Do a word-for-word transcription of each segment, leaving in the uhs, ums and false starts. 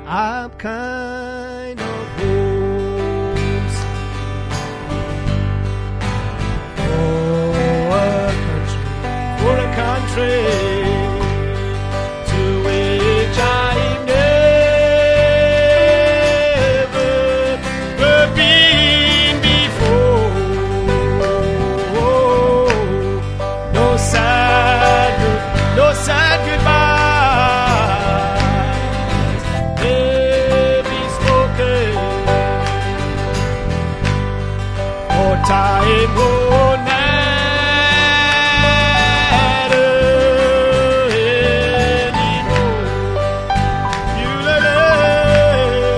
I'm kind of homesick for a country, for a country to which I've never been before. No sad, no sad goodbye. Time won't matter anymore. Beautiful,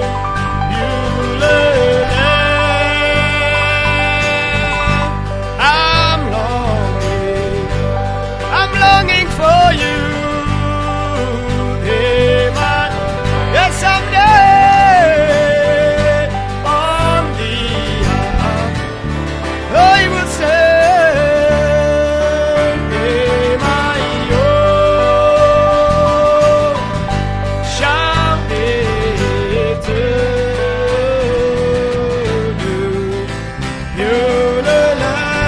beautiful. I'm longing, I'm longing for you. Hey, man, yes, someday. I will say, my own shall be to you, Beulah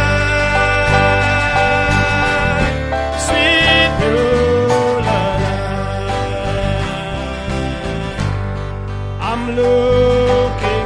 land, sweet Beulah land. I'm looking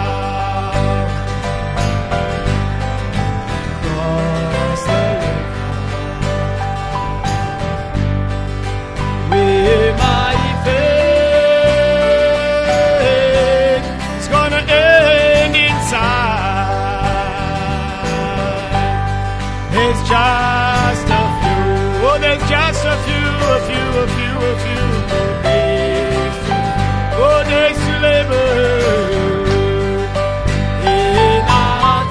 just a few, oh, there's just a few, a few, a few, a few more days, oh, days to labor in our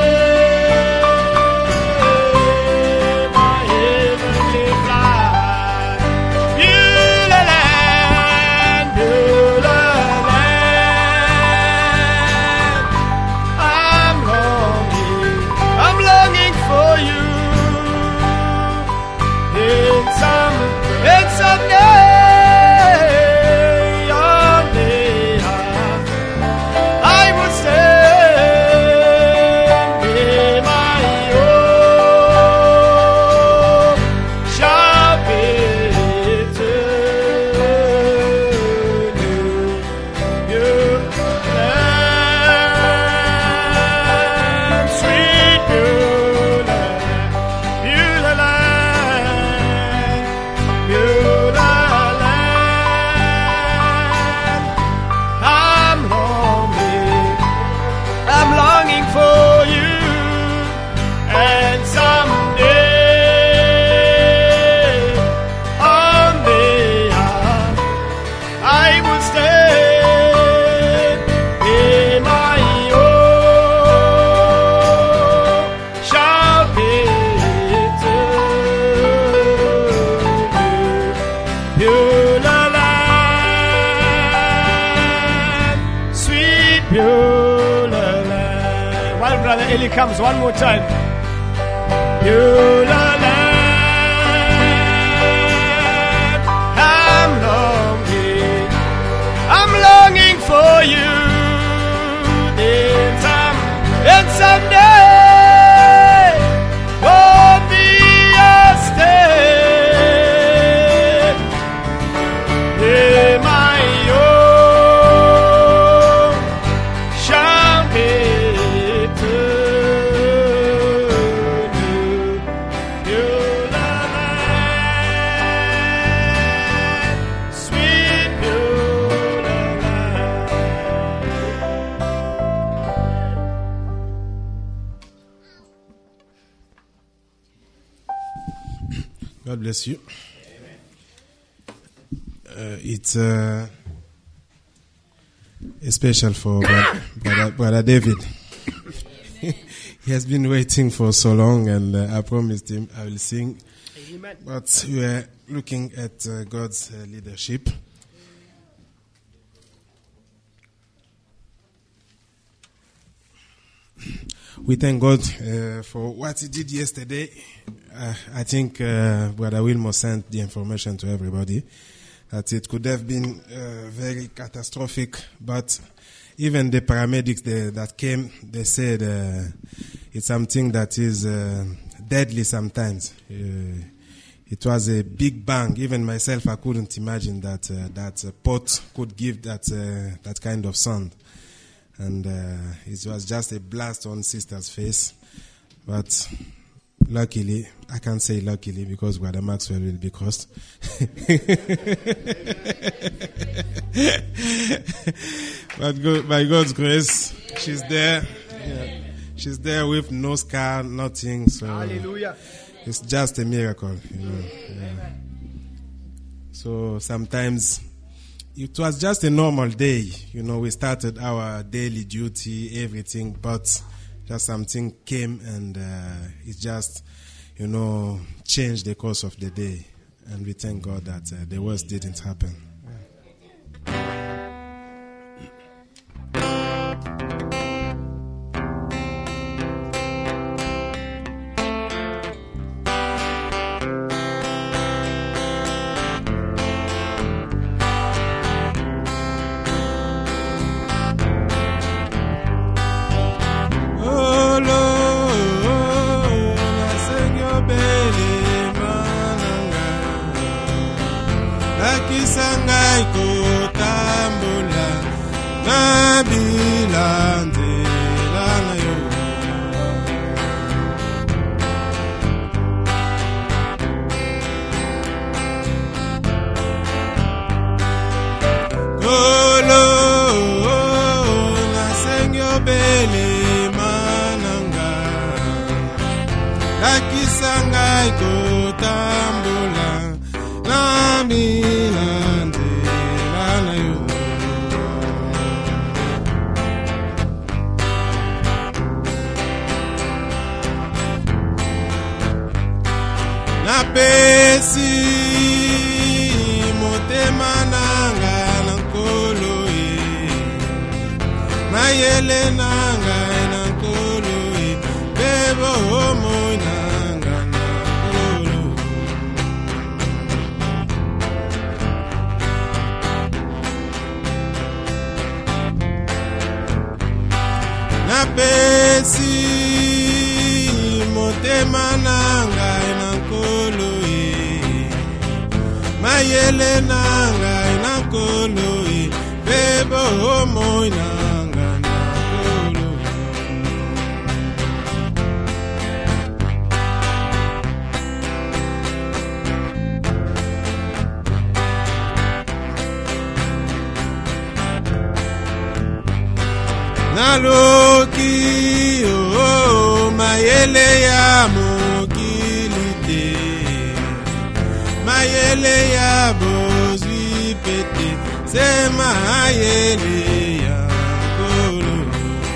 day, my heavenly flight. Beulah land, Beulah land, I'm longing, I'm longing for you. In some, in someday, someday, I will stand in my own shall be to you, Beulah land, sweet Beulah, Beulah land. While Brother Eli comes one more time. Beulah land, I'm longing, I'm longing for you. In some, in someday, won't be a stay. Yeah, my own shall be to you, Beulah land, sweet Beulah land. God bless you. Uh, it's uh, special for brother, brother, brother David. He has been waiting for so long, and uh, I promised him I will sing. Amen. But we are looking at uh, God's uh, leadership. We thank God uh, for what He did yesterday. Uh, I think uh, Brother Wilmore sent the information to everybody. that it could have been uh, very catastrophic. But even the paramedics they, that came, they said uh, it's something that is uh, deadly sometimes. Uh, it was a big bang. Even myself, I couldn't imagine that uh, that uh, pot could give that uh, that kind of sound. And uh, it was just a blast on sister's face. But luckily, I can't say luckily because Brother Maxwell will be crossed. But God, by God's grace, she's there. Yeah. She's there with no scar, nothing. So hallelujah. It's just a miracle, you know. Yeah. So sometimes it was just a normal day. You know, we started our daily duty, everything, but just something came and uh, it just, you know, changed the course of the day. And we thank God that uh, the worst didn't happen. Naloki oh mayele ya mokilite mayele ya bozwi pete se mayele ya kolo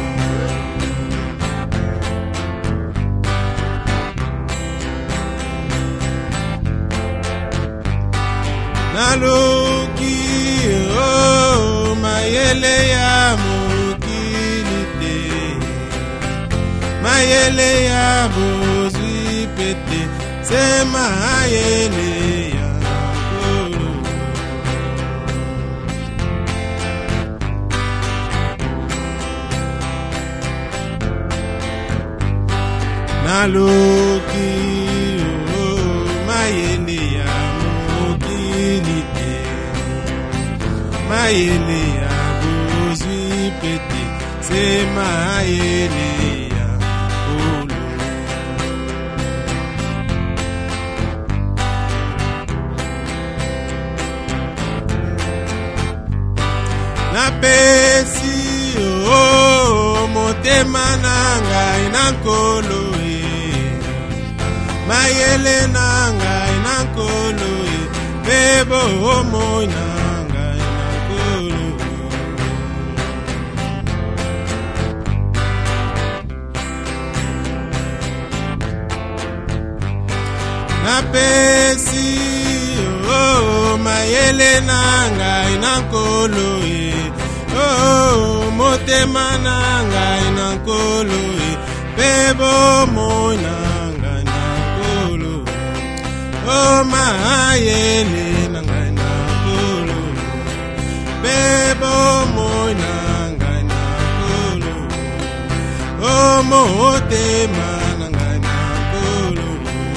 Naloki oh mayele ya mayele ya bozwi pete se mayele ya kolo Naloki oh mayele ya mokilite mayele ya bozwi pete se mayele Napesi oh motema nanga inankolo e mayele nanga inankolo e bebo homo nanga inankolo Napesi oh mayele nanga inankolo e oh motema nanga inankolo e bebo mo nanga inankolo oh mayele nanga inankolo motema na ngai na nkolo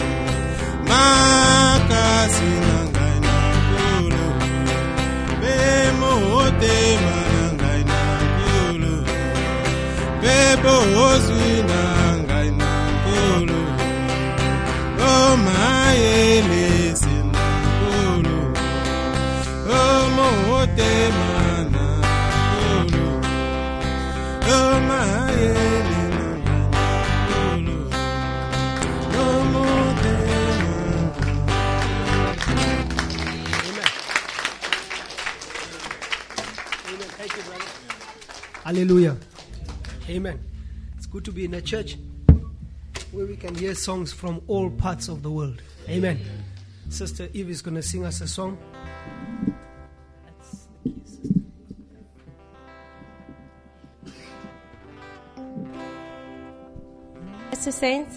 makasi na ngai na nkolo pe motema na ngai na nkolo pe bozwi na ngai na nkolo o mayele si na nkolo o motema na nkolo o mayele na nkolo o motema. Amen. Thank you, brother. Hallelujah. Amen. It's good to be in a church where we can hear songs from all parts of the world. Amen. Sister Eve is going to sing us a song. That's the key, sister. Pastor Saints.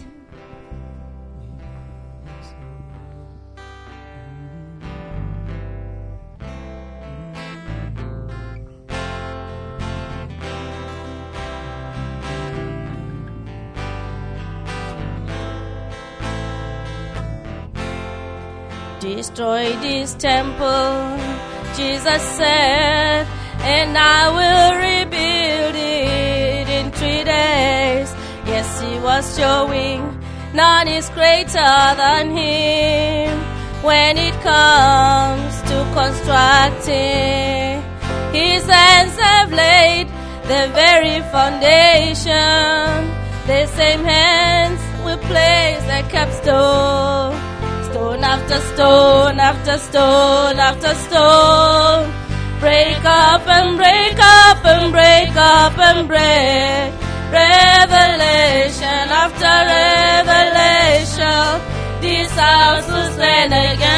Destroy this temple, Jesus said, and I will rebuild it in three days. Yes, he was showing none is greater than him when it comes to constructing. His hands have laid the very foundation. The same hands will place the capstone. Stone after stone, after stone, after stone. Break up and break up and break up and break. Revelation after revelation. This house will stand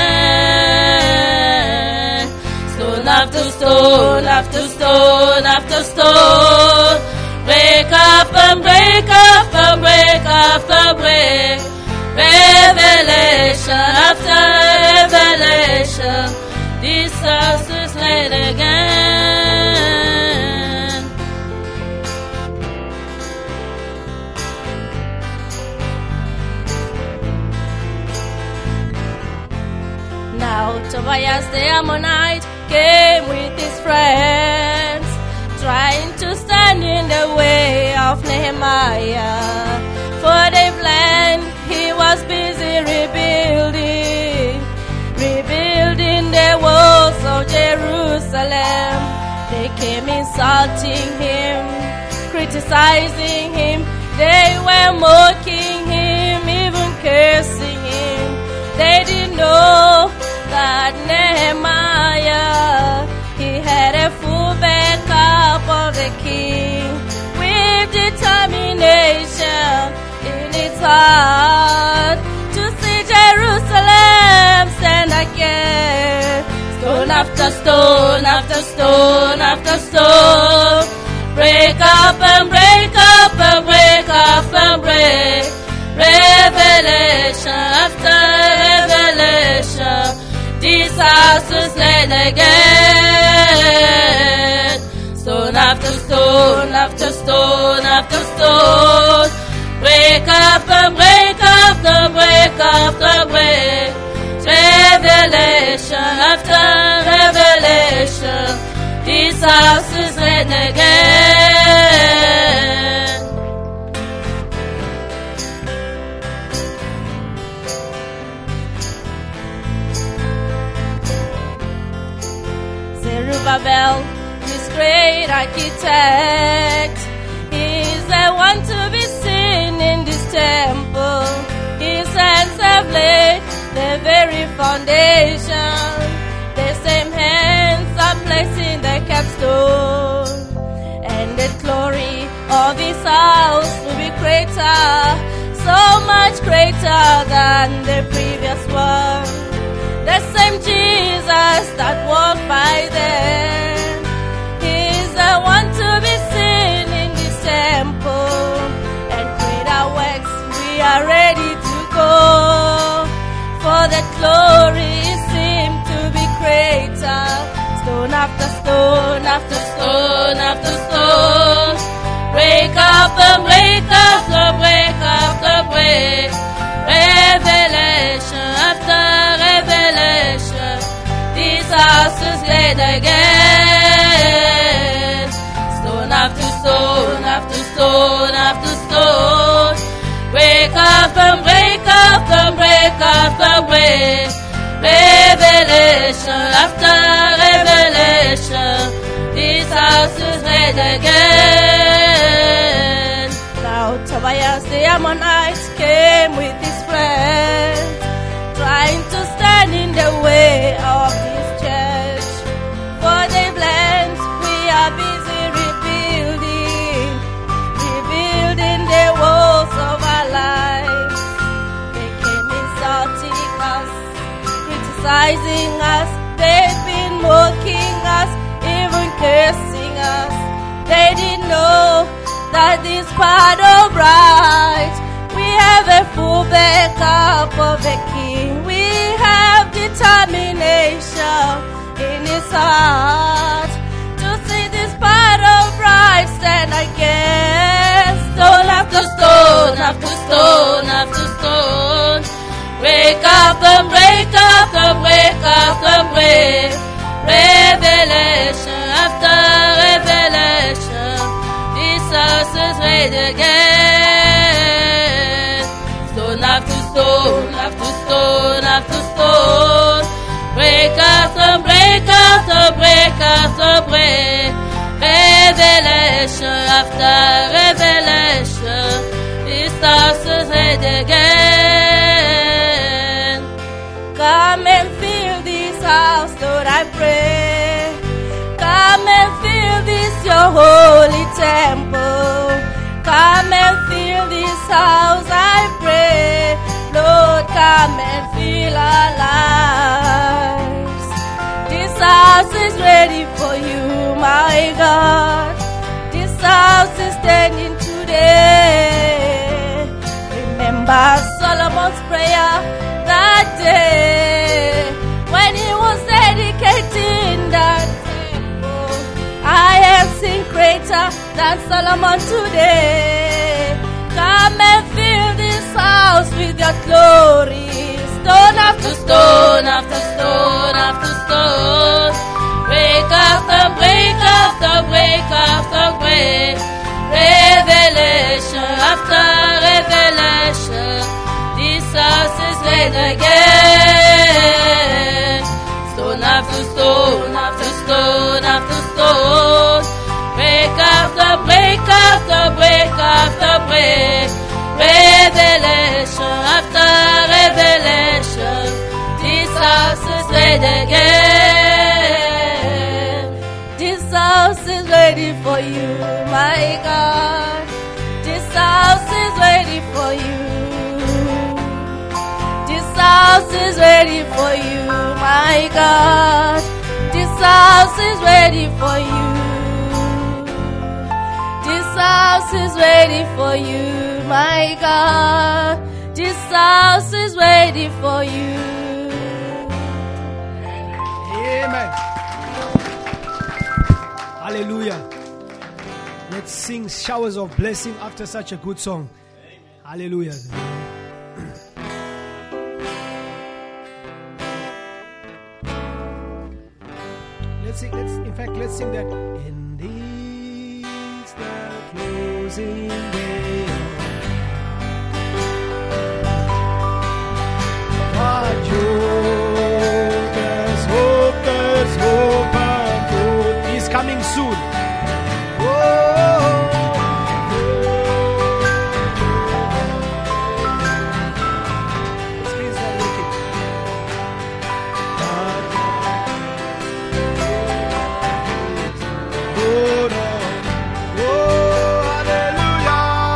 again. Stone after stone, after stone, after stone. Break up and break up and break up and break. Revelation after revelation, this house is laid again. Now Tobias the Ammonite came with his friends, trying to stand in the way of Nehemiah, for they planned. He was busy rebuilding, rebuilding the walls of Jerusalem. They came insulting him, criticizing him. They were mocking him, even cursing him. They didn't know that Nehemiah, he had a full backup of the king with determination in its heart to see Jerusalem stand again. Stone after stone, after stone, after stone. Break up and break up and break up and break. Revelation after revelation. This house is laid again. Stone after stone, after stone, after stone. Break up and break up and break up and break. Revelation after revelation. This house is laid again. Zerubbabel, this great architect, he's the one to be seen in this temple. His hands have laid the very foundation. The same hands are placing the capstone. And the glory of his house will be greater, so much greater than the previous one. The same Jesus that walked by them, he's the one to be seen in this temple. And greater works we are ready to go, for the glory seemed to be greater. Stone after stone, after stone, after stone. Break up and break up after break after break, revelation after revelation, this house is laid again. Stone after stone after stone after stone, break after break after break after break, revelation after revelation, this house is laid again. Now Tobias the Ammonite came with his friends, trying to stand in the way of this church. For they planned, we are busy rebuilding, rebuilding the walls of our lives. They came insulting us, criticizing us, they've been mocking us, even cursing us. They didn't know that this part of right, we have a full backup of a king. We have determination in his heart to see this part of right stand again. Stone after stone after stone after stone, break after break after break after break, revelation after revelation, this house is laid again. Stone after stone after stone after stone, break after break after break after break, revelation after revelation, this house is laid again. Come and fill this house, Lord, I pray. Come and fill this your holy temple. Come and fill this house, I pray. Lord, come and fill our lives. This house is ready for you, my God. This house is standing today. Remember Solomon's prayer that day when he was dedicating that temple. I have seen greater than Solomon today. Come and fill this house with your glory. Stone after stone after stone after stone, break after break after break after break, revelation after revelation, this house is laid again. Stone after stone after stone after stone, break after break after break after break, revelation after revelation, this house is laid again. This house is ready for you, my God. This house is ready for you. This house is ready for you, my God. This house is ready for you. This house is ready for you, my God. This house is ready for you. Amen. Hallelujah. Let's sing showers of blessing after such a good song. Hallelujah. Let's sing, let's, in fact, let's sing that. In this the closing day of our joy, there's hope, there's hope, and hope. He's coming soon. Oh, hallelujah.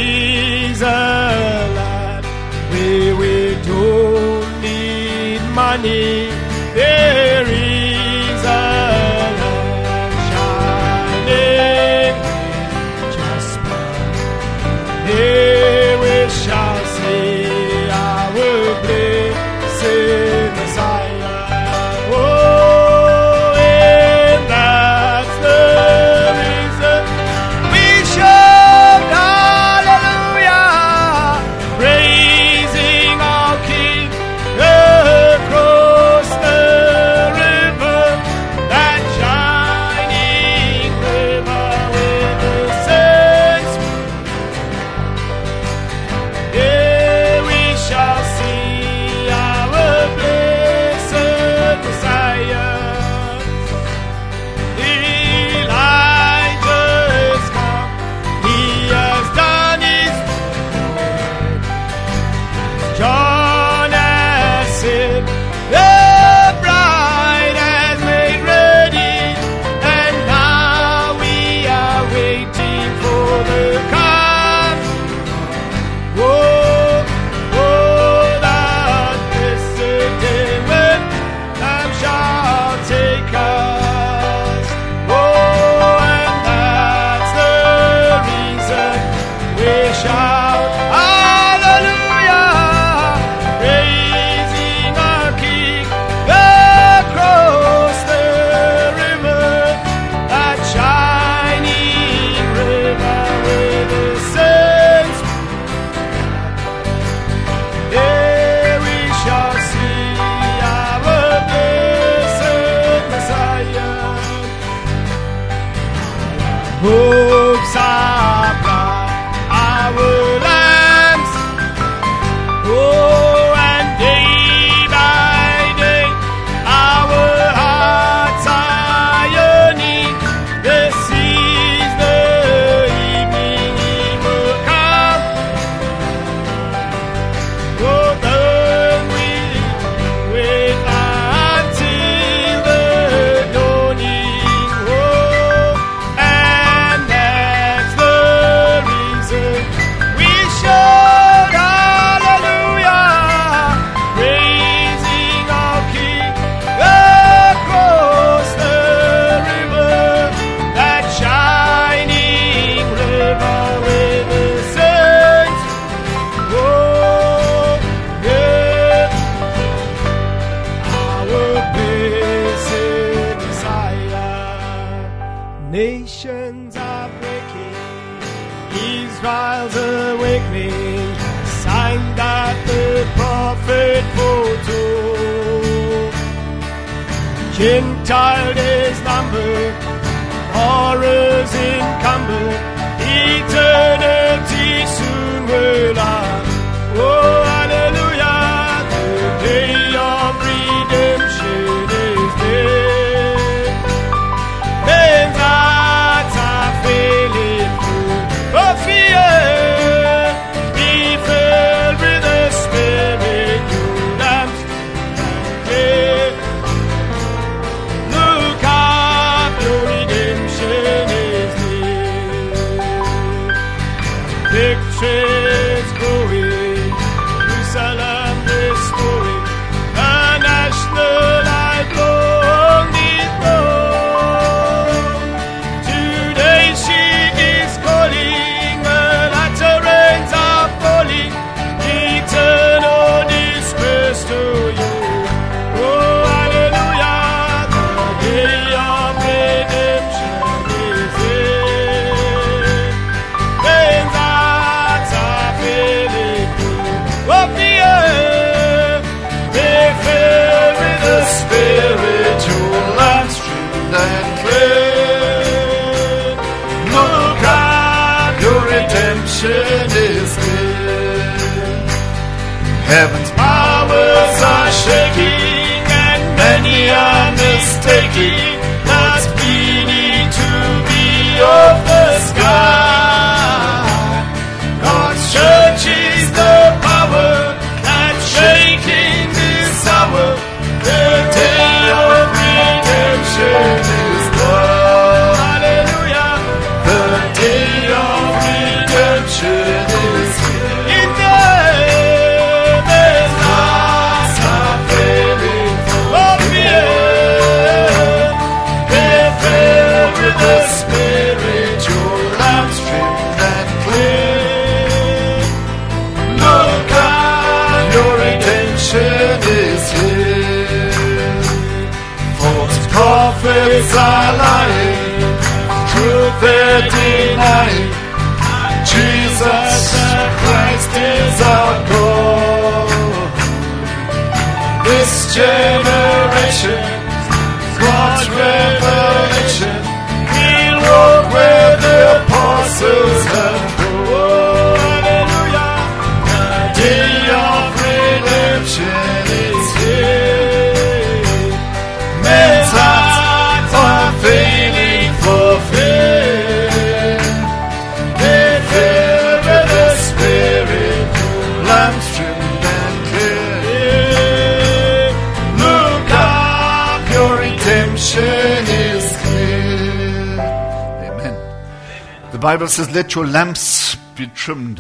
is a land where we don't need money. There is a land shining jasper. Here we shall see our blessed Messiah. Oh, and that's the reason we shout hallelujah, praising our King across the river, that shining river with the saints. Here we shall see our blessed Messiah. Elijah's come, he has done his work. John has said, the bride has made ready, and now we are waiting for the come. Oh, oh, that blessed day when Thou shalt take us. Oh, and that's the reason we shout hallelujah, praising our King across the river, that shining river where the saints. There we shall see our blessed Messiah. Hopes are bright, our lamps. Oh, and day by day our hearts are yearning. This is the evening He will come. Oh, then we wait until the dawning. Oh, and that's the reason we shout hallelujah, praising our King across the river, that shining river with the saints. Oh, yeah, our blessed Messiah. Nations are breaking, Israel's awakening, sign that the prophet foretold. Gentile days numbered, horrors encumbered, eternity soon will end. Oh, hallelujah, the day of redemption is near. Men's hearts are failing full of fear. Be filled with the Spirit, you lambs clear. Look up, your redemption is near. Victory's growing, Jerusalem restoring, the national light on His throne. Today she is calling, the latter rains are falling, eternal disgrace to you. Oh, hallelujah, the day of redemption is here. Men's hearts are failing full of fear. They fill with the spiritual and streamed and clear. Look up, your redemption is near. Heaven's powers are shaking, and many are mistaking God's beauty to be of the sky. God's church is the power that's shaking this hour. The day of redemption is done. Hallelujah. The day of redemption is here. False prophets are lying, truth they're denying. Jesus Christ is our God. This generation, God's revelation, He'll walk where the apostles have gone. Oh, hallelujah. The day of redemption is here. Men's hearts are failing for fear. They're filled with the Spirit, lamps trimmed and clear. Look up, your redemption is here. Amen. The Bible says, let your lamps be trimmed.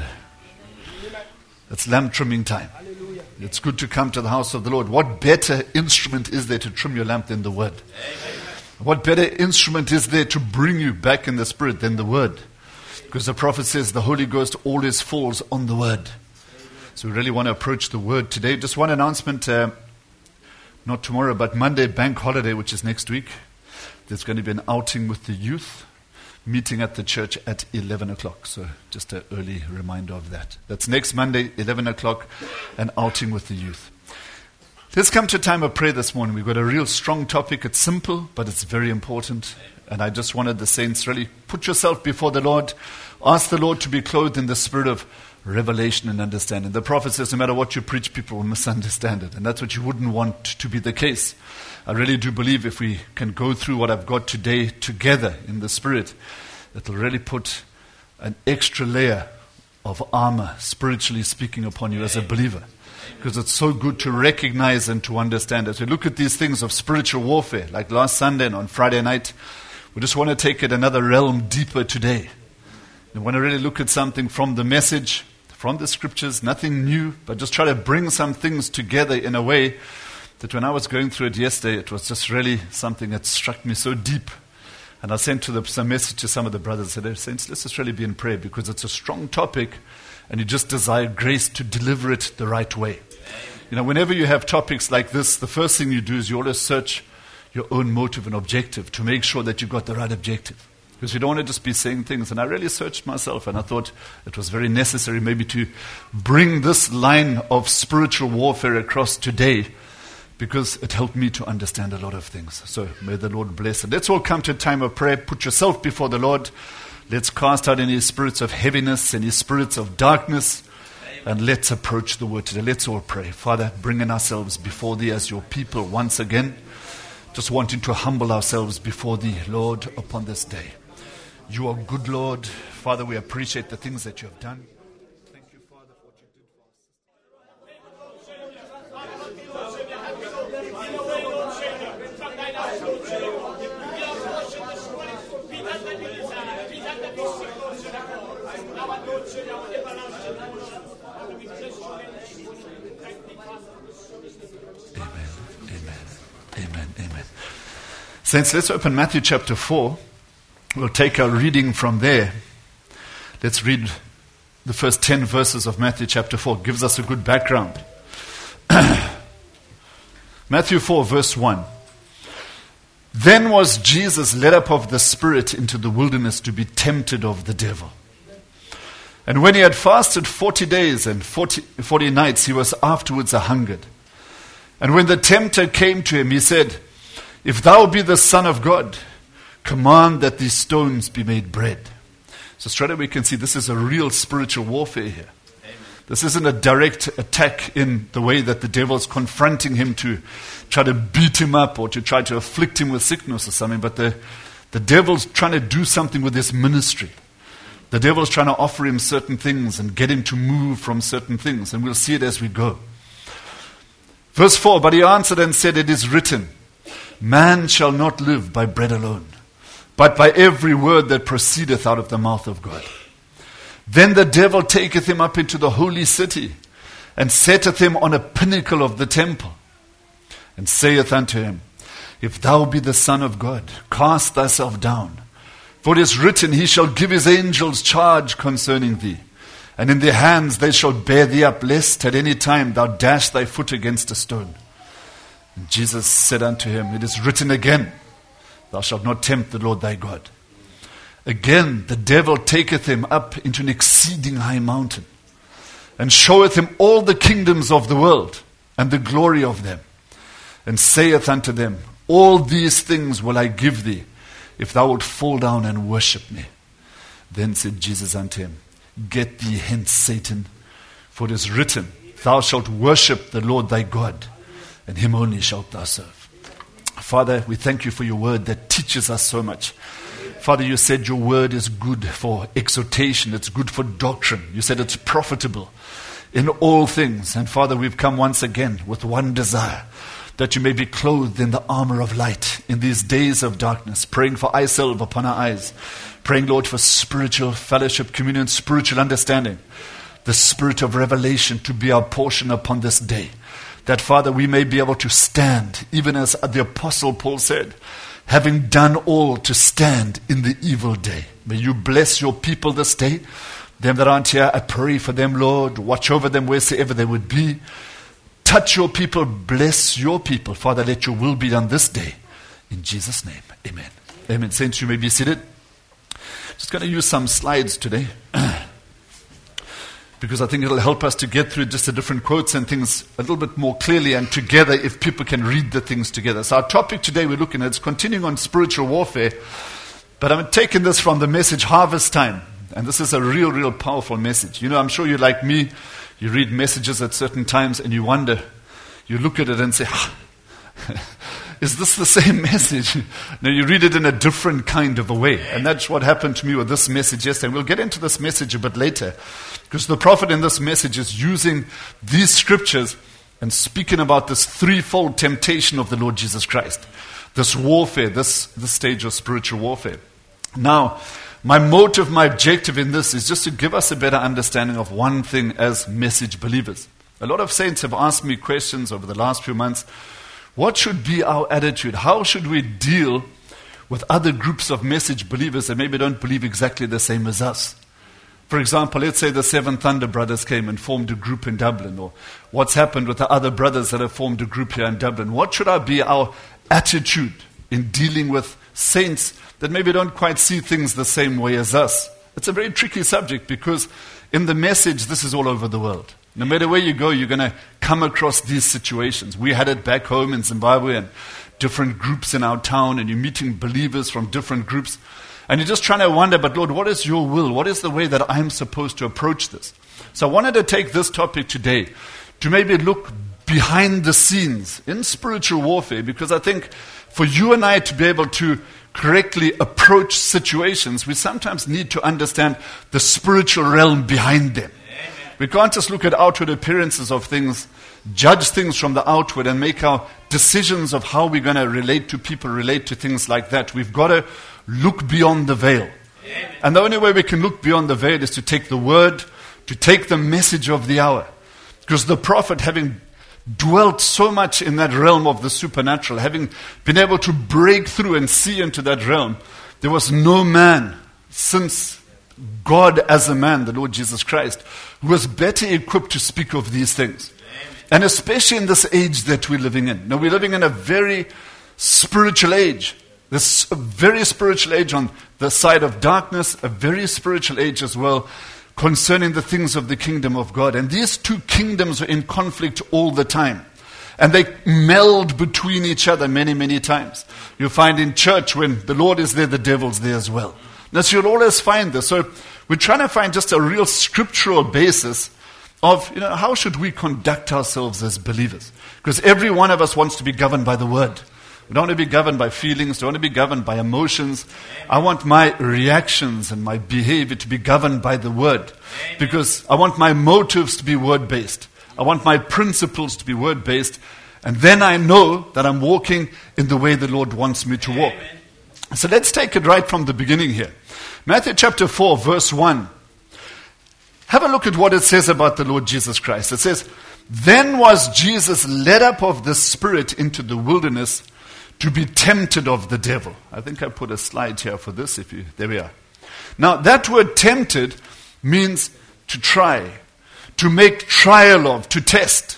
It's lamp trimming time. It's good to come to the house of the Lord. What better instrument is there to trim your lamp than the Word? What better instrument is there to bring you back in the Spirit than the Word? Because the prophet says the Holy Ghost always falls on the Word. So we really want to approach the Word today. Just one announcement, uh, not tomorrow, but Monday, bank holiday, which is next week. There's going to be an outing with the youth, meeting at the church at eleven o'clock. So just an early reminder of that. That's next Monday, eleven o'clock, an outing with the youth. Let's come to a time of prayer this morning. We've got a real strong topic. It's simple, but it's very important. And I just wanted the saints really put yourself before the Lord. Ask the Lord to be clothed in the spirit of revelation and understanding. The prophet says no matter what you preach, people will misunderstand it. And that's what you wouldn't want to be the case. I really do believe if we can go through what I've got today together in the Spirit, it'll really put an extra layer of armor, spiritually speaking, upon you as a believer. Because it's so good to recognize and to understand. As we look at these things of spiritual warfare, like last Sunday and on Friday night, we just want to take it another realm deeper today. We want to really look at something from the message, from the scriptures, nothing new, but just try to bring some things together in a way that when I was going through it yesterday, it was just really something that struck me so deep. And I sent to the, some message to some of the brothers. I said, Saints, let's just really be in prayer because it's a strong topic and you just desire grace to deliver it the right way. You know, whenever you have topics like this, the first thing you do is you always search your own motive and objective to make sure that you've got the right objective. Because you don't want to just be saying things. And I really searched myself and I thought it was very necessary maybe to bring this line of spiritual warfare across today, because it helped me to understand a lot of things. So may the Lord bless it. Let's all come to a time of prayer. Put yourself before the Lord. Let's cast out any spirits of heaviness, any spirits of darkness, and let's approach the word today. Let's all pray. Father, bringing ourselves before thee as your people once again, just wanting to humble ourselves before thee, Lord, upon this day. You are good, Lord. Father, we appreciate the things that you have done. Saints, let's open Matthew chapter four. We'll take our reading from there. Let's read the first ten verses of Matthew chapter four. It gives us a good background. Matthew four, verse one. Then was Jesus led up of the Spirit into the wilderness to be tempted of the devil. And when he had fasted forty days and forty, forty nights, he was afterwards a-hungered. And when the tempter came to him, he said, If thou be the Son of God, command that these stones be made bread. So straight away we can see this is a real spiritual warfare here. Amen. This isn't a direct attack in the way that the devil's confronting him to try to beat him up or to try to afflict him with sickness or something, but the, the devil's trying to do something with his ministry. The devil's trying to offer him certain things and get him to move from certain things, and we'll see it as we go. Verse four, but he answered and said, It is written, Man shall not live by bread alone, but by every word that proceedeth out of the mouth of God. Then the devil taketh him up into the holy city, and setteth him on a pinnacle of the temple, and saith unto him, If thou be the Son of God, cast thyself down. For it is written, He shall give His angels charge concerning thee, and in their hands they shall bear thee up, lest at any time thou dash thy foot against a stone. And Jesus said unto him, it is written again, thou shalt not tempt the Lord thy God. Again, the devil taketh him up into an exceeding high mountain, and showeth him all the kingdoms of the world, and the glory of them, and saith unto them, all these things will I give thee, if thou wilt fall down and worship me. Then said Jesus unto him, get thee hence, Satan, for it is written, thou shalt worship the Lord thy God, and him only shalt thou serve. Father, we thank you for your word that teaches us so much. Father, you said your word is good for exhortation, it's good for doctrine. You said it's profitable in all things. And Father, we've come once again with one desire, that you may be clothed in the armor of light in these days of darkness, praying for eye salve upon our eyes, praying, Lord, for spiritual fellowship, communion, spiritual understanding, the spirit of revelation to be our portion upon this day, that, Father, we may be able to stand, even as the Apostle Paul said, having done all to stand in the evil day. May you bless your people this day. Them that aren't here, I pray for them, Lord. Watch over them wheresoever they would be. Touch your people, bless your people. Father, let your will be done this day. In Jesus' name, amen. Amen. Saints, you may be seated. Just going to use some slides today, because I think it'll help us to get through just the different quotes and things a little bit more clearly and together if people can read the things together. So our topic today we're looking at is continuing on spiritual warfare, but I'm taking this from the message Harvest Time. And this is a real, real powerful message. You know, I'm sure you're like me. You read messages at certain times and you wonder, you look at it and say, ah, is this the same message? No, you read it in a different kind of a way. And that's what happened to me with this message yesterday. We'll get into this message a bit later, because the prophet in this message is using these scriptures and speaking about this threefold temptation of the Lord Jesus Christ. This warfare, this, this stage of spiritual warfare. Now, my motive, my objective in this is just to give us a better understanding of one thing as message believers. A lot of saints have asked me questions over the last few months. What should be our attitude? How should we deal with other groups of message believers that maybe don't believe exactly the same as us? For example, let's say the Seven Thunder Brothers came and formed a group in Dublin, or what's happened with the other brothers that have formed a group here in Dublin. What should our be our attitude in dealing with saints that maybe don't quite see things the same way as us? It's a very tricky subject, because in the message, this is all over the world. No matter where you go, you're going to come across these situations. We had it back home in Zimbabwe, and different groups in our town, and you're meeting believers from different groups. And you're just trying to wonder, but Lord, what is your will? What is the way that I'm supposed to approach this? So I wanted to take this topic today to maybe look behind the scenes in spiritual warfare, because I think for you and I to be able to correctly approach situations, we sometimes need to understand the spiritual realm behind them. We can't just look at outward appearances of things, judge things from the outward, and make our decisions of how we're going to relate to people, relate to things like that. We've got to look beyond the veil. Amen. And the only way we can look beyond the veil is to take the word, to take the message of the hour. Because the prophet, having dwelt so much in that realm of the supernatural, having been able to break through and see into that realm, there was no man since God as a man, the Lord Jesus Christ, who was better equipped to speak of these things. And especially in this age that we're living in. Now, we're living in a very spiritual age. This a very spiritual age on the side of darkness, a very spiritual age as well concerning the things of the kingdom of God. And these two kingdoms are in conflict all the time. And they meld between each other many, many times. You find in church, when the Lord is there, the devil's there as well. Now, so you'll always find this. So we're trying to find just a real scriptural basis of, you know, how should we conduct ourselves as believers? Because every one of us wants to be governed by the word. We don't want to be governed by feelings. Don't want to be governed by emotions. I want my reactions and my behavior to be governed by the word. Because I want my motives to be word-based. I want my principles to be word-based. And then I know that I'm walking in the way the Lord wants me to walk. So let's take it right from the beginning here. Matthew chapter four, verse one. Have a look at what it says about the Lord Jesus Christ. It says, then was Jesus led up of the Spirit into the wilderness to be tempted of the devil. I think I put a slide here for this. If you, there we are. Now, that word tempted means to try, to make trial of, to test.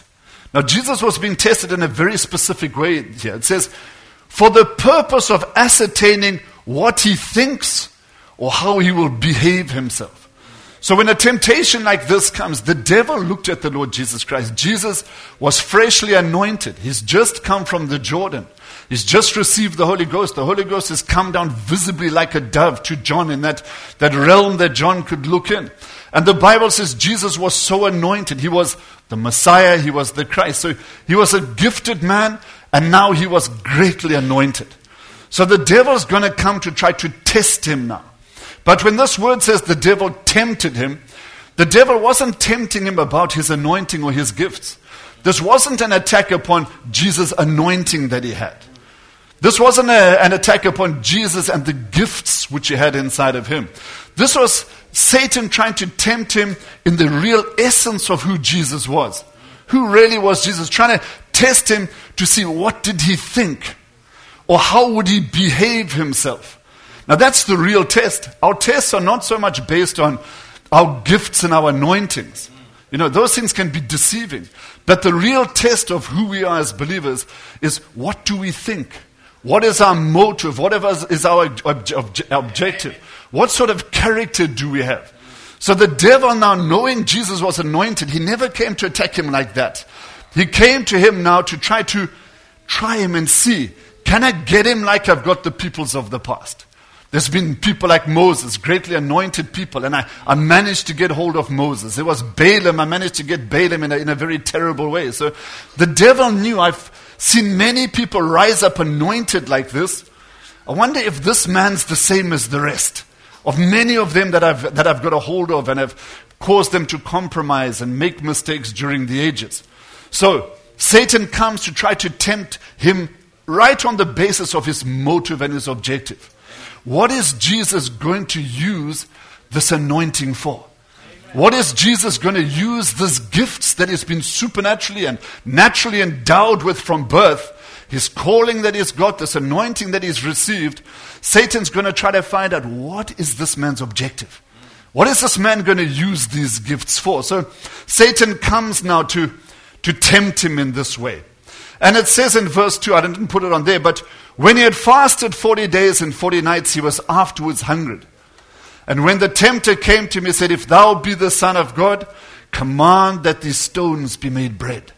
Now, Jesus was being tested in a very specific way here. It says, for the purpose of ascertaining what he thinks or how he will behave himself. So when a temptation like this comes, the devil looked at the Lord Jesus Christ. Jesus was freshly anointed. He's just come from the Jordan. He's just received the Holy Ghost. The Holy Ghost has come down visibly like a dove to John in that, that realm that John could look in. And the Bible says Jesus was so anointed. He was the Messiah. He was the Christ. So he was a gifted man, and now he was greatly anointed. So the devil's going to come to try to test him now. But when this word says the devil tempted him, the devil wasn't tempting him about his anointing or his gifts. This wasn't an attack upon Jesus' anointing that he had. This wasn't a, an attack upon Jesus and the gifts which he had inside of him. This was Satan trying to tempt him in the real essence of who Jesus was. Who really was Jesus? Trying to test him to see what did he think, or how would he behave himself. Now that's the real test. Our tests are not so much based on our gifts and our anointings. You know, those things can be deceiving. But the real test of who we are as believers is, what do we think? What is our motive? Whatever is our ob- ob- objective? What sort of character do we have? So the devil, now knowing Jesus was anointed, he never came to attack him like that. He came to him now to try to try him and see, can I get him like I've got the peoples of the past? There's been people like Moses, greatly anointed people, and I, I managed to get hold of Moses. There was Balaam, I managed to get Balaam in a, in a very terrible way. So the devil knew, I've seen many people rise up anointed like this. I wonder if this man's the same as the rest of many of them that I've, that I've got a hold of and have caused them to compromise and make mistakes during the ages. So Satan comes to try to tempt him right on the basis of his motive and his objective. What is Jesus going to use this anointing for? What is Jesus going to use these gifts that he's been supernaturally and naturally endowed with from birth, his calling that he's got, this anointing that he's received? Satan's going to try to find out, what is this man's objective? What is this man going to use these gifts for? So Satan comes now to, to tempt him in this way. And it says in verse two, I didn't put it on there, but when he had fasted forty days and forty nights, he was afterwards hungry. And when the tempter came to him, he said, if thou be the Son of God, command that these stones be made bread.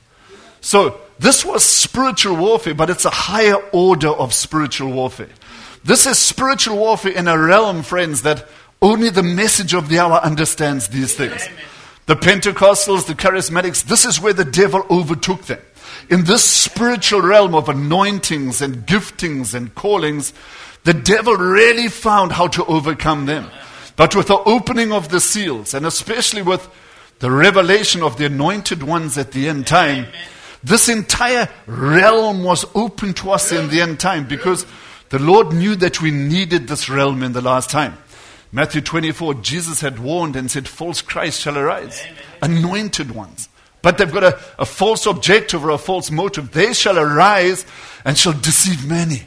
So this was spiritual warfare, but it's a higher order of spiritual warfare. This is spiritual warfare in a realm, friends, that only the message of the hour understands these things. The Pentecostals, the Charismatics, this is where the devil overtook them. In this spiritual realm of anointings and giftings and callings, the devil really found how to overcome them. But with the opening of the seals, and especially with the revelation of the anointed ones at the end time, this entire realm was open to us in the end time, because the Lord knew that we needed this realm in the last time. Matthew twenty-four, Jesus had warned and said, false Christ shall arise. Anointed ones. But they've got a, a false objective or a false motive. They shall arise and shall deceive many. Amen.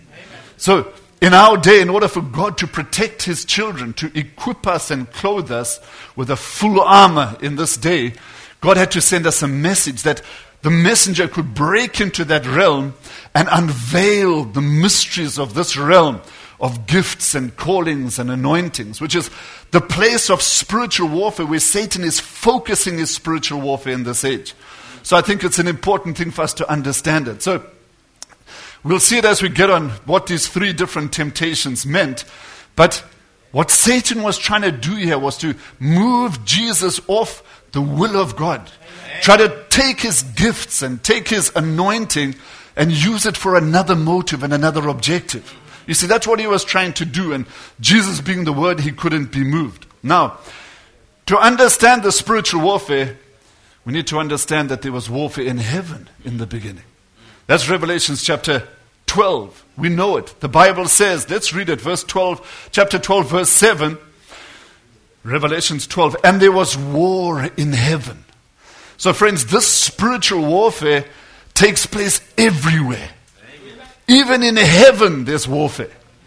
So in our day, in order for God to protect his children, to equip us and clothe us with a full armor in this day, God had to send us a message that the messenger could break into that realm and unveil the mysteries of this realm of gifts and callings and anointings, which is the place of spiritual warfare where Satan is focusing his spiritual warfare in this age. So I think it's an important thing for us to understand it. So we'll see it as we get on what these three different temptations meant. But what Satan was trying to do here was to move Jesus off the will of God. Amen. Try to take his gifts and take his anointing and use it for another motive and another objective. You see, that's what he was trying to do, and Jesus being the word, he couldn't be moved. Now, to understand the spiritual warfare, we need to understand that there was warfare in heaven in the beginning. That's Revelation chapter twelve. We know it. The Bible says, let's read it, verse twelve, chapter twelve, verse seven. Revelation twelve, and there was war in heaven. So friends, this spiritual warfare takes place everywhere. Even in heaven, there's warfare.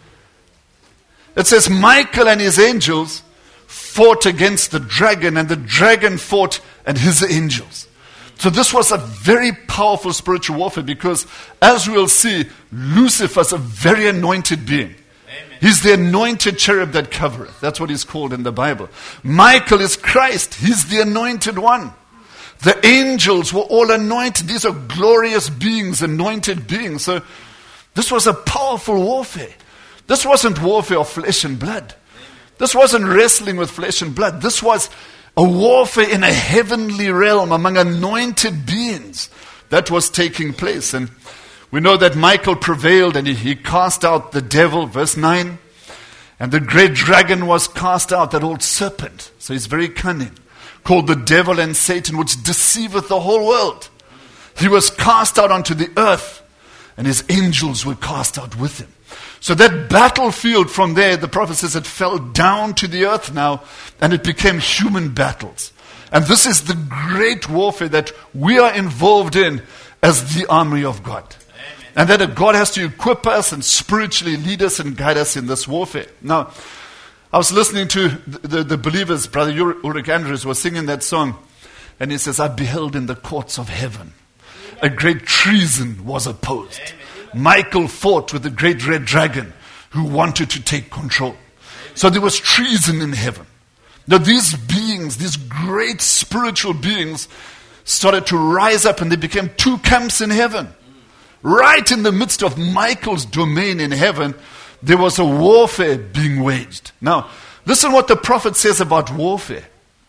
It says Michael and his angels fought against the dragon, and the dragon fought and his angels. So this was a very powerful spiritual warfare because, as we'll see, Lucifer is a very anointed being. Amen. He's the anointed cherub that covereth. That's what he's called in the Bible. Michael is Christ. He's the anointed one. The angels were all anointed. These are glorious beings, anointed beings. So this was a powerful warfare. This wasn't warfare of flesh and blood. This wasn't wrestling with flesh and blood. This was a warfare in a heavenly realm among anointed beings that was taking place. And we know that Michael prevailed and he, he cast out the devil, verse nine. And the great dragon was cast out, that old serpent. So he's very cunning, called the devil and Satan, which deceiveth the whole world. He was cast out onto the earth, and his angels were cast out with him. So that battlefield from there, the prophet says, it fell down to the earth now, and it became human battles. And this is the great warfare that we are involved in as the army of God. Amen. And that God has to equip us and spiritually lead us and guide us in this warfare. Now, I was listening to the, the, the believers, Brother Ulrich Andrews was singing that song, and he says, I beheld in the courts of heaven, a great treason was opposed. Amen. Michael fought with the great red dragon who wanted to take control. So there was treason in heaven. Now these beings, these great spiritual beings, started to rise up and they became two camps in heaven. Right in the midst of Michael's domain in heaven, there was a warfare being waged. Now, listen what the prophet says about warfare.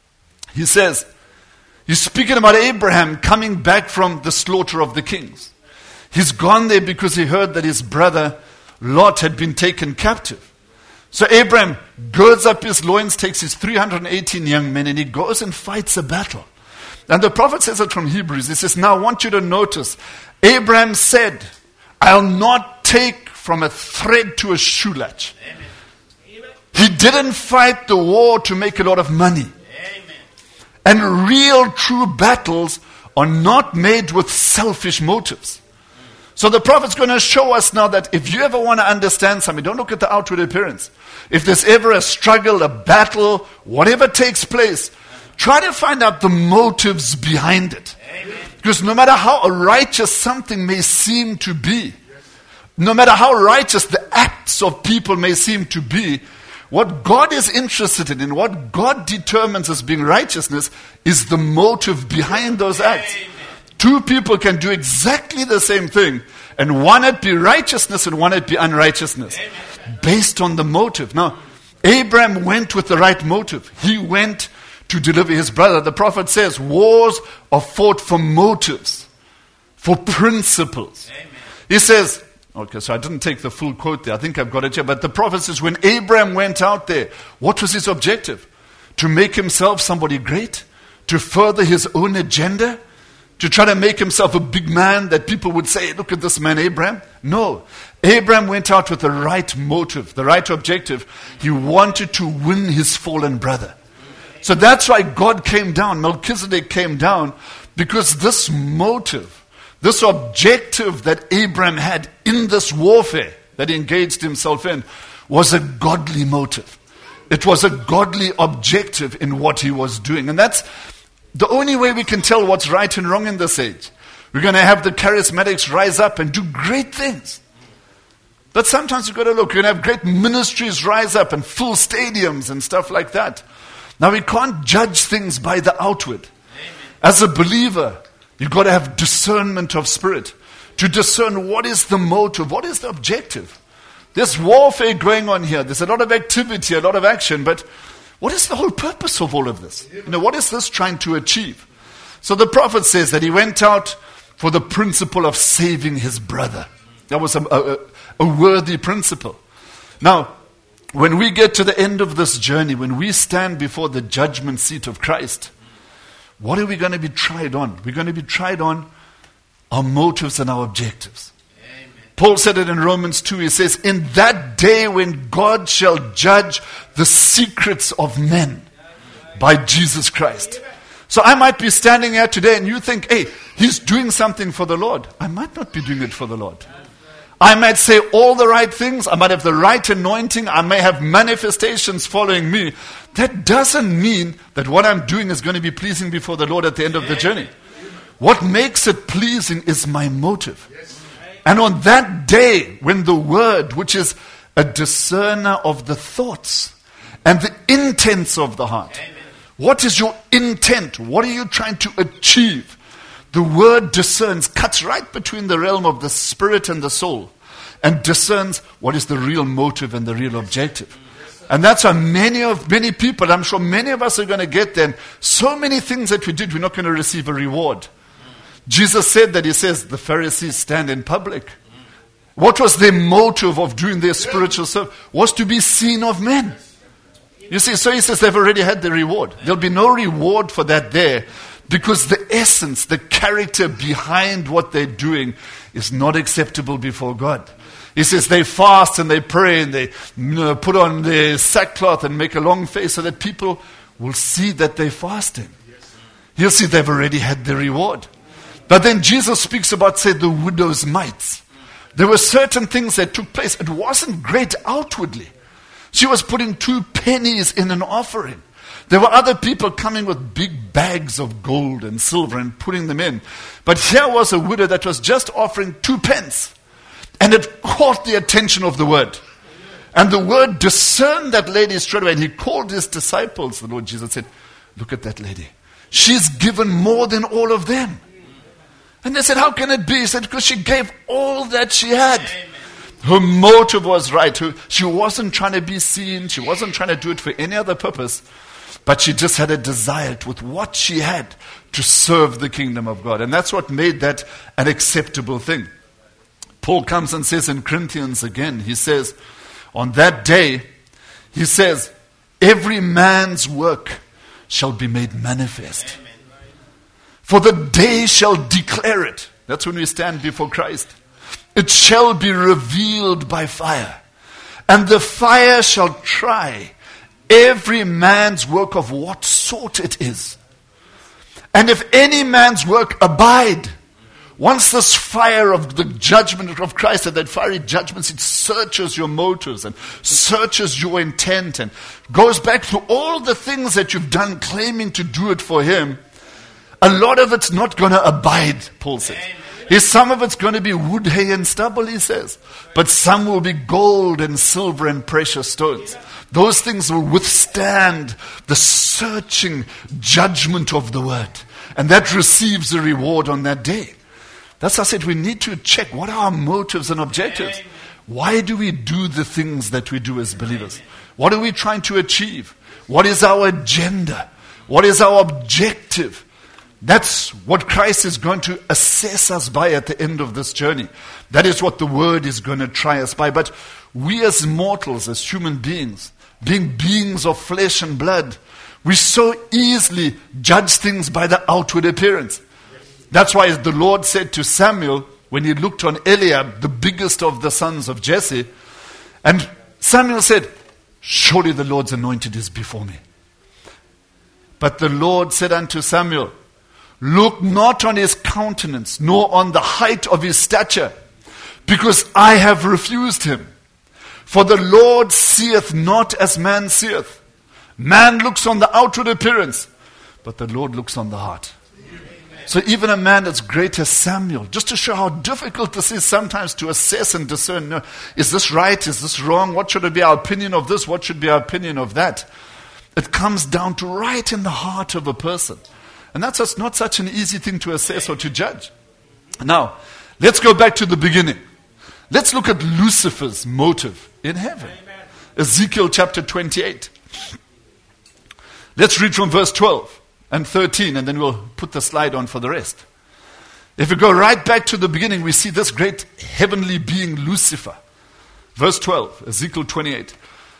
He says, he's speaking about Abraham coming back from the slaughter of the kings. He's gone there because he heard that his brother Lot had been taken captive. So Abraham girds up his loins, takes his three hundred eighteen young men, and he goes and fights a battle. And the prophet says it from Hebrews. He says, now I want you to notice, Abraham said, I'll not take from a thread to a shoe latch. Amen. He didn't fight the war to make a lot of money. Amen. And real true battles are not made with selfish motives. So the prophet's going to show us now that if you ever want to understand something, don't look at the outward appearance. If there's ever a struggle, a battle, whatever takes place, try to find out the motives behind it. Amen. Because no matter how righteous something may seem to be, no matter how righteous the acts of people may seem to be, what God is interested in, and what God determines as being righteousness, is the motive behind those acts. Amen. Two people can do exactly the same thing, and one it be righteousness and one it be unrighteousness. Amen. Based on the motive. Now, Abraham went with the right motive. He went to deliver his brother. The prophet says wars are fought for motives, for principles. Amen. He says, okay, so I didn't take the full quote there. I think I've got it here. But the prophet says when Abraham went out there, what was his objective? To make himself somebody great? To further his own agenda? To try to make himself a big man that people would say, look at this man Abraham? No. Abraham went out with the right motive, the right objective. He wanted to win his fallen brother. So that's why God came down, Melchizedek came down, because this motive, this objective that Abraham had in this warfare that he engaged himself in was a godly motive. It was a godly objective in what he was doing. And that's the only way we can tell what's right and wrong in this age. We're going to have the charismatics rise up and do great things. But sometimes you've got to look. You're going to have great ministries rise up and full stadiums and stuff like that. Now we can't judge things by the outward. Amen. As a believer, you've got to have discernment of spirit. To discern what is the motive, what is the objective. There's warfare going on here. There's a lot of activity, a lot of action, but what is the whole purpose of all of this? You know, what is this trying to achieve? So the prophet says that he went out for the principle of saving his brother. That was a, a, a worthy principle. Now, when we get to the end of this journey, when we stand before the judgment seat of Christ, what are we going to be tried on? We're going to be tried on our motives and our objectives. Amen. Paul said it in Romans two. He says, in that day when God shall judge the secrets of men by Jesus Christ. So I might be standing here today and you think, hey, he's doing something for the Lord. I might not be doing it for the Lord. I might say all the right things. I might have the right anointing. I may have manifestations following me. That doesn't mean that what I'm doing is going to be pleasing before the Lord at the end of the journey. What makes it pleasing is my motive. And on that day, when the word, which is a discerner of the thoughts and the intents of the heart, what is your intent? What are you trying to achieve? The word discerns, cuts right between the realm of the spirit and the soul, and discerns what is the real motive and the real objective. And that's why many of many people, I'm sure many of us are going to get there. And so many things that we did, we're not going to receive a reward. Jesus said that, he says, the Pharisees stand in public. What was their motive of doing their spiritual service? Was to be seen of men. You see, so he says they've already had the reward. There'll be no reward for that there, because the essence, the character behind what they're doing is not acceptable before God. He says they fast and they pray and they, you know, put on their sackcloth and make a long face so that people will see that they're fasting. He'll see they've already had the reward. But then Jesus speaks about, say, the widow's mites. There were certain things that took place. It wasn't great outwardly. She was putting two pennies in an offering. There were other people coming with big bags of gold and silver and putting them in. But here was a widow that was just offering two pence. And it caught the attention of the word. And the word discerned that lady straight away. And he called his disciples. The Lord Jesus said, look at that lady. She's given more than all of them. And they said, how can it be? He said, because she gave all that she had. Her motive was right. Her, she wasn't trying to be seen. She wasn't trying to do it for any other purpose. But she just had a desire to, with what she had, to serve the kingdom of God. And that's what made that an acceptable thing. Paul comes and says in Corinthians again, he says, on that day, he says, every man's work shall be made manifest. Amen. For the day shall declare it. That's when we stand before Christ. It shall be revealed by fire. And the fire shall try every man's work of what sort it is. And if any man's work abide, once this fire of the judgment of Christ, and that fiery judgment, it searches your motives and searches your intent and goes back through all the things that you've done claiming to do it for Him, a lot of it's not going to abide, Paul says. Yes, some of it's going to be wood, hay, and stubble, he says. But some will be gold and silver and precious stones. Those things will withstand the searching judgment of the word. And that receives a reward on that day. That's why I said we need to check what are our motives and objectives. Why do we do the things that we do as believers? What are we trying to achieve? What is our agenda? What is our objective? That's what Christ is going to assess us by at the end of this journey. That is what the word is going to try us by. But we as mortals, as human beings, being beings of flesh and blood, we so easily judge things by the outward appearance. That's why the Lord said to Samuel, when he looked on Eliab, the biggest of the sons of Jesse, and Samuel said, surely the Lord's anointed is before me. But the Lord said unto Samuel, look not on his countenance, nor on the height of his stature, because I have refused him. For the Lord seeth not as man seeth. Man looks on the outward appearance, but the Lord looks on the heart. So even a man as great as Samuel, just to show how difficult this is sometimes to assess and discern, no, is this right, is this wrong, what should be our opinion of this, what should be our opinion of that? It comes down to right in the heart of a person. And that's just not such an easy thing to assess or to judge. Now, let's go back to the beginning. Let's look at Lucifer's motive in heaven. Amen. Ezekiel chapter twenty-eight. Let's read from verse twelve and thirteen, and then we'll put the slide on for the rest. If we go right back to the beginning, we see this great heavenly being Lucifer. Verse twelve, Ezekiel twenty-eight.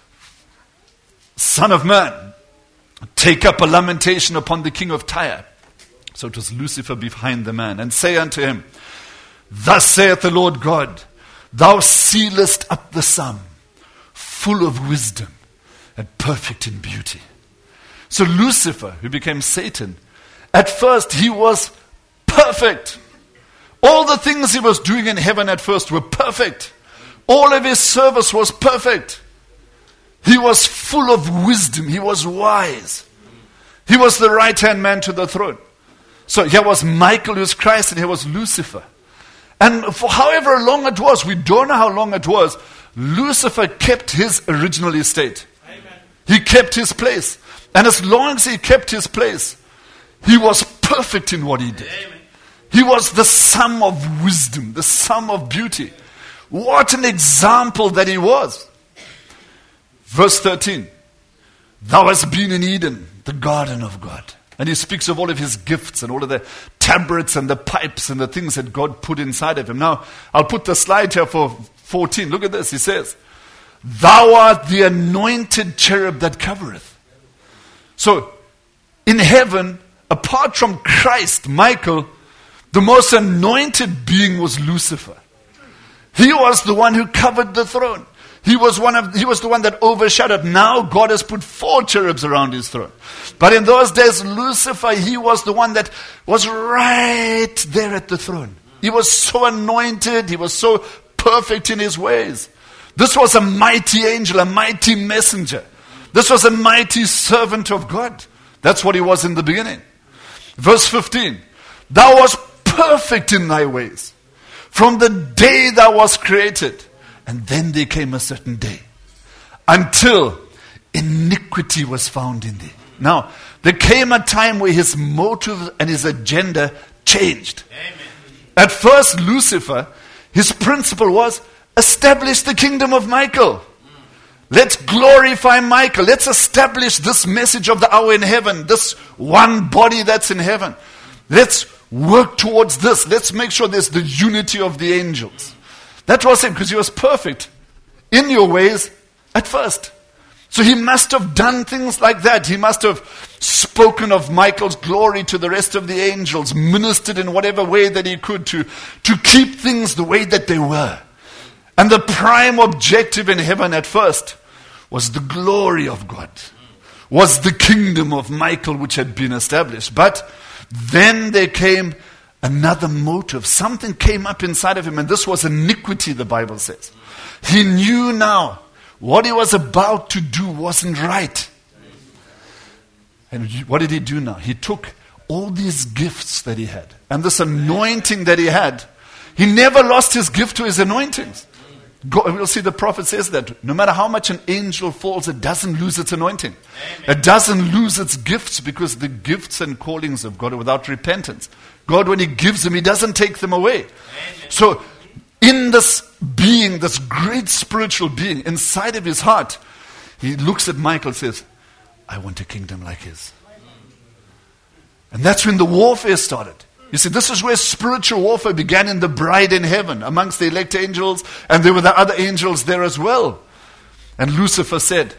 Son of man, take up a lamentation upon the king of Tyre. So it was Lucifer behind the man. And say unto him, thus saith the Lord God, thou sealest up the sum, full of wisdom and perfect in beauty. So Lucifer, who became Satan, at first he was perfect. All the things he was doing in heaven at first were perfect. All of his service was perfect. He was full of wisdom. He was wise. He was the right-hand man to the throne. So here was Michael, who was Christ, and here was Lucifer. And for however long it was, we don't know how long it was, Lucifer kept his original estate. Amen. He kept his place. And as long as he kept his place, he was perfect in what he did. Amen. He was the sum of wisdom, the sum of beauty. What an example that he was. Verse thirteen. Thou hast been in Eden, the garden of God. And he speaks of all of his gifts and all of the tabrets and the pipes and the things that God put inside of him. Now, I'll put the slide here for fourteen. Look at this. He says, Thou art the anointed cherub that covereth. So, in heaven, apart from Christ, Michael, the most anointed being was Lucifer. He was the one who covered the throne. He was one of, he was the one that overshadowed. Now God has put four cherubs around his throne. But in those days, Lucifer, he was the one that was right there at the throne. He was so anointed. He was so perfect in his ways. This was a mighty angel, a mighty messenger. This was a mighty servant of God. That's what he was in the beginning. Verse fifteen. Thou wast perfect in thy ways from the day thou wast created. And then there came a certain day until iniquity was found in thee. Now, there came a time where his motive and his agenda changed. Amen. At first, Lucifer, his principle was establish the kingdom of Michael. Let's glorify Michael. Let's establish this message of the hour in heaven, this one body that's in heaven. Let's work towards this. Let's make sure there's the unity of the angels. That was him, because he was perfect in your ways at first. So he must have done things like that. He must have spoken of Michael's glory to the rest of the angels, ministered in whatever way that he could to, to keep things the way that they were. And the prime objective in heaven at first was the glory of God, was the kingdom of Michael which had been established. But then there came another motive. Something came up inside of him, and this was iniquity, the Bible says. He knew now what he was about to do wasn't right. And what did he do now? He took all these gifts that he had, and this anointing that he had. He never lost his gift to his anointings. God, we'll see the prophet says that no matter how much an angel falls, it doesn't lose its anointing. Amen. It doesn't lose its gifts, because the gifts and callings of God are without repentance. God, when he gives them, he doesn't take them away. Amen. So in this being, this great spiritual being inside of his heart, he looks at Michael and says, I want a kingdom like his. And that's when the warfare started. You see, this is where spiritual warfare began, in the bride in heaven, amongst the elect angels, and there were the other angels there as well. And Lucifer said,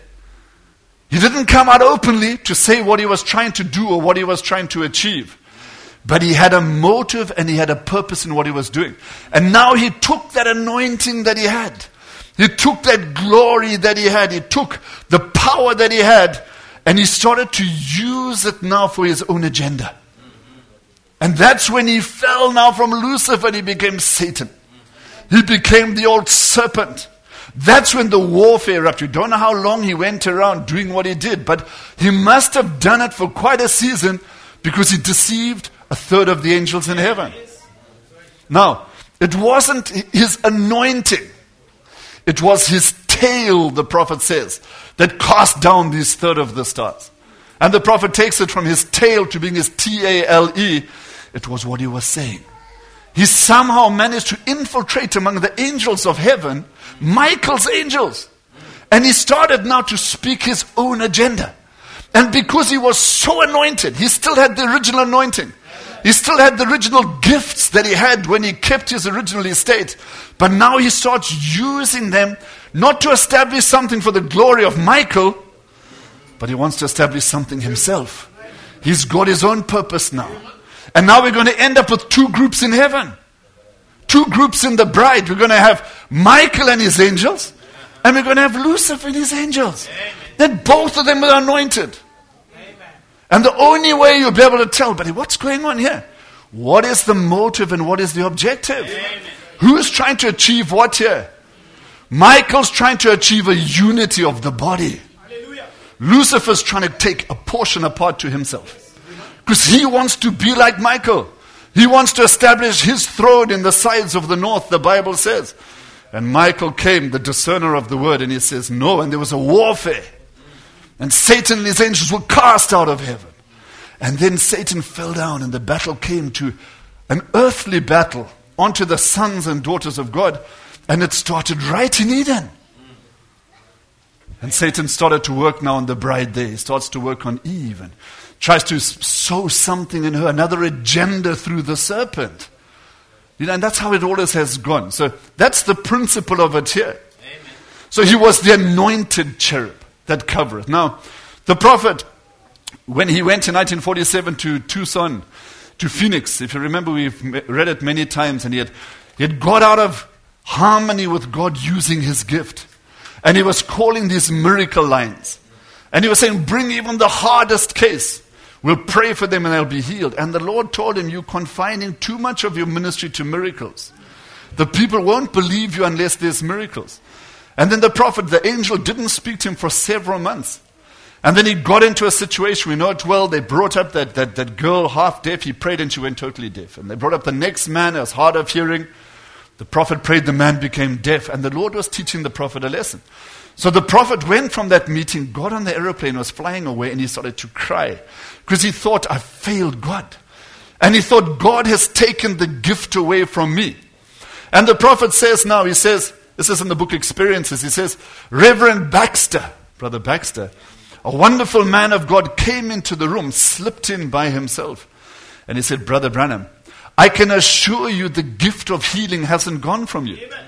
he didn't come out openly to say what he was trying to do or what he was trying to achieve. But he had a motive and he had a purpose in what he was doing. And now he took that anointing that he had. He took that glory that he had. He took the power that he had, and he started to use it now for his own agenda. And that's when he fell now from Lucifer and he became Satan. He became the old serpent. That's when the warfare erupted. You don't know how long he went around doing what he did, but he must have done it for quite a season, because he deceived a third of the angels in heaven. Now, it wasn't his anointing. It was his tail, the prophet says, that cast down these third of the stars. And the prophet takes it from his tail to being his T A L E. It was what he was saying. He somehow managed to infiltrate among the angels of heaven, Michael's angels. And he started now to speak his own agenda. And because he was so anointed, he still had the original anointing. He still had the original gifts that he had when he kept his original estate. But now he starts using them not to establish something for the glory of Michael, but he wants to establish something himself. He's got his own purpose now. And now we're going to end up with two groups in heaven. Two groups in the bride. We're going to have Michael and his angels, and we're going to have Lucifer and his angels. Then both of them are anointed. And the only way you'll be able to tell, but what's going on here? What is the motive and what is the objective? Amen. Who's trying to achieve what here? Michael's trying to achieve a unity of the body. Hallelujah. Lucifer's trying to take a portion apart to himself. Because he wants to be like Michael. He wants to establish his throne in the sides of the north, the Bible says. And Michael came, the discerner of the word, and he says, no, and there was a warfare. And Satan and his angels were cast out of heaven. And then Satan fell down, and the battle came to an earthly battle onto the sons and daughters of God. And it started right in Eden. And Satan started to work now on the bride there. He starts to work on Eve and tries to sow something in her, another agenda through the serpent. You know, and that's how it always has gone. So that's the principle of it here. Amen. So he was the anointed cherub that covereth. Now, the prophet, when he went in nineteen forty-seven to Tucson, to Phoenix, if you remember, we've read it many times, and he had, he had got out of harmony with God using his gift. And he was calling these miracle lines. And he was saying, bring even the hardest case. We'll pray for them and they'll be healed. And the Lord told him, you're confining too much of your ministry to miracles. The people won't believe you unless there's miracles. And then the prophet, the angel, didn't speak to him for several months. And then he got into a situation, we know it well, they brought up that, that, that girl, half deaf, he prayed and she went totally deaf. And they brought up the next man, who was hard of hearing. The prophet prayed, the man became deaf. And the Lord was teaching the prophet a lesson. So the prophet went from that meeting, got on the aeroplane, was flying away, and he started to cry. Because he thought, I failed God. And he thought, God has taken the gift away from me. And the prophet says now, he says, this is in the book Experiences, he says, Reverend Baxter, Brother Baxter, a wonderful man of God, came into the room, slipped in by himself. And he said, Brother Branham, I can assure you the gift of healing hasn't gone from you. Amen.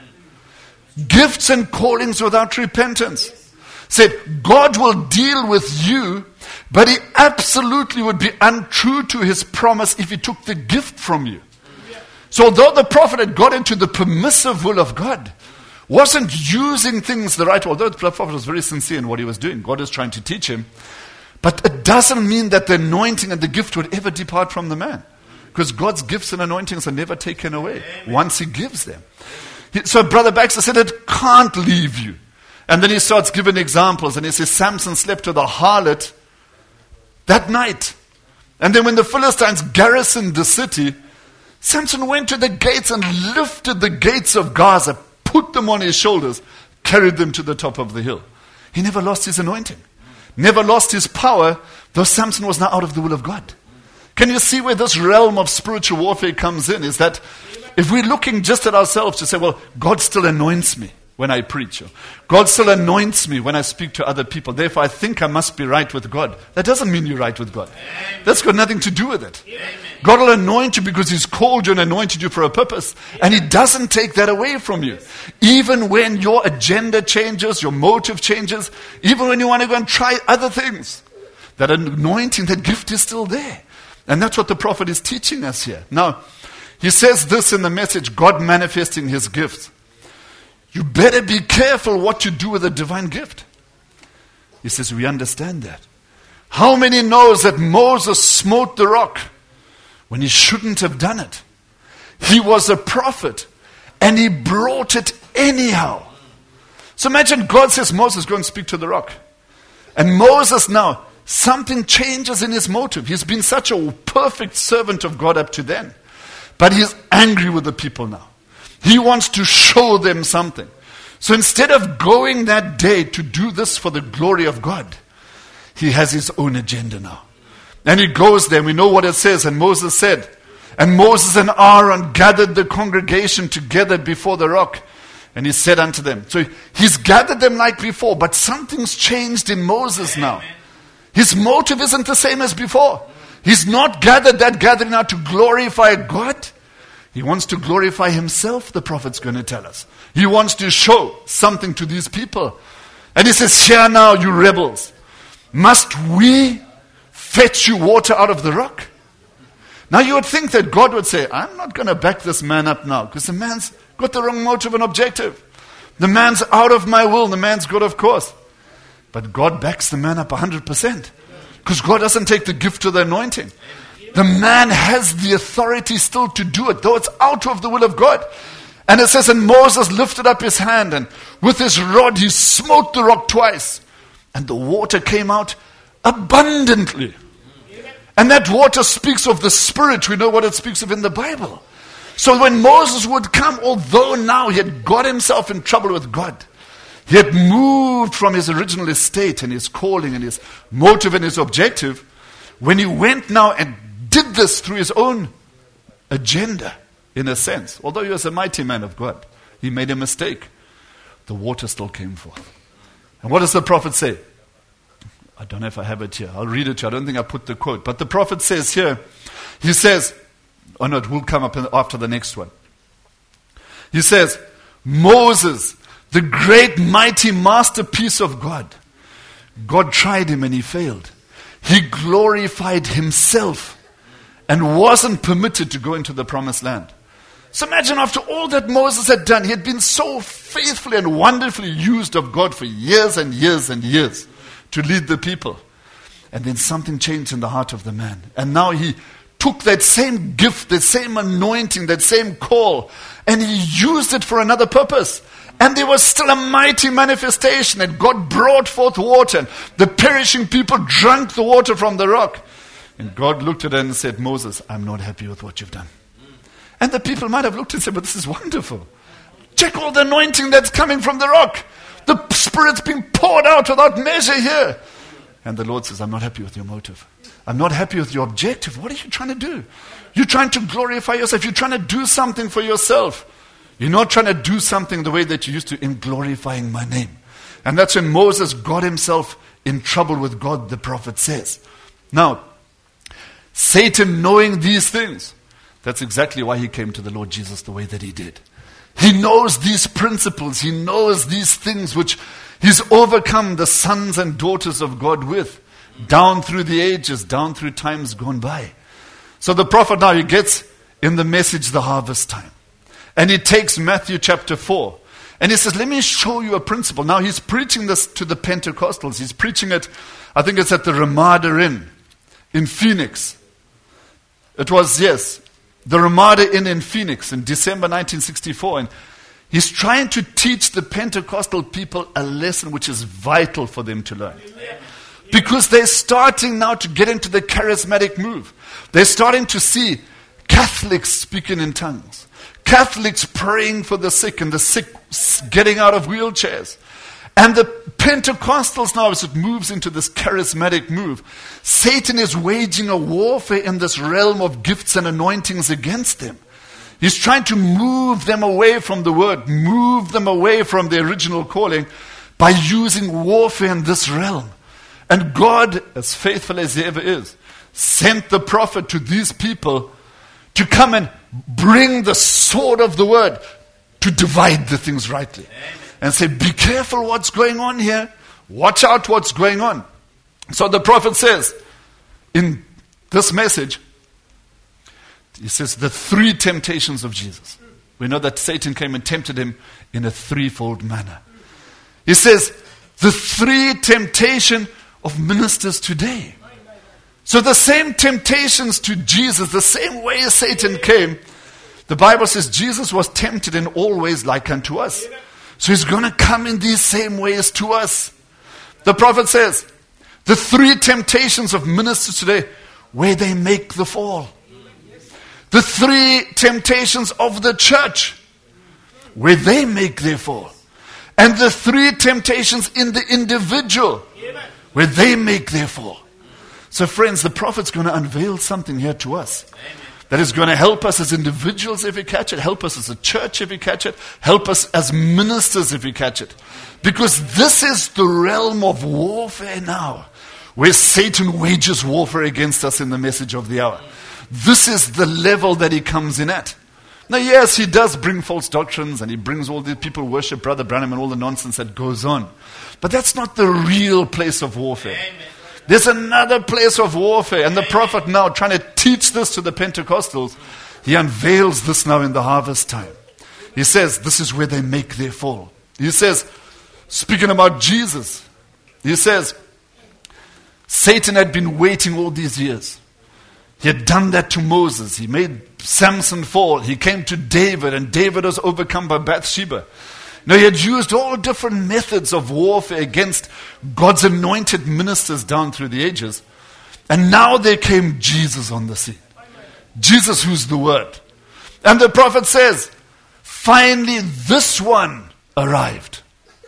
Gifts and callings without repentance. Said, God will deal with you, but he absolutely would be untrue to his promise if he took the gift from you. So although the prophet had got into the permissive will of God, wasn't using things the right way, although the prophet was very sincere in what he was doing, God was trying to teach him, but it doesn't mean that the anointing and the gift would ever depart from the man. Because God's gifts and anointings are never taken away once he gives them. So Brother Baxter said, it can't leave you. And then he starts giving examples. And he says, Samson slept with a harlot that night. And then when the Philistines garrisoned the city, Samson went to the gates and lifted the gates of Gaza, put them on his shoulders, carried them to the top of the hill. He never lost his anointing. Never lost his power, though Samson was now out of the will of God. Can you see where this realm of spiritual warfare comes in? Is that if we're looking just at ourselves to say, well, God still anoints me when I preach. Or God still anoints me when I speak to other people. Therefore, I think I must be right with God. That doesn't mean you're right with God. Amen. That's got nothing to do with it. Amen. God will anoint you because he's called you and anointed you for a purpose. Amen. And he doesn't take that away from you. Even when your agenda changes, your motive changes, even when you want to go and try other things, that anointing, that gift is still there. And that's what the prophet is teaching us here. Now, he says this in the message, God manifesting his gifts. You better be careful what you do with a divine gift. He says, we understand that. How many knows that Moses smote the rock when he shouldn't have done it? He was a prophet and he brought it anyhow. So imagine God says, Moses, go and speak to the rock. And Moses now, something changes in his motive. He's been such a perfect servant of God up to then. But he's angry with the people now. He wants to show them something. So instead of going that day to do this for the glory of God, he has his own agenda now. And he goes there, and we know what it says. And Moses said, and Moses and Aaron gathered the congregation together before the rock. And he said unto them, so he's gathered them like before, but something's changed in Moses now. His motive isn't the same as before. He's not gathered that gathering now to glorify God. He wants to glorify himself, the prophet's going to tell us. He wants to show something to these people. And he says, hear now, you rebels. Must we fetch you water out of the rock? Now you would think that God would say, I'm not going to back this man up now, because the man's got the wrong motive and objective. The man's out of my will. The man's good, of course. But God backs the man up one hundred percent. Because God doesn't take the gift of the anointing. The man has the authority still to do it, though it's out of the will of God. And it says, and Moses lifted up his hand, and with his rod he smote the rock twice. And the water came out abundantly. And that water speaks of the Spirit. We know what it speaks of in the Bible. So when Moses would come, although now he had got himself in trouble with God, he had moved from his original estate and his calling and his motive and his objective, when he went now and did this through his own agenda, in a sense, although he was a mighty man of God, he made a mistake. The water still came forth. And what does the prophet say? I don't know if I have it here. I'll read it to you. I don't think I put the quote. But the prophet says here, he says, oh no, it will come up after the next one. He says, Moses, the great mighty masterpiece of God, God tried him and he failed. He glorified himself and wasn't permitted to go into the promised land. So imagine after all that Moses had done, he had been so faithfully and wonderfully used of God for years and years and years to lead the people. And then something changed in the heart of the man. And now he took that same gift, that same anointing, that same call, and he used it for another purpose. And there was still a mighty manifestation, and God brought forth water. And the perishing people drank the water from the rock. And God looked at it and said, Moses, I'm not happy with what you've done. And the people might have looked and said, but this is wonderful. Check all the anointing that's coming from the rock. The Spirit's being poured out without measure here. And the Lord says, I'm not happy with your motive. I'm not happy with your objective. What are you trying to do? You're trying to glorify yourself. You're trying to do something for yourself. You're not trying to do something the way that you used to in glorifying my name. And that's when Moses got himself in trouble with God, the prophet says. Now, Satan knowing these things, that's exactly why he came to the Lord Jesus the way that he did. He knows these principles. He knows these things which he's overcome the sons and daughters of God with, down through the ages, down through times gone by. So the prophet now, he gets in the message, the harvest time. And he takes Matthew chapter four. And he says, let me show you a principle. Now he's preaching this to the Pentecostals. He's preaching it, I think it's at the Ramada Inn in Phoenix. It was, yes, the Ramada Inn in Phoenix in December nineteen sixty-four. And he's trying to teach the Pentecostal people a lesson which is vital for them to learn. Because they're starting now to get into the charismatic move. They're starting to see Catholics speaking in tongues. Catholics praying for the sick and the sick getting out of wheelchairs. And the Pentecostals now, as it moves into this charismatic move, Satan is waging a warfare in this realm of gifts and anointings against them. He's trying to move them away from the word, move them away from the original calling by using warfare in this realm. And God, as faithful as he ever is, sent the prophet to these people to come and bring the sword of the word to divide the things rightly. Amen. And say, be careful what's going on here. Watch out what's going on. So the prophet says, in this message, he says the three temptations of Jesus. We know that Satan came and tempted him in a threefold manner. He says, the three temptation of ministers today. So the same temptations to Jesus, the same way Satan came, the Bible says Jesus was tempted in all ways like unto us. So he's going to come in these same ways to us. The prophet says, the three temptations of ministers today, where they make the fall. The three temptations of the church, where they make their fall. And the three temptations in the individual, where they make their fall. So friends, the prophet's going to unveil something here to us. That is going to help us as individuals if we catch it. Help us as a church if we catch it. Help us as ministers if we catch it. Because this is the realm of warfare now. Where Satan wages warfare against us in the message of the hour. This is the level that he comes in at. Now yes, he does bring false doctrines. And he brings all the people who worship Brother Branham and all the nonsense that goes on. But that's not the real place of warfare. Amen. There's another place of warfare. And the prophet now, trying to teach this to the Pentecostals, he unveils this now in the harvest time. He says, this is where they make their fall. He says, speaking about Jesus, he says, Satan had been waiting all these years. He had done that to Moses. He made Samson fall. He came to David, and David was overcome by Bathsheba. Now, he had used all different methods of warfare against God's anointed ministers down through the ages. And now there came Jesus on the scene. Jesus, who's the Word. And the prophet says, finally this one arrived.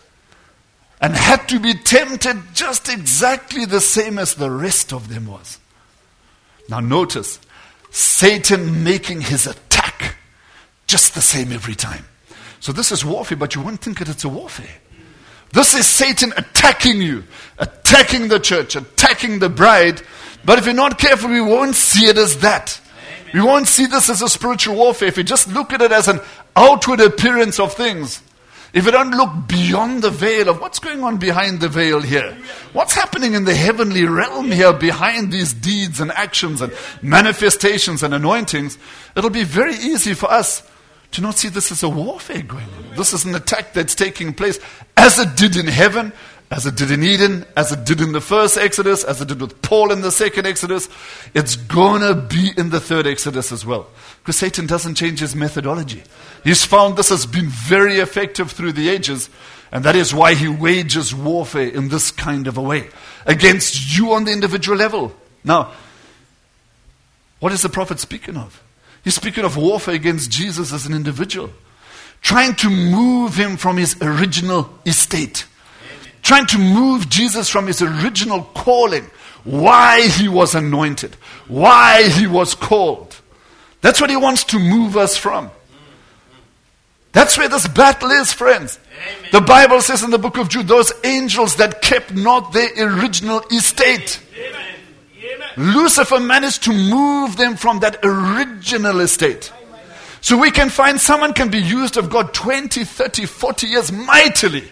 And had to be tempted just exactly the same as the rest of them was. Now notice, Satan making his attack just the same every time. So this is warfare, but you won't think that it's a warfare. This is Satan attacking you, attacking the church, attacking the bride. But if you're not careful, we won't see it as that. Amen. We won't see this as a spiritual warfare. If you just look at it as an outward appearance of things, if you don't look beyond the veil of what's going on behind the veil here, what's happening in the heavenly realm here behind these deeds and actions and manifestations and anointings, it'll be very easy for us to not see this as a warfare going on. This is an attack that's taking place as it did in heaven, as it did in Eden, as it did in the first Exodus, as it did with Paul in the second Exodus. It's gonna be in the third Exodus as well. Because Satan doesn't change his methodology. He's found this has been very effective through the ages, and that is why he wages warfare in this kind of a way against you on the individual level. Now, what is the prophet speaking of? He's speaking of warfare against Jesus as an individual, trying to move him from his original estate, Amen. Trying to move Jesus from his original calling, why he was anointed, why he was called. That's what he wants to move us from. That's where this battle is, friends. Amen. The Bible says in the book of Jude, those angels that kept not their original estate. Amen. Lucifer managed to move them from that original estate. So we can find someone can be used of God twenty, thirty, forty years mightily.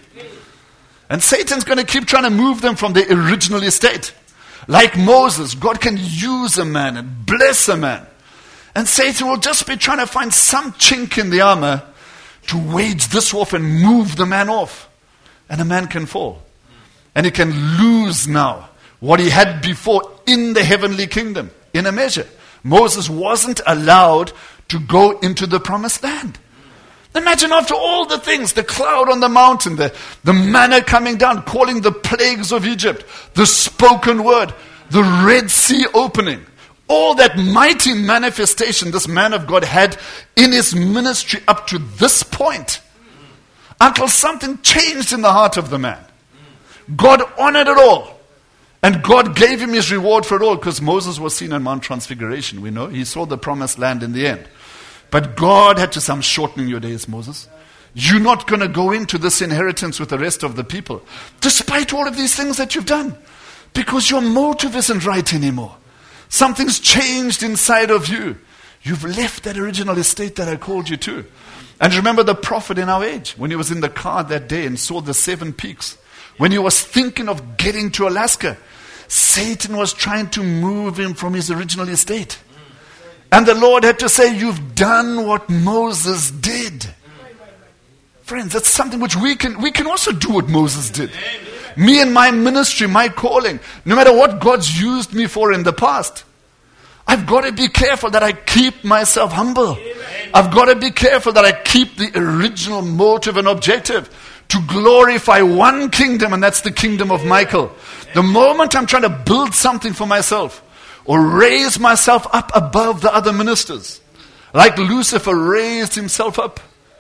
And Satan's going to keep trying to move them from the original estate. Like Moses, God can use a man and bless a man. And Satan will just be trying to find some chink in the armor to wage this off and move the man off. And a man can fall. And he can lose now what he had before in the heavenly kingdom, in a measure. Moses wasn't allowed to go into the promised land. Imagine after all the things, the cloud on the mountain, the, the manna coming down, calling the plagues of Egypt, the spoken word, the Red Sea opening, all that mighty manifestation this man of God had in his ministry up to this point, until something changed in the heart of the man. God honored it all. And God gave him his reward for it all, because Moses was seen on Mount Transfiguration. We know he saw the promised land in the end. But God had to say, I'm shortening your days, Moses. You're not going to go into this inheritance with the rest of the people, despite all of these things that you've done, because your motive isn't right anymore. Something's changed inside of you. You've left that original estate that I called you to. And remember the prophet in our age, when he was in the car that day and saw the seven peaks, when he was thinking of getting to Alaska, Satan was trying to move him from his original estate. And the Lord had to say, you've done what Moses did. Friends, that's something which we can we can also do what Moses did. Me and my ministry, my calling, no matter what God's used me for in the past, I've got to be careful that I keep myself humble. I've got to be careful that I keep the original motive and objective to glorify one kingdom, and that's the kingdom of Michael. The moment I'm trying to build something for myself or raise myself up above the other ministers, like Lucifer raised himself up,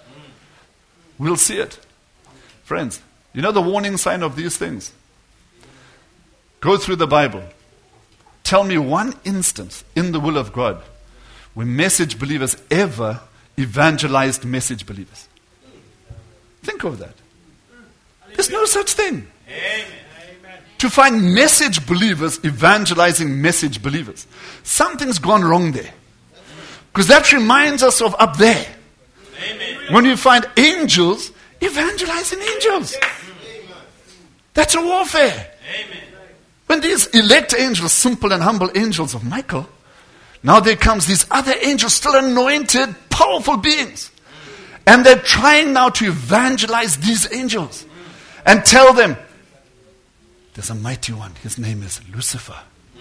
we'll see it. Friends, you know the warning sign of these things? Go through the Bible. Tell me one instance in the will of God where message believers ever evangelized message believers. Think of that. There's no such thing. Amen. To find message believers evangelizing message believers. Something's gone wrong there. Because that reminds us of up there. Amen. When you find angels evangelizing angels. That's a warfare. Amen. When these elect angels, simple and humble angels of Michael, now there comes these other angels, still anointed, powerful beings. And they're trying now to evangelize these angels. And tell them, there's a mighty one. His name is Lucifer.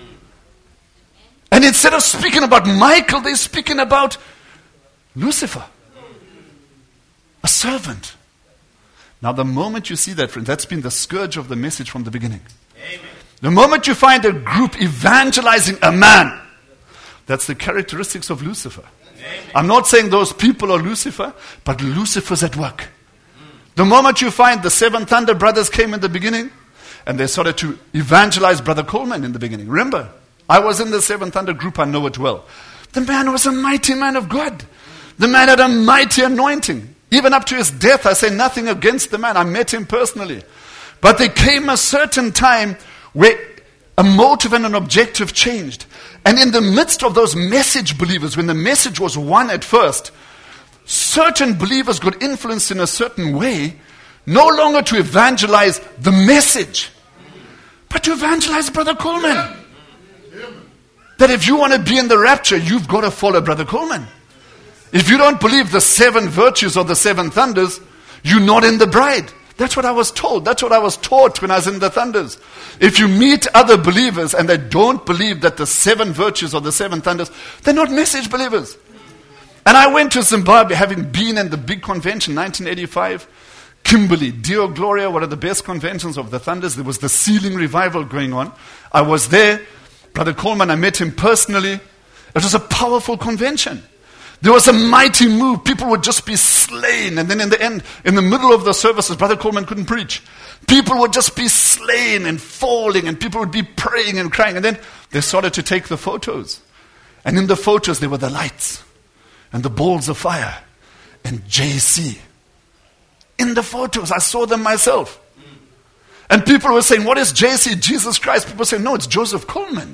And instead of speaking about Michael, they're speaking about Lucifer. A servant. Now the moment you see that, friends, that's been the scourge of the message from the beginning. Amen. The moment you find a group evangelizing a man, that's the characteristics of Lucifer. I'm not saying those people are Lucifer, but Lucifer's at work. The moment you find the Seven Thunder Brothers came in the beginning, and they started to evangelize Brother Coleman in the beginning. Remember, I was in the Seven Thunder group, I know it well. The man was a mighty man of God. The man had a mighty anointing. Even up to his death, I say nothing against the man. I met him personally. But there came a certain time where a motive and an objective changed. And in the midst of those message believers, when the message was one at first, certain believers got influenced in a certain way, no longer to evangelize the message, but to evangelize Brother Coleman. That if you want to be in the rapture, you've got to follow Brother Coleman. If you don't believe the seven virtues or the seven thunders, you're not in the bride. That's what I was told. That's what I was taught when I was in the thunders. If you meet other believers and they don't believe that the seven virtues or the seven thunders, they're not message believers. And I went to Zimbabwe, having been in the big convention, nineteen eighty-five. Kimberley, Dio Gloria, one of the best conventions of the thunders. There was the sealing revival going on. I was there. Brother Coleman, I met him personally. It was a powerful convention. There was a mighty move. People would just be slain. And then in the end, in the middle of the services, Brother Coleman couldn't preach. People would just be slain and falling, and people would be praying and crying. And then they started to take the photos. And in the photos, there were the lights and the balls of fire and J C. In the photos, I saw them myself. And people were saying, what is J C? Jesus Christ. People were saying, no, it's Joseph Coleman.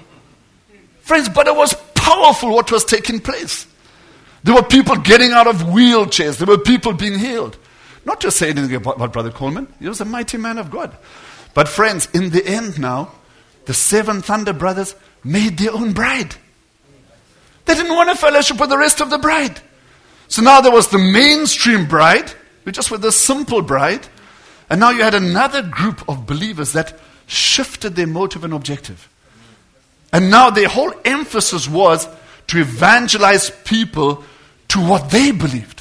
Friends, but it was powerful what was taking place. There were people getting out of wheelchairs. There were people being healed. Not to say anything about, about Brother Coleman. He was a mighty man of God. But friends, in the end now, the Seven Thunder Brothers made their own bride. They didn't want to fellowship with the rest of the bride. So now there was the mainstream bride, which just was the simple bride. And now you had another group of believers that shifted their motive and objective. And now their whole emphasis was to evangelize people to what they believed.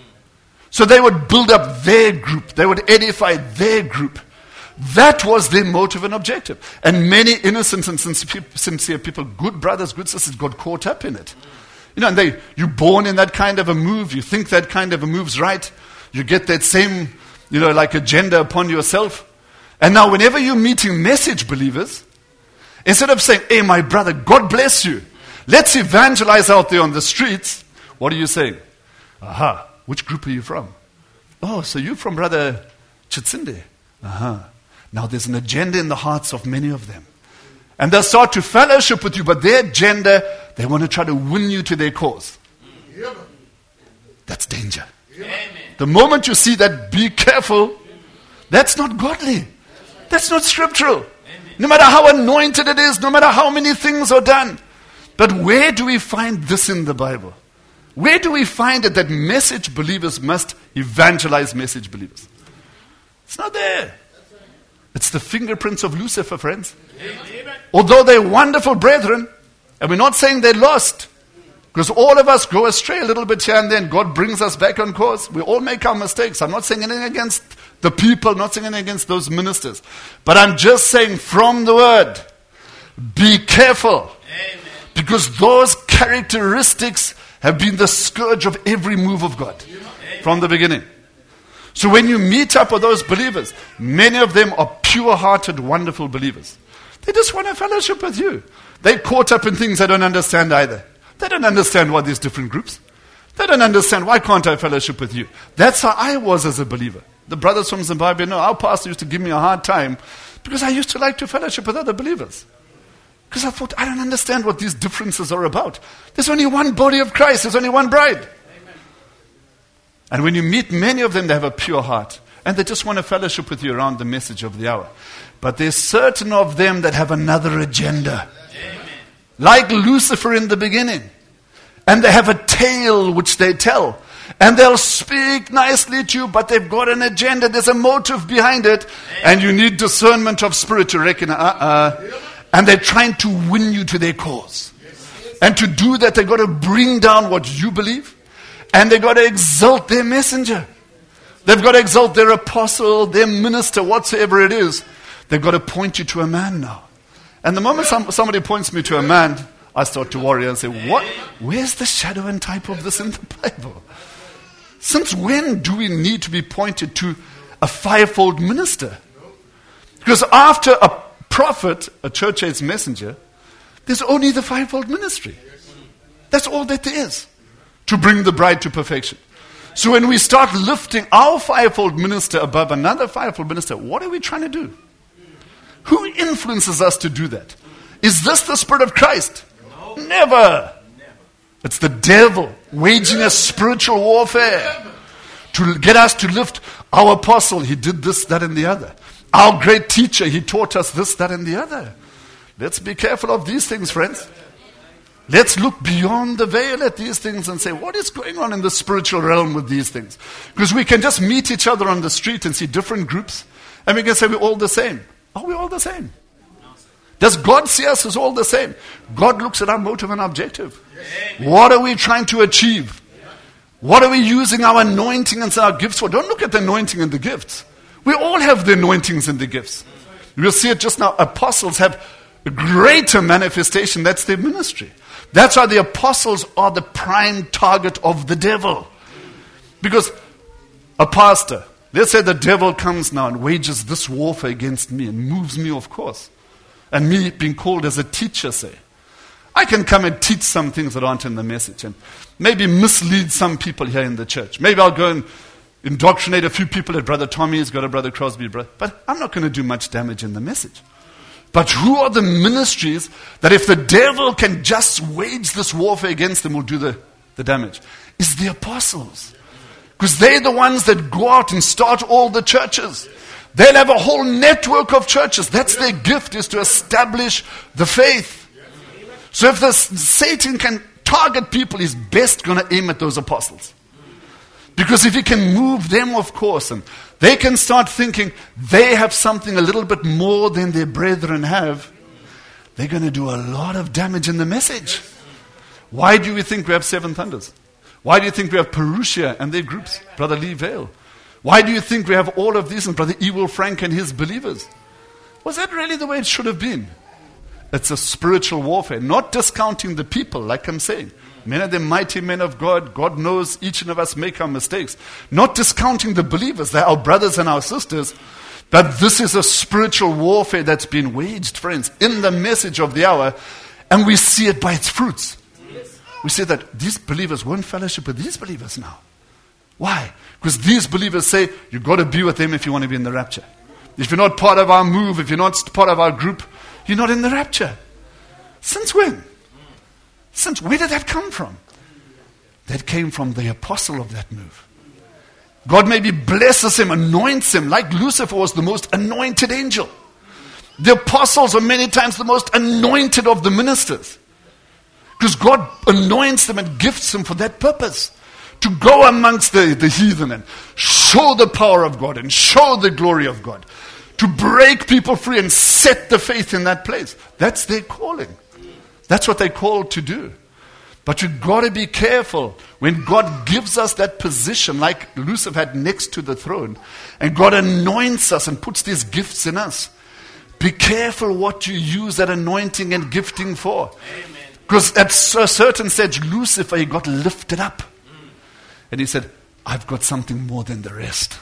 So they would build up their group. They would edify their group. That was their motive and objective. And many innocent and sincere people, good brothers, good sisters, got caught up in it. You know, and they, you're born in that kind of a move. You think that kind of a move's right. You get that same, you know, like agenda upon yourself. And now whenever you're meeting message believers, instead of saying, hey, my brother, God bless you, let's evangelize out there on the streets, what are you saying? Aha, which group are you from? Oh, so you're from Brother Chitsinde. Aha. Now there's an agenda in the hearts of many of them. And they'll start to fellowship with you, but their agenda, they want to try to win you to their cause. That's danger. The moment you see that, be careful. That's not godly. That's not scriptural. No matter how anointed it is, no matter how many things are done. But where do we find this in the Bible? Where do we find it that message believers must evangelize message believers? It's not there. It's the fingerprints of Lucifer, friends. Amen. Although they're wonderful brethren, and we're not saying they're lost, because all of us go astray a little bit here and then. God brings us back on course. We all make our mistakes. I'm not saying anything against the people, not saying anything against those ministers. But I'm just saying from the word, be careful. Amen. Because those characteristics have been the scourge of every move of God. Amen. From the beginning. So when you meet up with those believers, many of them are pure-hearted, wonderful believers. They just want to fellowship with you. They're caught up in things they don't understand either. They don't understand why there's different groups. They don't understand, why can't I fellowship with you? That's how I was as a believer. The brothers from Zimbabwe know, our pastor used to give me a hard time because I used to like to fellowship with other believers. Because I thought, I don't understand what these differences are about. There's only one body of Christ. There's only one bride. Amen. And when you meet many of them, they have a pure heart. And they just want to fellowship with you around the message of the hour. But there's certain of them that have another agenda. Amen. Like Lucifer in the beginning. And they have a tale which they tell. And they'll speak nicely to you, but they've got an agenda. There's a motive behind it. Amen. And you need discernment of spirit to reckon, uh-uh. And they're trying to win you to their cause. Yes. And to do that, they've got to bring down what you believe. And they've got to exalt their messenger. They've got to exalt their apostle, their minister, whatsoever it is. They've got to point you to a man now. And the moment some, somebody points me to a man, I start to worry and say, what? Where's the shadow and type of this in the Bible? Since when do we need to be pointed to a fivefold minister? Because after a prophet, a church-age messenger, there's only the fivefold ministry. That's all that there is to bring the bride to perfection. So when we start lifting our fivefold minister above another fivefold minister, what are we trying to do? Who influences us to do that? Is this the Spirit of Christ? No. Never. It's the devil waging a spiritual warfare to get us to lift our apostle. He did this, that, and the other. Our great teacher, he taught us this, that, and the other. Let's be careful of these things, friends. Let's look beyond the veil at these things and say, what is going on in the spiritual realm with these things? Because we can just meet each other on the street and see different groups, and we can say we're all the same. Are we all the same? Does God see us as all the same? God looks at our motive and objective. What are we trying to achieve? What are we using our anointing and our gifts for? Don't look at the anointing and the gifts. We all have the anointings and the gifts. We'll see it just now. Apostles have a greater manifestation. That's their ministry. That's why the apostles are the prime target of the devil. Because a pastor, let's say the devil comes now and wages this warfare against me and moves me off course. And me being called as a teacher, say, I can come and teach some things that aren't in the message and maybe mislead some people here in the church. Maybe I'll go and indoctrinate a few people that Brother Tommy's got a Brother Crosby, brother. But I'm not going to do much damage in the message. But who are the ministries that if the devil can just wage this warfare against them will do the, the damage? It's the apostles. Because they're the ones that go out and start all the churches. They'll have a whole network of churches. That's their gift, is to establish the faith. So if the Satan can target people, he's best going to aim at those apostles. Because if he can move them off course and they can start thinking they have something a little bit more than their brethren have, they're going to do a lot of damage in the message. Why do we think we have Seven Thunders? Why do you think we have Perusia and their groups? Brother Lee Vale. Why do you think we have all of these and Brother Ewell Frank and his believers? Was that really the way it should have been? It's a spiritual warfare, not discounting the people, like I'm saying. Men are the mighty men of God. God knows each one of us make our mistakes. Not discounting the believers. They're our brothers and our sisters. But this is a spiritual warfare that's been waged, friends, in the message of the hour. And we see it by its fruits. We see that these believers won't fellowship with these believers now. Why? Because these believers say, you've got to be with them if you want to be in the rapture. If you're not part of our move, if you're not part of our group, you're not in the rapture. Since when? Since where did that come from? That came from the apostle of that move. God maybe blesses him, anoints him, like Lucifer was the most anointed angel. The apostles are many times the most anointed of the ministers. Because God anoints them and gifts them for that purpose. To go amongst the, the heathen and show the power of God and show the glory of God. To break people free and set the faith in that place. That's their calling. That's what they're called to do. But you've got to be careful when God gives us that position like Lucifer had next to the throne. And God anoints us and puts these gifts in us. Be careful what you use that anointing and gifting for. Because at a certain stage, Lucifer, he got lifted up. And he said, I've got something more than the rest.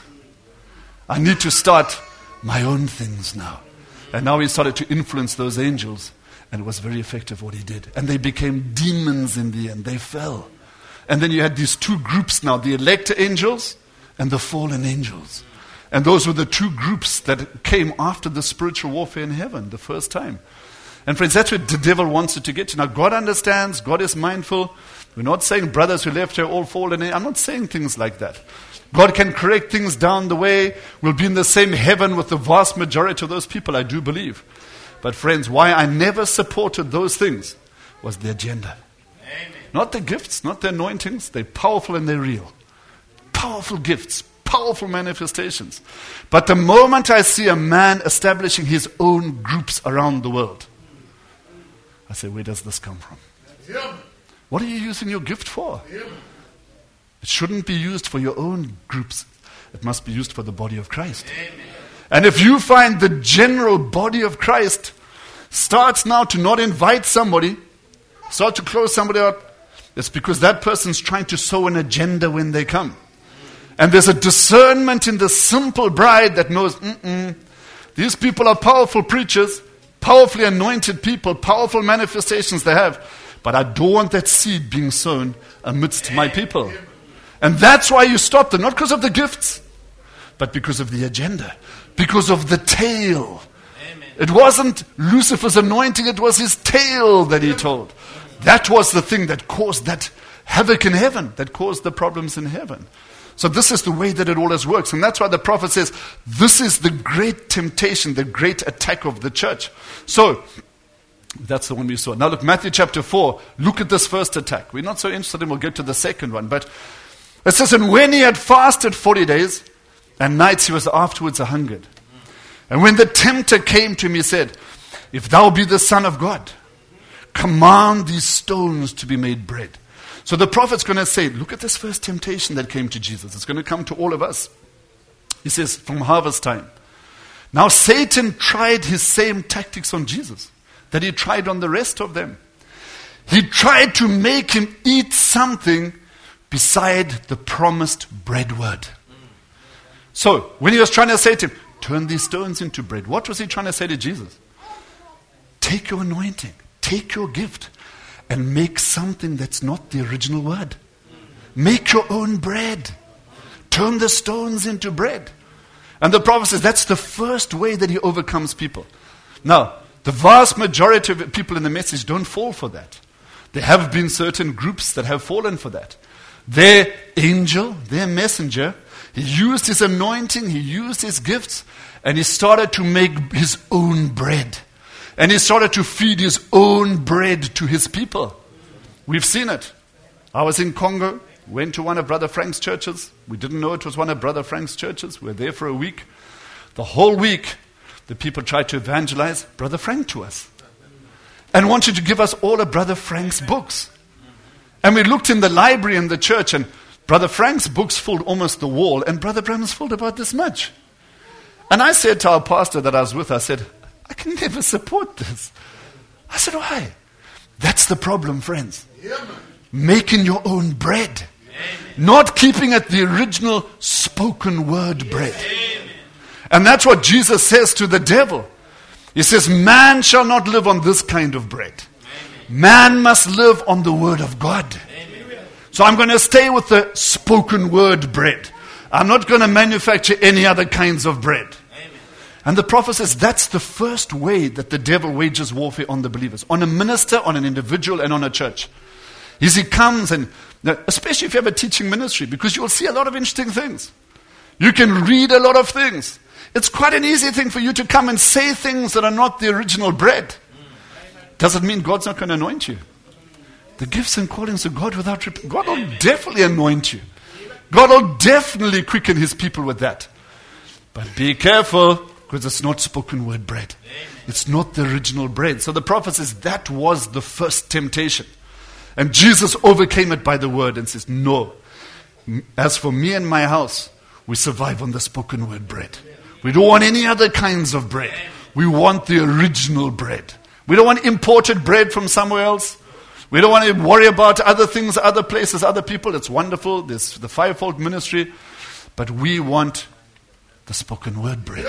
I need to start my own things now. And now he started to influence those angels. And it was very effective what he did. And they became demons in the end. They fell. And then you had these two groups now. The elect angels and the fallen angels. And those were the two groups that came after the spiritual warfare in heaven the first time. And friends, that's what the devil wants it to get to. Now God understands. God is mindful. We're not saying brothers who left here all fallen. I'm not saying things like that. God can correct things down the way. We'll be in the same heaven with the vast majority of those people, I do believe. But friends, why I never supported those things was the agenda. Amen. Not the gifts, not the anointings. They're powerful and they're real. Powerful gifts, powerful manifestations. But the moment I see a man establishing his own groups around the world, I say, where does this come from? What are you using your gift for? It shouldn't be used for your own groups. It must be used for the body of Christ. Amen. And if you find the general body of Christ starts now to not invite somebody, start to close somebody out, it's because that person's trying to sow an agenda when they come. And there's a discernment in the simple bride that knows, mm-mm, these people are powerful preachers, powerfully anointed people, powerful manifestations they have, but I don't want that seed being sown amidst my people. And that's why you stop them, not because of the gifts, but because of the agenda, because of the tail. Amen. It wasn't Lucifer's anointing, it was his tail that he told. That was the thing that caused that havoc in heaven, that caused the problems in heaven. So this is the way that it always works. And that's why the prophet says, this is the great temptation, the great attack of the church. So, that's the one we saw. Now look, Matthew chapter four, look at this first attack. We're not so interested in, we'll get to the second one. But it says, and when he had fasted forty days and nights, he was afterwards a-hungered. And when the tempter came to him, he said, if thou be the Son of God, command these stones to be made bread. So the prophet's going to say, look at this first temptation that came to Jesus. It's going to come to all of us. He says, from harvest time. Now Satan tried his same tactics on Jesus that he tried on the rest of them. He tried to make him eat something beside the promised bread word. So, when he was trying to say to him, turn these stones into bread, what was he trying to say to Jesus? Take your anointing, take your gift, and make something that's not the original word. Make your own bread. Turn the stones into bread. And the prophet says that's the first way that he overcomes people. Now, the vast majority of people in the message don't fall for that. There have been certain groups that have fallen for that. Their angel, their messenger, he used his anointing, he used his gifts, and he started to make his own bread. And he started to feed his own bread to his people. We've seen it. I was in Congo, went to one of Brother Frank's churches. We didn't know it was one of Brother Frank's churches. We were there for a week. The whole week, the people tried to evangelize Brother Frank to us. And wanted to give us all of Brother Frank's books. And we looked in the library in the church, and Brother Frank's books filled almost the wall, and Brother Branham's filled about this much. And I said to our pastor that I was with, I said, I can never support this. I said, why? That's the problem, friends. Making your own bread. Not keeping it the original spoken word bread. And that's what Jesus says to the devil. He says, man shall not live on this kind of bread. Man must live on the word of God. So I'm going to stay with the spoken word bread. I'm not going to manufacture any other kinds of bread. And the prophet says that's the first way that the devil wages warfare on the believers. On a minister, on an individual, and on a church. Is he comes and, especially if you have a teaching ministry, because you'll see a lot of interesting things. You can read a lot of things. It's quite an easy thing for you to come and say things that are not the original bread. Doesn't mean God's not going to anoint you. The gifts and callings of God without rep- God will definitely anoint you. God will definitely quicken his people with that. But be careful, because it's not spoken word bread. It's not the original bread. So the prophet says that was the first temptation. And Jesus overcame it by the word and says, no. As for me and my house, we survive on the spoken word bread. We don't want any other kinds of bread. We want the original bread. We don't want imported bread from somewhere else. We don't want to worry about other things, other places, other people. It's wonderful. There's the fivefold ministry. But we want the spoken word bread.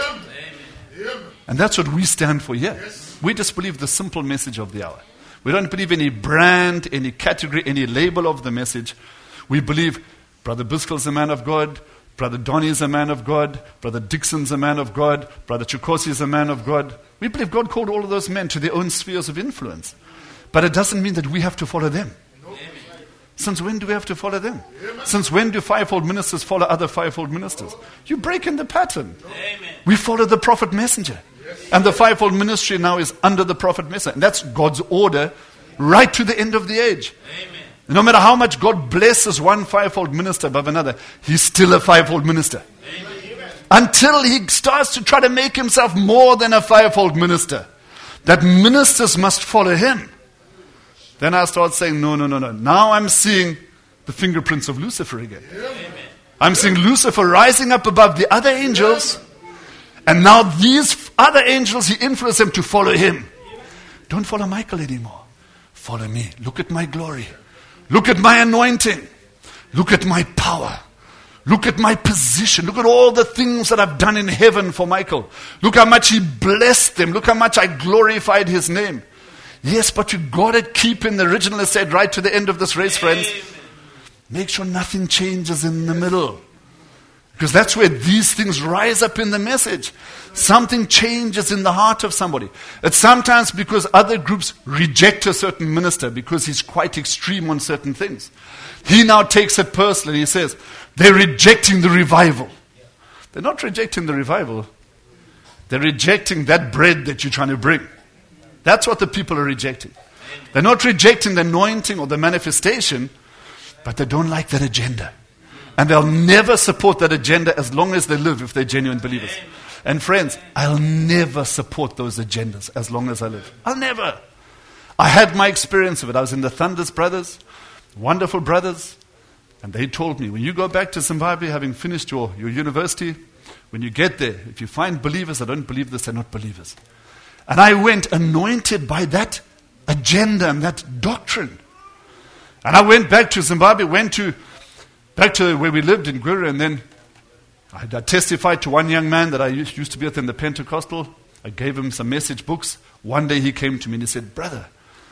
And that's what we stand for here. We just believe the simple message of the hour. We don't believe any brand, any category, any label of the message. We believe Brother Biskel's a man of God. Brother Donnie is a man of God. Brother Dixon's a man of God. Brother Chukosi is a man of God. We believe God called all of those men to their own spheres of influence. But it doesn't mean that we have to follow them. Since when do we have to follow them? Since when do fivefold ministers follow other fivefold ministers? You break in the pattern. We follow the prophet messenger. And the fivefold ministry now is under the prophet messenger. And that's God's order right to the end of the age. No matter how much God blesses one fivefold minister above another, he's still a fivefold minister. Until he starts to try to make himself more than a fivefold minister. That ministers must follow him. Then I start saying, no, no, no, no. Now I'm seeing the fingerprints of Lucifer again. Amen. I'm seeing Lucifer rising up above the other angels And now these other angels, he influenced them to follow him. Don't follow Michael anymore. Follow me. Look at my glory. Look at my anointing. Look at my power. Look at my position. Look at all the things that I've done in heaven for Michael. Look how much he blessed them. Look how much I glorified his name. Yes, but you got to keep in the original said right to the end of this race, friends. Make sure nothing changes in the middle. Because that's where these things rise up in the message. Something changes in the heart of somebody. It's sometimes because other groups reject a certain minister because he's quite extreme on certain things. He now takes it personally. He says, they're rejecting the revival. They're not rejecting the revival. They're rejecting that bread that you're trying to bring. That's what the people are rejecting. They're not rejecting the anointing or the manifestation, but they don't like that agenda. And they'll never support that agenda as long as they live if they're genuine believers. And friends, I'll never support those agendas as long as I live. I'll never. I had my experience of it. I was in the Thunders Brothers, wonderful brothers. And they told me, when you go back to Zimbabwe having finished your, your university, when you get there, if you find believers that don't believe this, they're not believers. And I went anointed by that agenda and that doctrine. And I went back to Zimbabwe, went to back to where we lived in Guru, and then I, I testified to one young man that I used, used to be with in the Pentecostal. I gave him some message books. One day he came to me and he said, brother,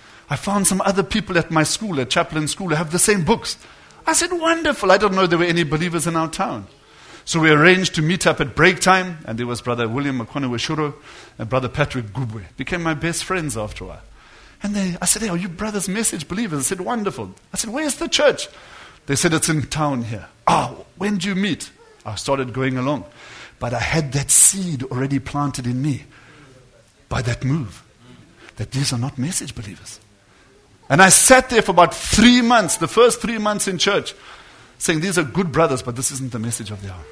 I found some other people at my school, at Chaplain School, who have the same books. I said, wonderful. I don't know there were any believers in our town. So we arranged to meet up at break time, and there was Brother William Makonaweshuro and Brother Patrick Gubwe. Became my best friends after a while. And they, I said, hey, are you brothers message believers? I said, wonderful. I said, where's the church? They said, it's in town here. Oh, when did you meet? I started going along. But I had that seed already planted in me by that move, that these are not message believers. And I sat there for about three months, the first three months in church, saying, these are good brothers, but this isn't the message of the hour.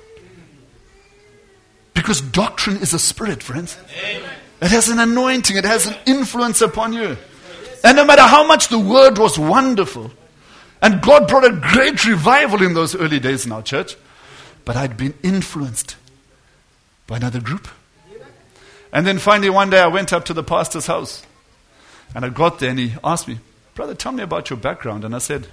Because doctrine is a spirit, friends. Amen. It has an anointing. It has an influence upon you. And no matter how much the word was wonderful, and God brought a great revival in those early days in our church, but I'd been influenced by another group. And then finally one day I went up to the pastor's house, and I got there and he asked me, brother, tell me about your background. And I said,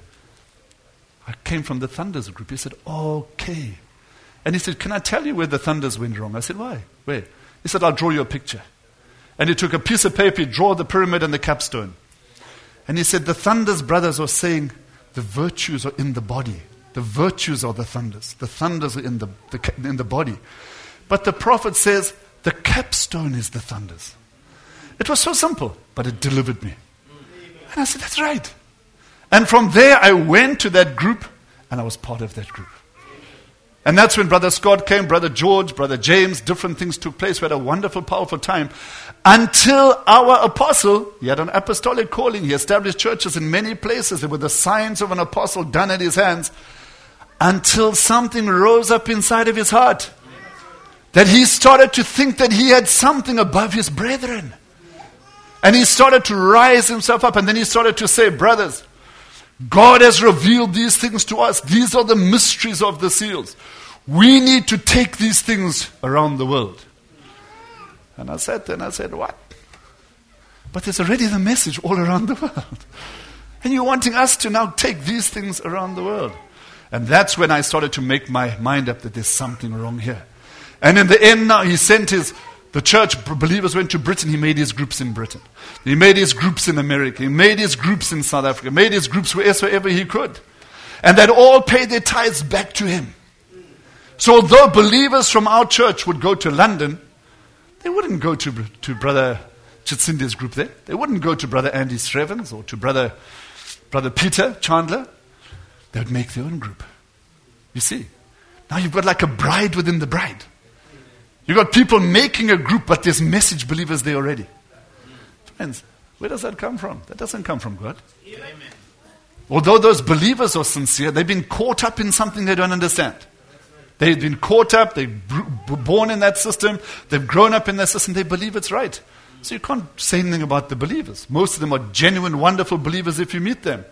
I came from the Thunders group. He said, okay. And he said, can I tell you where the Thunders went wrong? I said, why? Where? He said, I'll draw you a picture. And he took a piece of paper, he drew the pyramid and the capstone. And he said, the Thunders brothers are saying the virtues are in the body. The virtues are the thunders. The thunders are in the, the, in the body. But the prophet says, the capstone is the thunders. It was so simple, but it delivered me. And I said, that's right. And from there, I went to that group, and I was part of that group. And that's when Brother Scott came, Brother George, Brother James, different things took place. We had a wonderful, powerful time. Until our apostle, he had an apostolic calling. He established churches in many places. There were the signs of an apostle done in his hands. Until something rose up inside of his heart. That he started to think that he had something above his brethren. And he started to rise himself up. And then he started to say, brothers, God has revealed these things to us. These are the mysteries of the seals. We need to take these things around the world. And I sat there and I said, what? But there's already the message all around the world. And you're wanting us to now take these things around the world. And that's when I started to make my mind up that there's something wrong here. And in the end now, he sent his, the church believers went to Britain. He made his groups in Britain. He made his groups in America. He made his groups in South Africa. He made his groups wherever he could. And they'd all pay their tithes back to him. So although believers from our church would go to London, they wouldn't go to, to Brother Chitsindi's group there. They wouldn't go to Brother Andy Strevens or to Brother, Brother Peter Chandler. They would make their own group. You see, now you've got like a bride within the bride. You've got people making a group, but there's message believers there already. Friends, where does that come from? That doesn't come from God. Amen. Although those believers are sincere, they've been caught up in something they don't understand. They've been caught up, they're born in that system, they've grown up in that system, they believe it's right. So you can't say anything about the believers. Most of them are genuine, wonderful believers if you meet them.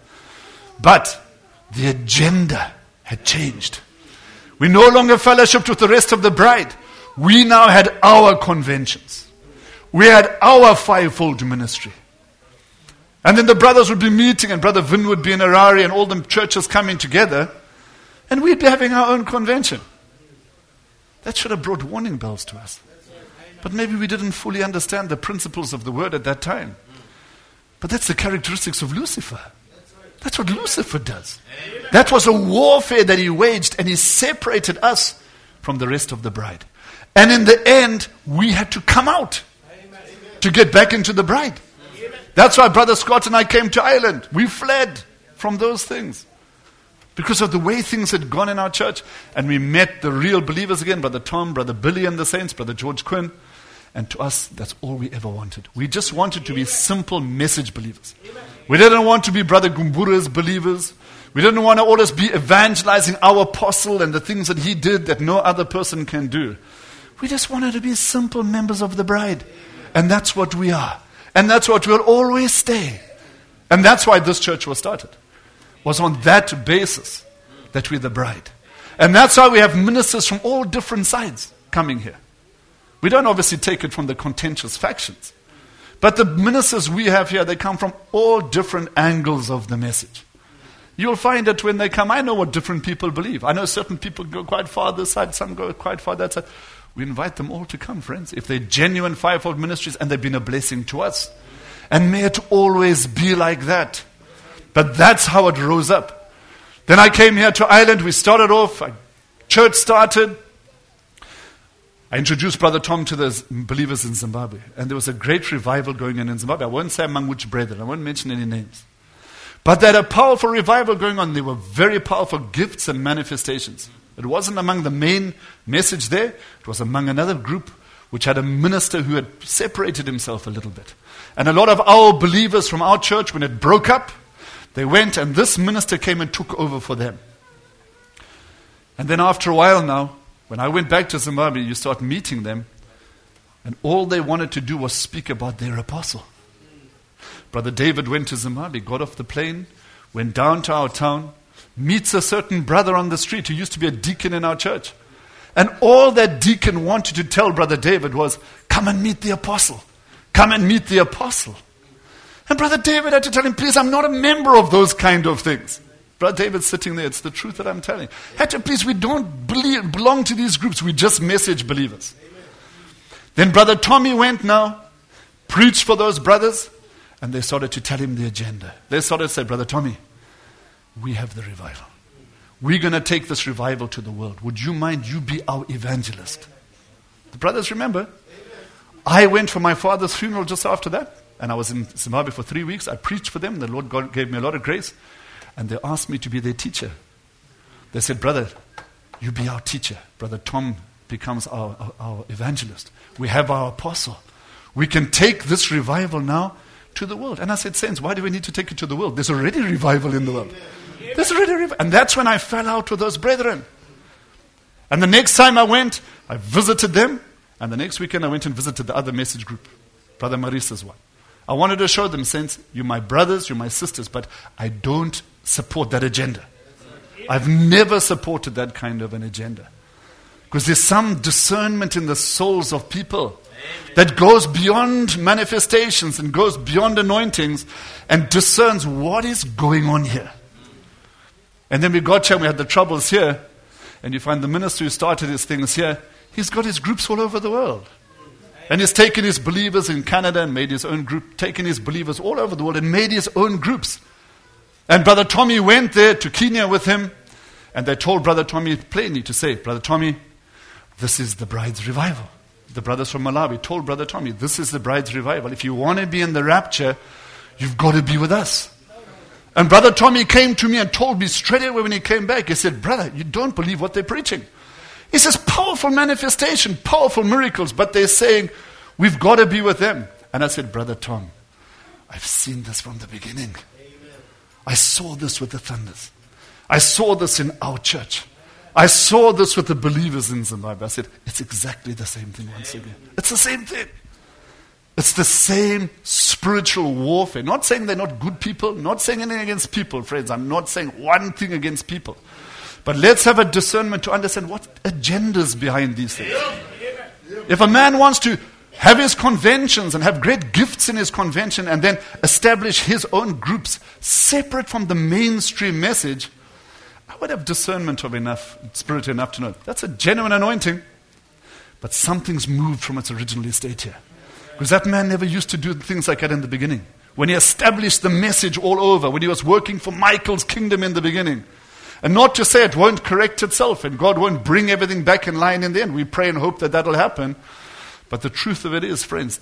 But the agenda had changed. We no longer fellowshiped with the rest of the bride. we now had our conventions. We had our fivefold ministry. And then the brothers would be meeting, and Brother Vin would be in Harare, and all the churches coming together, and we'd be having our own convention. That should have brought warning bells to us. But maybe we didn't fully understand the principles of the word at that time. But that's the characteristics of Lucifer. That's what Lucifer does. That was a warfare that he waged, and he separated us from the rest of the bride. And in the end, we had to come out to get back into the bride. That's why Brother Scott and I came to Ireland. We fled from those things because of the way things had gone in our church. And we met the real believers again, Brother Tom, Brother Billy and the saints, Brother George Quinn. And to us, that's all we ever wanted. We just wanted to be simple message believers. We didn't want to be Brother Gumbura's believers. We didn't want to always be evangelizing our apostle and the things that he did that no other person can do. We just wanted to be simple members of the bride. And that's what we are. And that's what we'll always stay. And that's why this church was started. Was on that basis that we're the bride. And that's why we have ministers from all different sides coming here. We don't obviously take it from the contentious factions. But the ministers we have here, they come from all different angles of the message. You'll find that when they come, I know what different people believe. I know certain people go quite far this side, some go quite far that side. We invite them all to come, friends, if they're genuine fivefold ministries and they've been a blessing to us. And may it always be like that. But that's how it rose up. Then I came here to Ireland. We started off, church started. I introduced Brother Tom to the believers in Zimbabwe. And there was a great revival going on in Zimbabwe. I won't say among which brethren. I won't mention any names. But there had a powerful revival going on. There were very powerful gifts and manifestations. It wasn't among the main message there. It was among another group which had a minister who had separated himself a little bit. And a lot of our believers from our church, when it broke up, they went and this minister came and took over for them. And then after a while now, when I went back to Zimbabwe, you start meeting them, and all they wanted to do was speak about their apostle. Brother David went to Zimbabwe, got off the plane, went down to our town, meets a certain brother on the street who used to be a deacon in our church. And all that deacon wanted to tell Brother David was, come and meet the apostle. Come and meet the apostle. And Brother David had to tell him, please, I'm not a member of those kind of things. Brother David's sitting there, it's the truth that I'm telling you. Had to, please, we don't believe, belong to these groups, we just message believers. Amen. Then Brother Tommy went now, preached for those brothers, and they started to tell him the agenda. They started to say, Brother Tommy, we have the revival. We're going to take this revival to the world. Would you mind you be our evangelist? The brothers remember. I went for my father's funeral just after that. And I was in Zimbabwe for three weeks. I preached for them. The Lord God gave me a lot of grace. And they asked me to be their teacher. They said, brother, you be our teacher. Brother Tom becomes our, our, our evangelist. We have our apostle. We can take this revival now to the world. And I said, saints, why do we need to take it to the world? There's already revival in the world. There's already revival. And that's when I fell out with those brethren. And the next time I went, I visited them. And the next weekend I went and visited the other message group. Brother Maurice's one. I wanted to show them, saints, you're my brothers, you're my sisters, but I don't support that agenda. I've never supported that kind of an agenda. Because there's some discernment in the souls of people that goes beyond manifestations and goes beyond anointings and discerns what is going on here. And then we got here and we had the troubles here. And you find the minister who started his things here, he's got his groups all over the world. And he's taken his believers in Canada and made his own group, taken his believers all over the world and made his own groups. And Brother Tommy went there to Kenya with him, and they told Brother Tommy plainly to say, Brother Tommy, this is the bride's revival. The brothers from Malawi told Brother Tommy, this is the bride's revival. If you want to be in the rapture, you've got to be with us. And Brother Tommy came to me and told me straight away when he came back, he said, brother, you don't believe what they're preaching. He says, powerful manifestation, powerful miracles, but they're saying, we've got to be with them. And I said, Brother Tom, I've seen this from the beginning. Amen. I saw this with the Thunders. I saw this in our church. I saw this with the believers in Zimbabwe. I said, it's exactly the same thing once again. It's the same thing. It's the same spiritual warfare. Not saying they're not good people, not saying anything against people, friends. I'm not saying one thing against people. But let's have a discernment to understand what agendas behind these things. If a man wants to have his conventions and have great gifts in his convention and then establish his own groups separate from the mainstream message, I would have discernment of enough, spirit enough to know that's a genuine anointing, but something's moved from its original state here. Because that man never used to do things like that in the beginning. When he established the message all over, when he was working for Michael's kingdom in the beginning. And not to say it won't correct itself and God won't bring everything back in line in the end. We pray and hope that that'll happen. But the truth of it is, friends,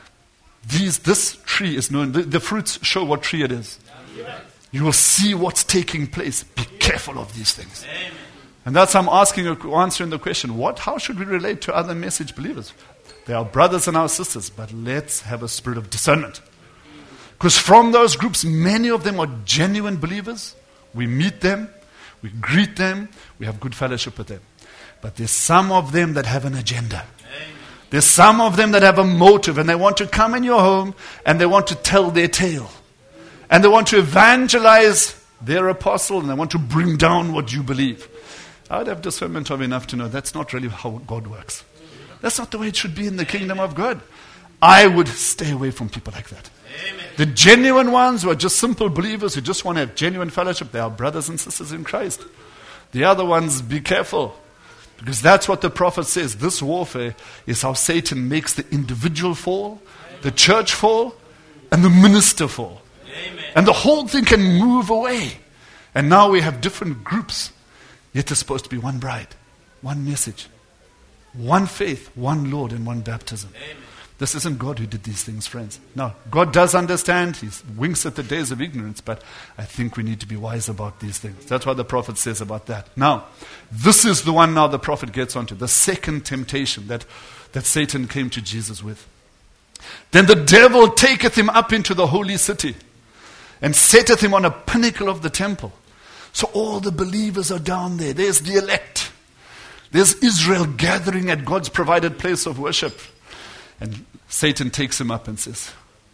these, this tree is known. The, the fruits show what tree it is. You will see what's taking place. Be careful of these things. Amen. And that's I'm asking, answering the question, what? How should we relate to other message believers? They are brothers and our sisters, but let's have a spirit of discernment. Because from those groups, many of them are genuine believers. We meet them, we greet them, we have good fellowship with them. But there's some of them that have an agenda. There's some of them that have a motive, and they want to come in your home and they want to tell their tale. And they want to evangelize their apostle, and they want to bring down what you believe. I would have discernment of enough to know that's not really how God works. That's not the way it should be in the kingdom of God. I would stay away from people like that. Amen. The genuine ones who are just simple believers who just want to have genuine fellowship, they are brothers and sisters in Christ. The other ones, be careful. Because that's what the prophet says. This warfare is how Satan makes the individual fall, the church fall, and the minister fall. Amen. And the whole thing can move away. And now we have different groups. Yet there's supposed to be one bride, one message, one faith, one Lord, and one baptism. Amen. This isn't God who did these things, friends. No, God does understand. He winks at the days of ignorance, but I think we need to be wise about these things. That's what the prophet says about that. Now, this is the one now the prophet gets onto, the second temptation that, that Satan came to Jesus with. Then the devil taketh him up into the holy city and setteth him on a pinnacle of the temple. So all the believers are down there. There's the elect. There's Israel gathering at God's provided place of worship. And Satan takes him up and says,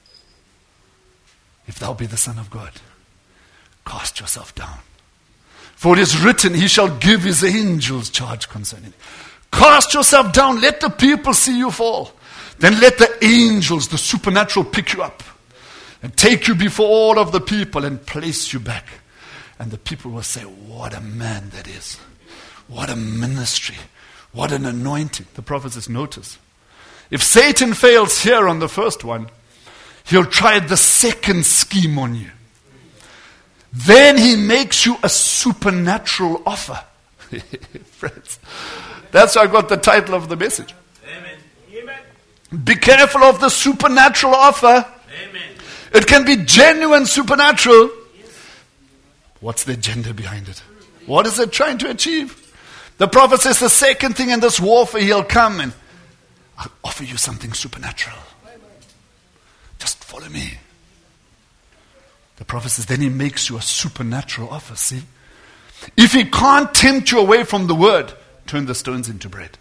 if thou be the Son of God, cast yourself down. For it is written, he shall give his angels charge concerning you. Cast yourself down, let the people see you fall. Then let the angels, the supernatural, pick you up and take you before all of the people and place you back. And the people will say, what a man that is. What a ministry. What an anointing. The prophet says, notice. If Satan fails here on the first one, he'll try the second scheme on you. Then he makes you a supernatural offer. Friends, that's why I got the title of the message. Amen. Amen. Be careful of the supernatural offer. Amen. It can be genuine supernatural. What's the agenda behind it? What is it trying to achieve? The prophet says the second thing in this warfare, he'll come and I'll offer you something supernatural. Just follow me. The prophet says, then he makes you a supernatural offer. See? If he can't tempt you away from the word, turn the stones into bread.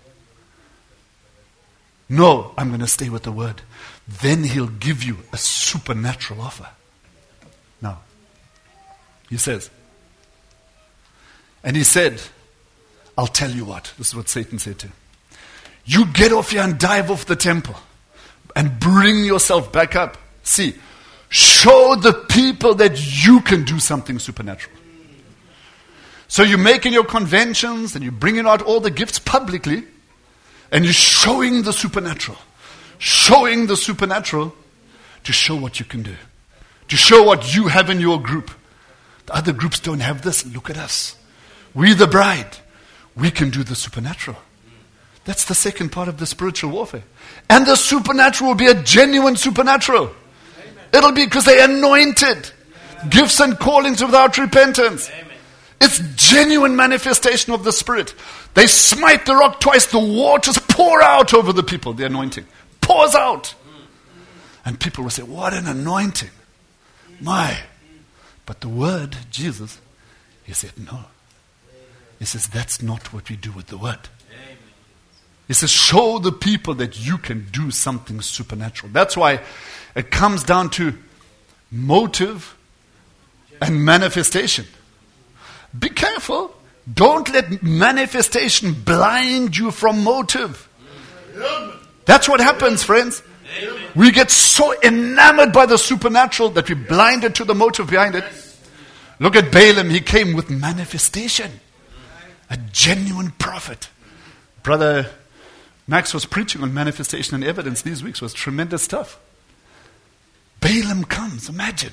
No, I'm going to stay with the word. Then he'll give you a supernatural offer. Now, he says, and he said, I'll tell you what. This is what Satan said to him. You get off here and dive off the temple and bring yourself back up. See, show the people that you can do something supernatural. So you're making your conventions and you're bringing out all the gifts publicly and you're showing the supernatural. Showing the supernatural to show what you can do. To show what you have in your group. The other groups don't have this. Look at us. We the bride. We can do the supernatural. That's the second part of the spiritual warfare. And the supernatural will be a genuine supernatural. Amen. It'll be because they're anointed. Yeah. Gifts and callings without repentance. Amen. It's genuine manifestation of the Spirit. They smite the rock twice. The waters pour out over the people. The anointing pours out. And people will say, what an anointing. My. But the word, Jesus, he said, no. He says, that's not what we do with the word. He says, show the people that you can do something supernatural. That's why it comes down to motive and manifestation. Be careful. Don't let manifestation blind you from motive. That's what happens, friends. We get so enamored by the supernatural that we're blinded to the motive behind it. Look at Balaam. He came with manifestation. A genuine prophet. Brother Max was preaching on manifestation and evidence these weeks. It was tremendous stuff. Balaam comes, imagine.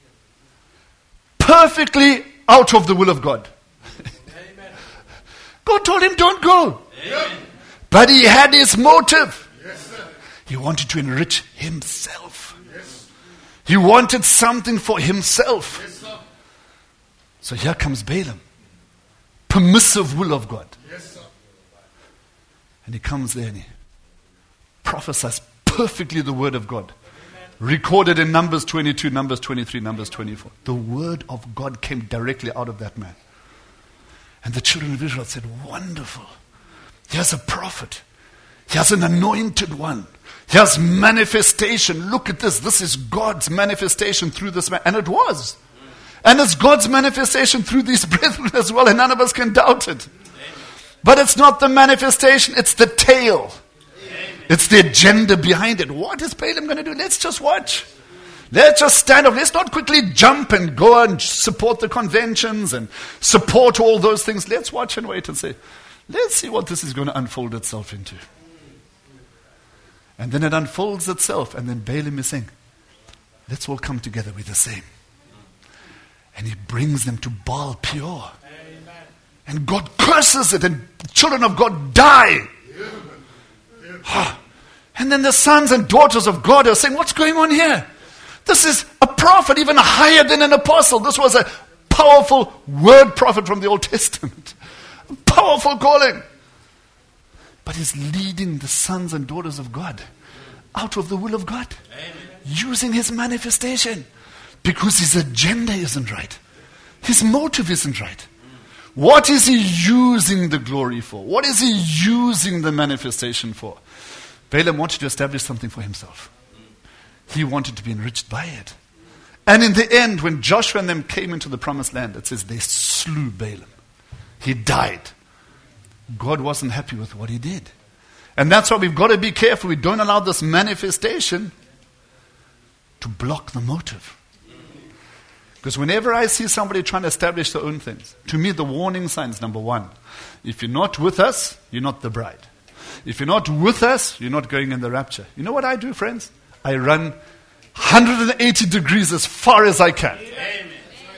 Perfectly out of the will of God. God told him, don't go. Amen. But he had his motive. Yes, he wanted to enrich himself. Yes. He wanted something for himself. Yes, so here comes Balaam. Permissive will of God. Yes, and he comes there and he prophesies perfectly the word of God. Amen. Recorded in Numbers twenty-two, Numbers twenty-three, Numbers twenty-four. The word of God came directly out of that man. And the children of Israel said, wonderful. Here's a prophet. Here's an anointed one. Here's manifestation. Look at this. This is God's manifestation through this man. And it was. And it's God's manifestation through these brethren as well. And none of us can doubt it. But it's not the manifestation. It's the tail. It's the agenda behind it. What is Balaam going to do? Let's just watch. Let's just stand up. Let's not quickly jump and go and support the conventions and support all those things. Let's watch and wait and say, let's see what this is going to unfold itself into. And then it unfolds itself. And then Balaam is saying, let's all come together with the same. And he brings them to Baal Peor. Amen. And God curses it and the children of God die. Yeah. And then the sons and daughters of God are saying, what's going on here? This is a prophet even higher than an apostle. This was a powerful word prophet from the Old Testament. A powerful calling. But he's leading the sons and daughters of God out of the will of God. Amen. Using his manifestation. Because his agenda isn't right. His motive isn't right. What is he using the glory for? What is he using the manifestation for? Balaam wanted to establish something for himself. He wanted to be enriched by it. And in the end, when Joshua and them came into the promised land, it says they slew Balaam. He died. God wasn't happy with what he did. And that's why we've got to be careful. We don't allow this manifestation to block the motive. Because whenever I see somebody trying to establish their own things, to me the warning sign is number one. If you're not with us, you're not the bride. If you're not with us, you're not going in the rapture. You know what I do, friends? I run one hundred eighty degrees as far as I can. Amen.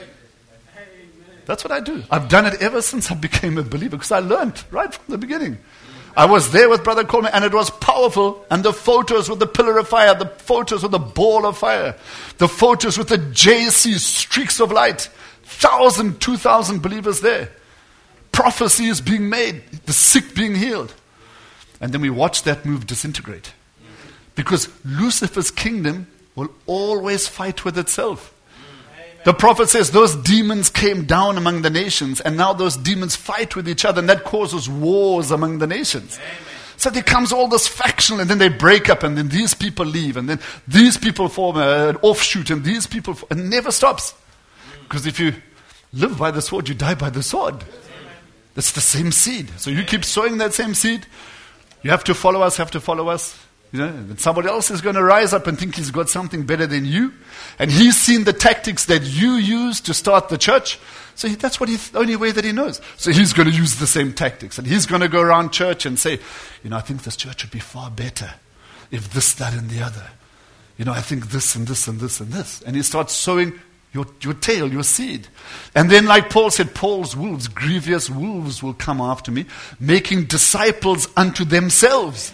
That's what I do. I've done it ever since I became a believer because I learned right from the beginning. I was there with Brother Coleman and it was powerful. And the photos with the pillar of fire, the photos with the ball of fire, the photos with the J C streaks of light, thousand, two thousand believers there. Prophecies being made, the sick being healed. And then we watch that move disintegrate. Because Lucifer's kingdom will always fight with itself. The prophet says those demons came down among the nations and now those demons fight with each other and that causes wars among the nations. Amen. So there comes all this faction and then they break up and then these people leave and then these people form an offshoot and these people, form, and it never stops. Because if you live by the sword, you die by the sword. That's the same seed. So you keep sowing that same seed. You have to follow us, have to follow us. You know, and somebody else is going to rise up and think he's got something better than you. And he's seen the tactics that you use to start the church. So he, that's what he, the only way that he knows. So he's going to use the same tactics. And he's going to go around church and say, you know, I think this church would be far better if this, that, and the other. You know, I think this and this and this and this. And he starts sowing your, your tail, your seed. And then like Paul said, Paul's wolves, grievous wolves will come after me, making disciples unto themselves.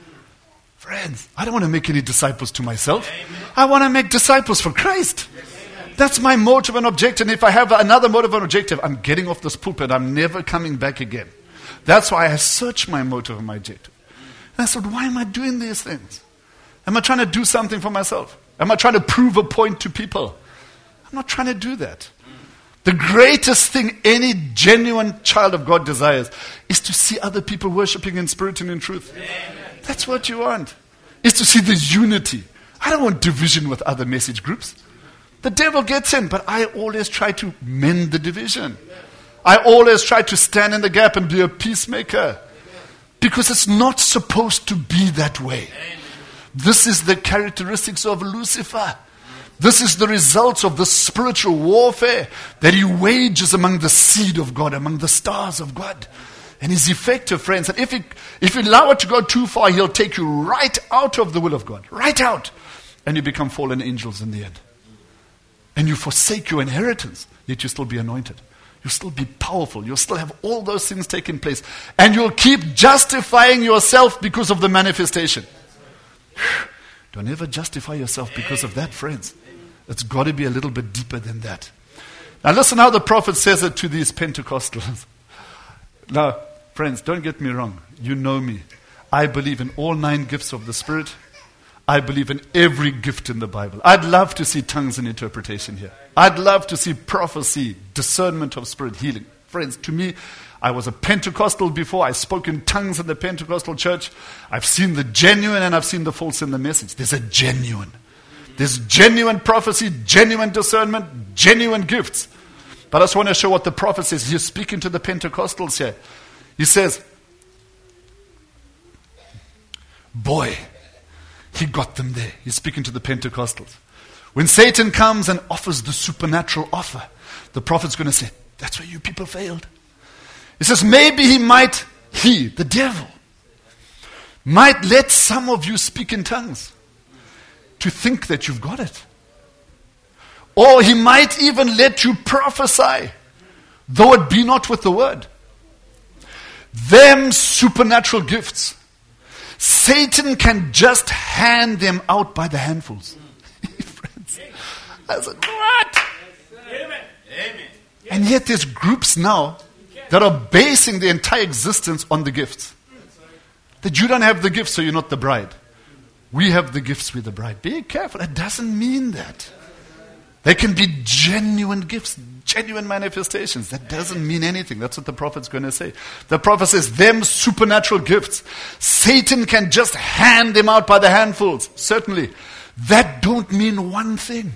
Friends, I don't want to make any disciples to myself. Amen. I want to make disciples for Christ. Yes. That's my motive and objective. And if I have another motive and objective, I'm getting off this pulpit. I'm never coming back again. That's why I search my motive and my objective. And I said, why am I doing these things? Am I trying to do something for myself? Am I trying to prove a point to people? I'm not trying to do that. The greatest thing any genuine child of God desires is to see other people worshiping in spirit and in truth. Amen. That's what you want, is to see the unity. I don't want division with other message groups. The devil gets in, but I always try to mend the division. I always try to stand in the gap and be a peacemaker. Because it's not supposed to be that way. This is the characteristics of Lucifer. This is the results of the spiritual warfare that he wages among the seed of God, among the stars of God. And he's effective, friends. And if he, if you allow it to go too far, he'll take you right out of the will of God. Right out. And you become fallen angels in the end. And you forsake your inheritance, yet you still be anointed. You'll still be powerful. You'll still have all those things taking place. And you'll keep justifying yourself because of the manifestation. Don't ever justify yourself because of that, friends. It's got to be a little bit deeper than that. Now listen how the prophet says it to these Pentecostals. Now, friends, don't get me wrong. You know me. I believe in all nine gifts of the Spirit. I believe in every gift in the Bible. I'd love to see tongues and interpretation here. I'd love to see prophecy, discernment of spirit, healing. Friends, to me, I was a Pentecostal before. I spoke in tongues in the Pentecostal church. I've seen the genuine and I've seen the false in the message. There's a genuine. There's genuine prophecy, genuine discernment, genuine gifts. But I just want to show what the prophet says. He's speaking to the Pentecostals here. He says, boy, he got them there. He's speaking to the Pentecostals. When Satan comes and offers the supernatural offer, the prophet's going to say, that's where you people failed. He says, maybe he might, he, the devil, might let some of you speak in tongues to think that you've got it. Or he might even let you prophesy, though it be not with the word. Them supernatural gifts, Satan can just hand them out by the handfuls. Friends, I said, what? Amen. Amen. And yet there's groups now that are basing their entire existence on the gifts. That you don't have the gifts, so you're not the bride. We have the gifts, we're the bride. Be careful. It doesn't mean that. They can be genuine gifts, genuine manifestations. That doesn't mean anything. That's what the prophet's going to say. The prophet says, them supernatural gifts, Satan can just hand them out by the handfuls. Certainly. That don't mean one thing.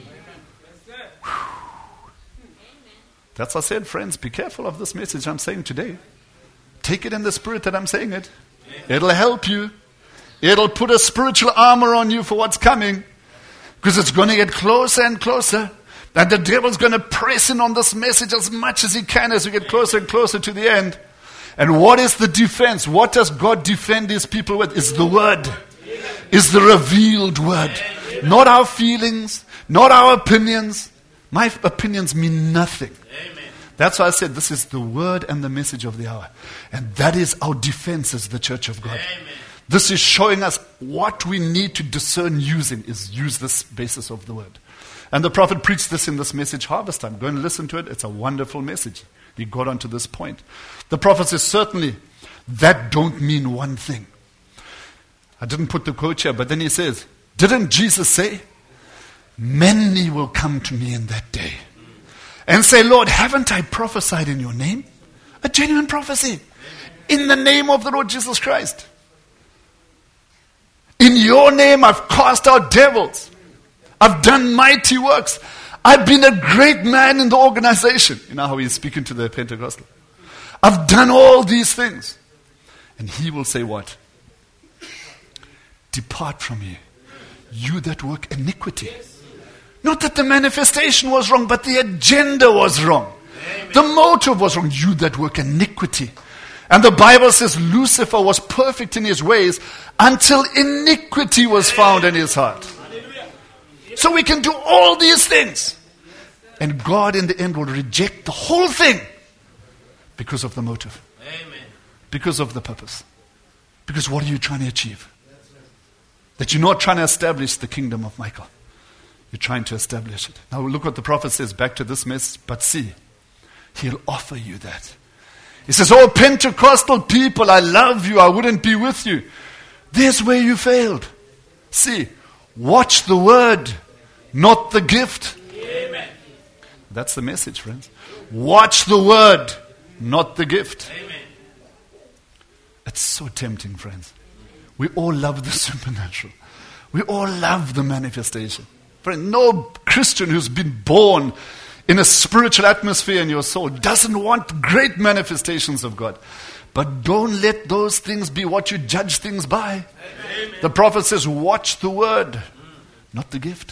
That's what I said, friends. Be careful of this message I'm saying today. Take it in the spirit that I'm saying it. It'll help you. It'll put a spiritual armor on you for what's coming. Because it's going to get closer and closer. And the devil's going to press in on this message as much as he can as we get closer and closer to the end. And what is the defense? What does God defend his people with? Is the word. Is the revealed word. Not our feelings. Not our opinions. My opinions mean nothing. That's why I said this is the word and the message of the hour. And that is our defense as the church of God. Amen. This is showing us what we need to discern using is use this basis of the word. And the prophet preached this in this message, Harvest Time. Go and listen to it. It's a wonderful message. He got onto this point. The prophet says, certainly, that don't mean one thing. I didn't put the quote here, but then he says, didn't Jesus say, many will come to me in that day and say, Lord, haven't I prophesied in your name? A genuine prophecy. In the name of the Lord Jesus Christ. In your name I've cast out devils. I've done mighty works. I've been a great man in the organization. You know how he's speaking to the Pentecostal. I've done all these things. And he will say what? Depart from me, you that work iniquity. Not that the manifestation was wrong, but the agenda was wrong. Amen. The motive was wrong. You that work iniquity. And the Bible says Lucifer was perfect in his ways until iniquity was found in his heart. So we can do all these things. And God in the end will reject the whole thing because of the motive. Amen. Because of the purpose. Because what are you trying to achieve? That you're not trying to establish the kingdom of Michael. You're trying to establish it. Now look what the prophet says back to this message. But see, he'll offer you that. He says, oh, Pentecostal people, I love you. I wouldn't be with you. There's where you failed. See, watch the word, not the gift. Amen. That's the message, friends. Watch the word, not the gift. Amen. It's so tempting, friends. We all love the supernatural. We all love the manifestation. Friend, no Christian who's been born in a spiritual atmosphere in your soul, doesn't want great manifestations of God. But don't let those things be what you judge things by. Amen. The prophet says, watch the word, not the gift.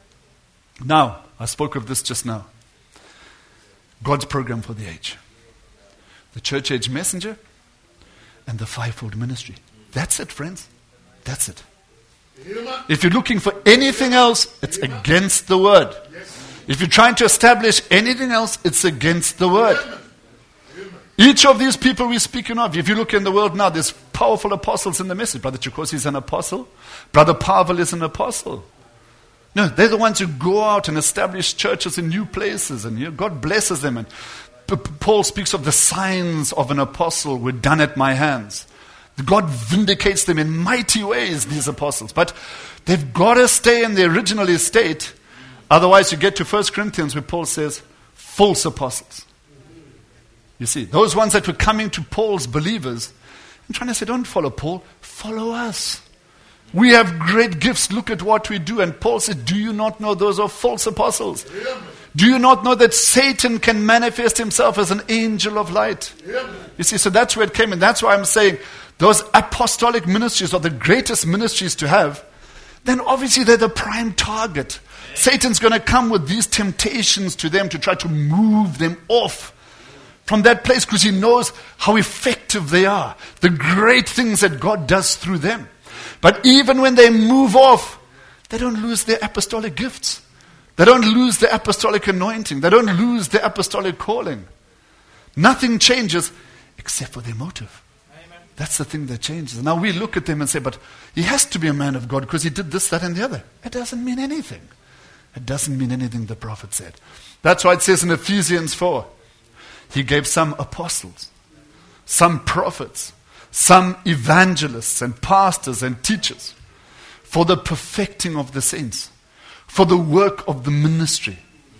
Now, I spoke of this just now. God's program for the age. The church age messenger and the fivefold ministry. That's it, friends. That's it. If you're looking for anything else, it's against the word. If you're trying to establish anything else, it's against the word. Each of these people we're speaking of, if you look in the world now, there's powerful apostles in the message. Brother Chikosi is an apostle. Brother Pavel is an apostle. No, they're the ones who go out and establish churches in new places, and you know, God blesses them. And P- Paul speaks of the signs of an apostle were done at my hands. God vindicates them in mighty ways, these apostles. But they've got to stay in the original estate. Otherwise, you get to First Corinthians where Paul says, false apostles. You see, those ones that were coming to Paul's believers and trying to say, don't follow Paul, follow us. We have great gifts. Look at what we do. And Paul said, do you not know those are false apostles? Yeah. Do you not know that Satan can manifest himself as an angel of light? Yeah. You see, so that's where it came in. That's why I'm saying those apostolic ministries are the greatest ministries to have. Then obviously they're the prime target. Yeah. Satan's going to come with these temptations to them to try to move them off from that place because he knows how effective they are. The great things that God does through them. But even when they move off, they don't lose their apostolic gifts. They don't lose the apostolic anointing. They don't lose the apostolic calling. Nothing changes except for their motive. Amen. That's the thing that changes. Now we look at them and say, but he has to be a man of God because he did this, that, and the other. It doesn't mean anything. It doesn't mean anything the prophet said. That's why it says in Ephesians four, he gave some apostles, some prophets, some evangelists and pastors and teachers for the perfecting of the saints, for the work of the ministry,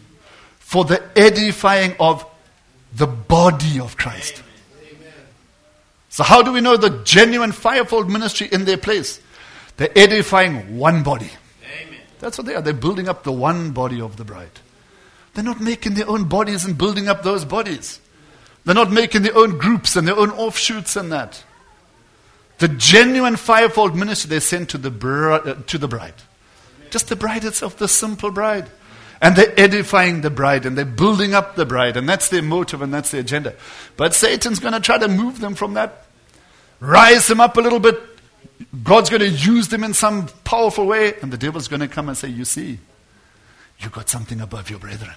for the edifying of the body of Christ. Amen. So how do we know the genuine fivefold ministry in their place? They're edifying one body. Amen. That's what they are. They're building up the one body of the bride. They're not making their own bodies and building up those bodies. They're not making their own groups and their own offshoots and that. The genuine fivefold ministry they send to the bri- uh, to the bride. Just the bride itself, the simple bride. And they're edifying the bride and they're building up the bride. And that's their motive and that's their agenda. But Satan's going to try to move them from that. Rise them up a little bit. God's going to use them in some powerful way. And the devil's going to come and say, you see, you've got something above your brethren.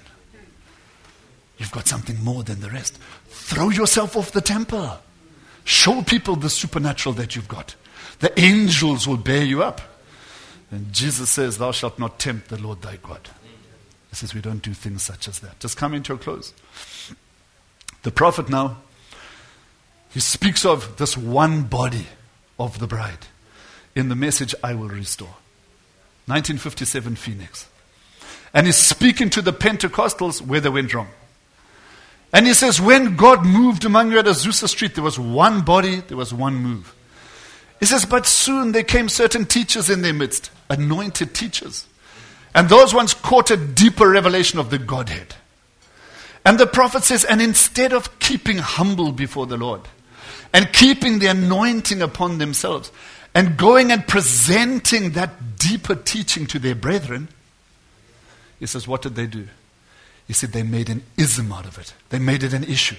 You've got something more than the rest. Throw yourself off the temple. Show people the supernatural that you've got. The angels will bear you up. And Jesus says, thou shalt not tempt the Lord thy God. He says, we don't do things such as that. Just coming to a close. The prophet now, he speaks of this one body of the bride in the message, I will restore. nineteen fifty-seven Phoenix. And he's speaking to the Pentecostals where they went wrong. And he says, when God moved among you at Azusa Street, there was one body, there was one move. He says, but soon there came certain teachers in their midst, anointed teachers. And those ones caught a deeper revelation of the Godhead. And the prophet says, and instead of keeping humble before the Lord, and keeping the anointing upon themselves, and going and presenting that deeper teaching to their brethren, he says, what did they do? He said they made an ism out of it. They made it an issue.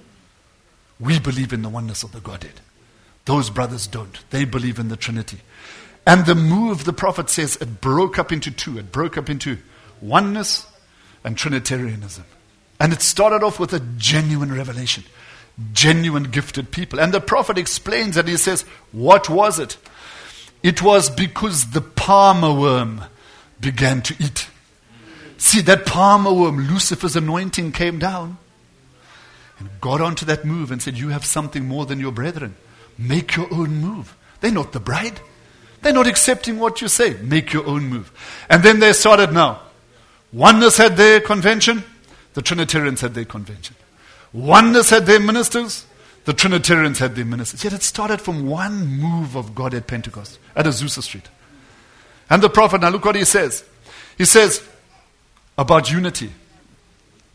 We believe in the oneness of the Godhead. Those brothers don't. They believe in the Trinity. And the move, the prophet says, it broke up into two. It broke up into oneness and Trinitarianism. And it started off with a genuine revelation. Genuine gifted people. And the prophet explains that he says, what was it? It was because the palmer worm began to eat. See, that palmer worm, Lucifer's anointing came down and got onto that move and said, you have something more than your brethren. Make your own move. They're not the bride. They're not accepting what you say. Make your own move. And then they started now. Oneness had their convention. The Trinitarians had their convention. Oneness had their ministers. The Trinitarians had their ministers. Yet it started from one move of God at Pentecost, at Azusa Street. And the prophet, now look what he says. He says, about unity.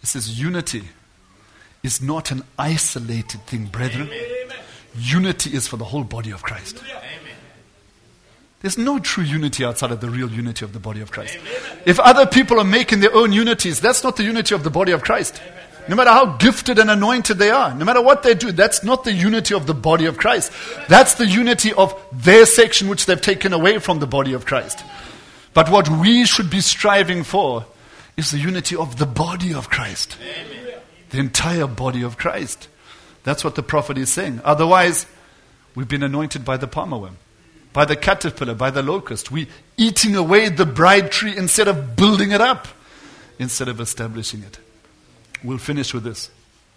It says unity is not an isolated thing, brethren. Amen. Unity is for the whole body of Christ. Amen. There's no true unity outside of the real unity of the body of Christ. Amen. If other people are making their own unities, that's not the unity of the body of Christ. Amen. No matter how gifted and anointed they are, no matter what they do, that's not the unity of the body of Christ. That's the unity of their section which they've taken away from the body of Christ. But what we should be striving for is the unity of the body of Christ. Amen. The entire body of Christ. That's what the prophet is saying. Otherwise, we've been anointed by the palmer worm, by the caterpillar, by the locust. We're eating away the bride tree instead of building it up, instead of establishing it. We'll finish with this.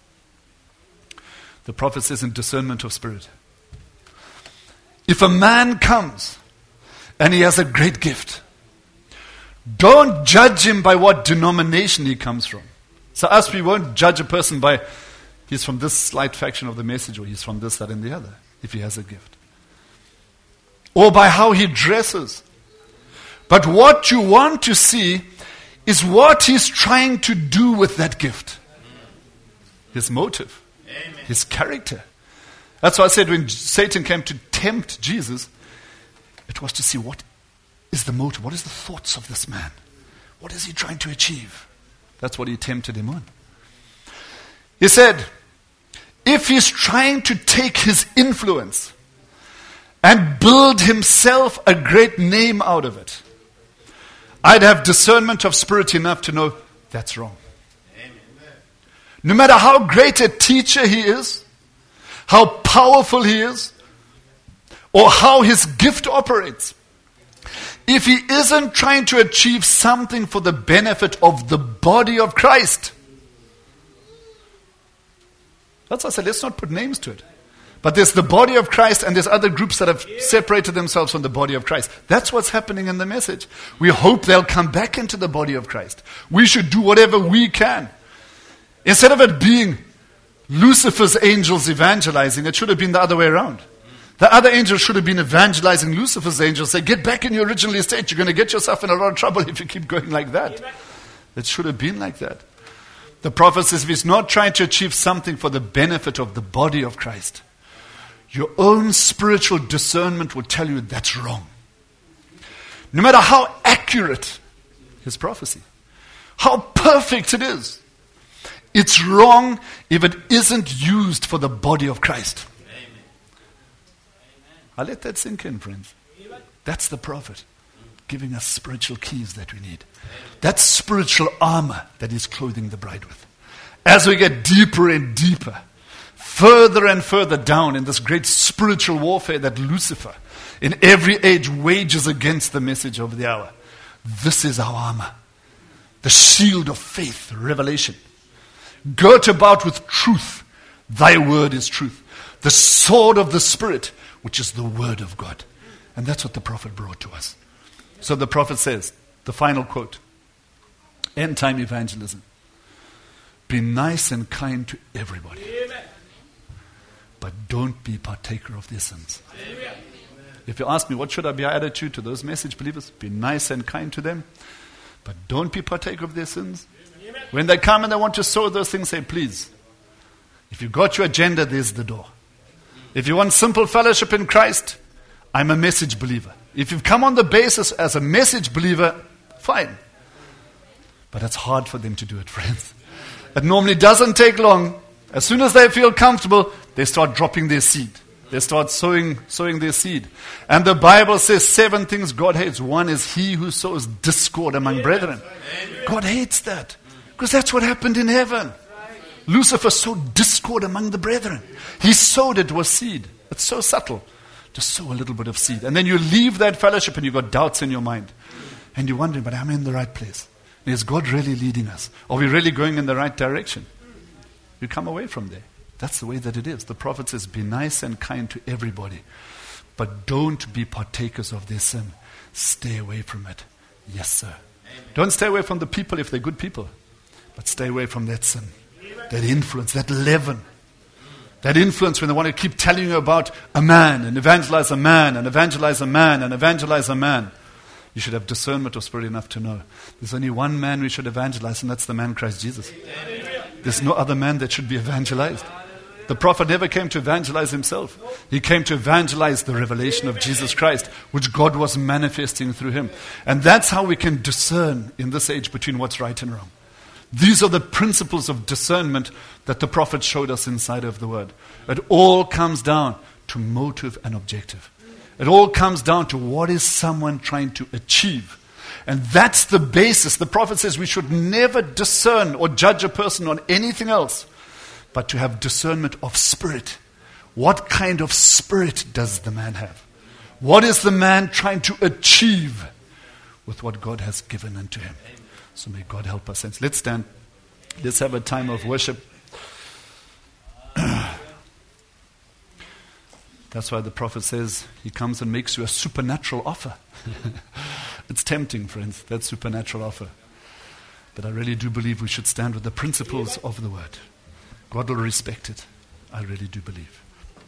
The prophet says in discernment of spirit, if a man comes and he has a great gift, don't judge him by what denomination he comes from. So us, we won't judge a person by he's from this slight faction of the message, or he's from this, that, and the other, if he has a gift. Or by how he dresses. But what you want to see is what he's trying to do with that gift. His motive. Amen. His character. That's why I said when Satan came to tempt Jesus, it was to see what is the motive, what is the thoughts of this man? What is he trying to achieve? That's what he tempted him on. He said, if he's trying to take his influence and build himself a great name out of it, I'd have discernment of spirit enough to know that's wrong. Amen. No matter how great a teacher he is, how powerful he is, or how his gift operates, if he isn't trying to achieve something for the benefit of the body of Christ, that's why I said let's not put names to it. But there's the body of Christ and there's other groups that have separated themselves from the body of Christ. That's what's happening in the message. We hope they'll come back into the body of Christ. We should do whatever we can. Instead of it being Lucifer's angels evangelizing, it should have been the other way around. The other angels should have been evangelizing Lucifer's angels. Say, get back in your original estate. You're going to get yourself in a lot of trouble if you keep going like that. It should have been like that. The prophet says, if he's not trying to achieve something for the benefit of the body of Christ, your own spiritual discernment will tell you that's wrong. No matter how accurate his prophecy, how perfect it is, it's wrong if it isn't used for the body of Christ. Amen. I'll let that sink in, friends. That's the prophet giving us spiritual keys that we need. That's spiritual armor that he's clothing the bride with. As we get deeper and deeper, further and further down in this great spiritual warfare that Lucifer in every age wages against the message of the hour, this is our armor. The shield of faith, revelation. Girt about with truth. Thy word is truth. The sword of the Spirit, which is the word of God. And that's what the prophet brought to us. So the prophet says, the final quote, end time evangelism. Be nice and kind to everybody. Amen. But don't be partaker of their sins. Amen. If you ask me, what should I be our attitude to those message believers? Be nice and kind to them, but don't be partaker of their sins. Amen. When they come and they want to sow those things, say, please, if you've got your agenda, there's the door. If you want simple fellowship in Christ, I'm a message believer. If you've come on the basis as a message believer, fine. But it's hard for them to do it, friends. It normally doesn't take long. As soon as they feel comfortable, they start dropping their seed. They start sowing, sowing their seed. And the Bible says seven things God hates. One is he who sows discord among brethren. God hates that. Because that's what happened in heaven. Lucifer sowed discord among the brethren. He sowed it with seed. It's so subtle. Just sow a little bit of seed. And then you leave that fellowship and you've got doubts in your mind. And you're wondering, but am I in the right place? Is God really leading us? Are we really going in the right direction? You come away from there. That's the way that it is. The prophet says, be nice and kind to everybody. But don't be partakers of their sin. Stay away from it. Yes, sir. Amen. Don't stay away from the people if they're good people. But stay away from that sin. That influence, that leaven. That influence when they want to keep telling you about a man and evangelize a man and evangelize a man and evangelize a man. You should have discernment of spirit enough to know there's only one man we should evangelize, and that's the man Christ Jesus. Amen. There's no other man that should be evangelized. The prophet never came to evangelize himself. He came to evangelize the revelation of Jesus Christ, which God was manifesting through him. And that's how we can discern in this age between what's right and wrong. These are the principles of discernment that the prophet showed us inside of the word. It all comes down to motive and objective. It all comes down to what is someone trying to achieve. And that's the basis. The prophet says we should never discern or judge a person on anything else, but to have discernment of spirit. What kind of spirit does the man have? What is the man trying to achieve with what God has given unto him? So may God help us. Let's stand. Let's have a time of worship. That's why the prophet says he comes and makes you a supernatural offer. It's tempting, friends, that supernatural offer. But I really do believe we should stand with the principles of the word. God will respect it. I really do believe.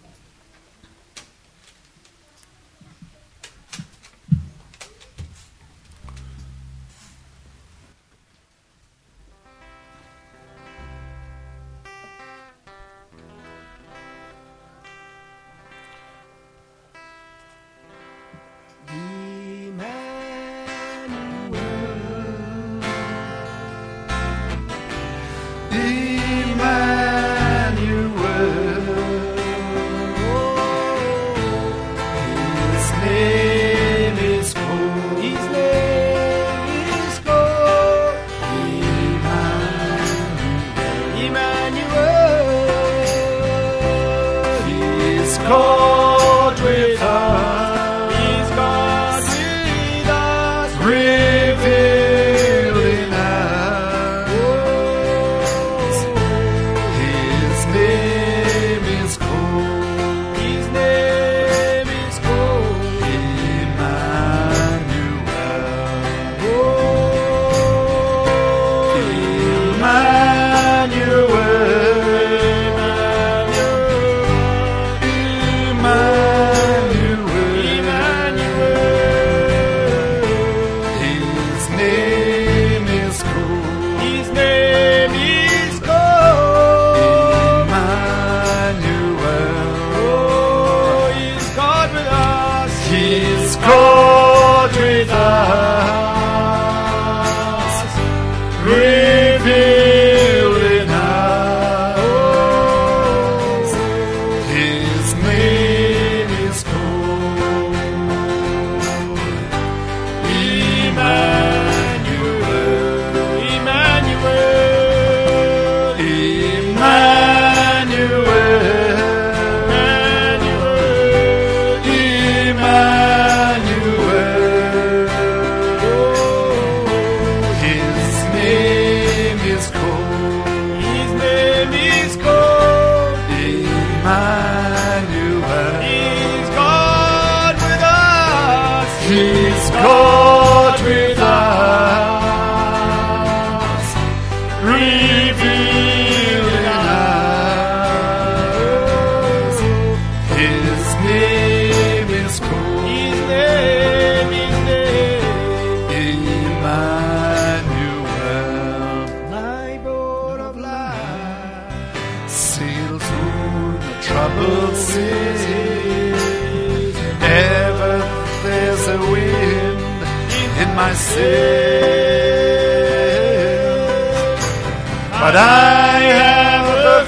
But I have a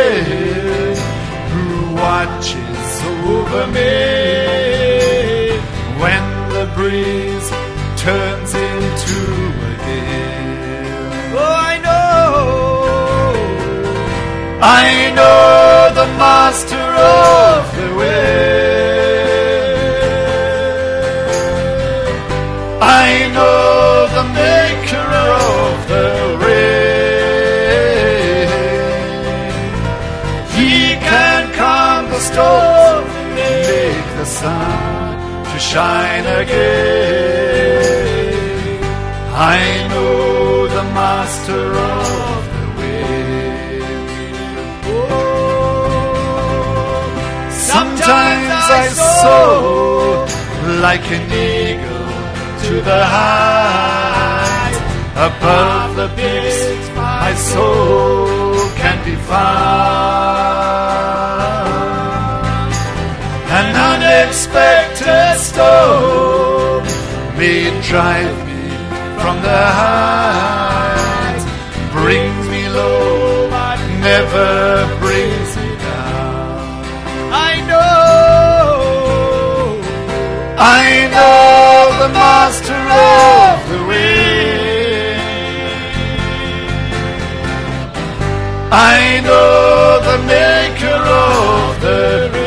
friend who watches over me when the breeze turns into a gale. Oh, I know, I know the master of the way. I know the maker of the rain. The storm, make the sun to shine again. I know the master of the way. Oh, sometimes I soar like an eagle to the heights. Above the peaks my soul be found. An unexpected storm may drive me from the heights, brings me low, but never brings me down. I know, I know the master of the way. I know the maker of the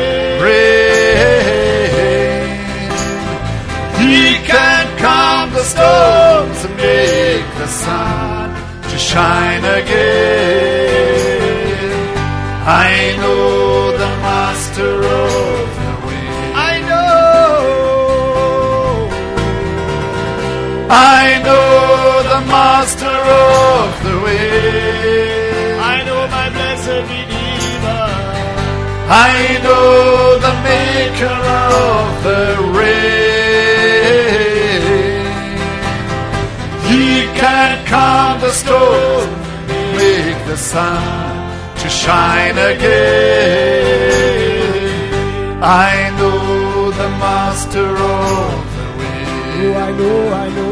rain. He can calm the storms and make the sun to shine again. I know the master of the way. I know, I know the master of the way. I know my blessed Redeemer. I know the maker of the rain. He can calm the storm, make the sun to shine again. I know the master of the way. Oh, I know, I know.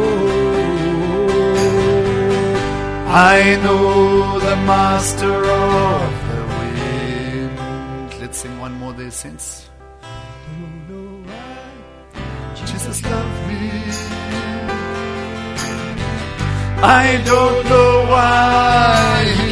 I know the master of the wind. Let's sing one more there, saints. Jesus loved me. I don't know why he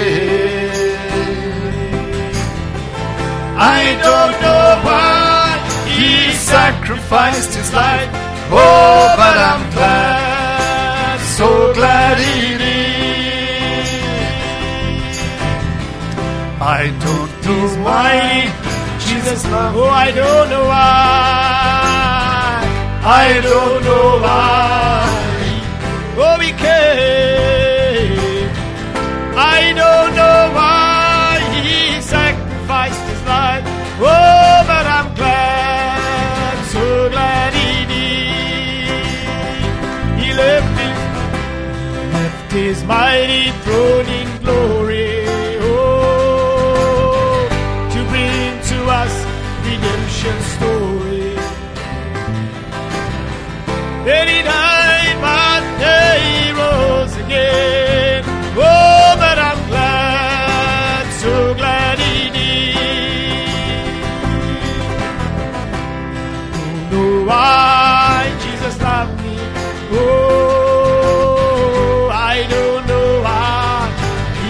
came. I don't know why he sacrificed his life. Oh, but I'm glad, so glad he did. I don't know why Jesus loved me. Oh, I don't know why. I don't know why. Oh, he came. I don't know why he sacrificed his life. Oh, but I'm glad, so glad he did. He left his, left his mighty throne in glory. Oh, to bring to us redemption story. Then he died, but then he rose again. Oh, but I'm glad, so glad he did. Don't know why Jesus loved me. Oh, I don't know why he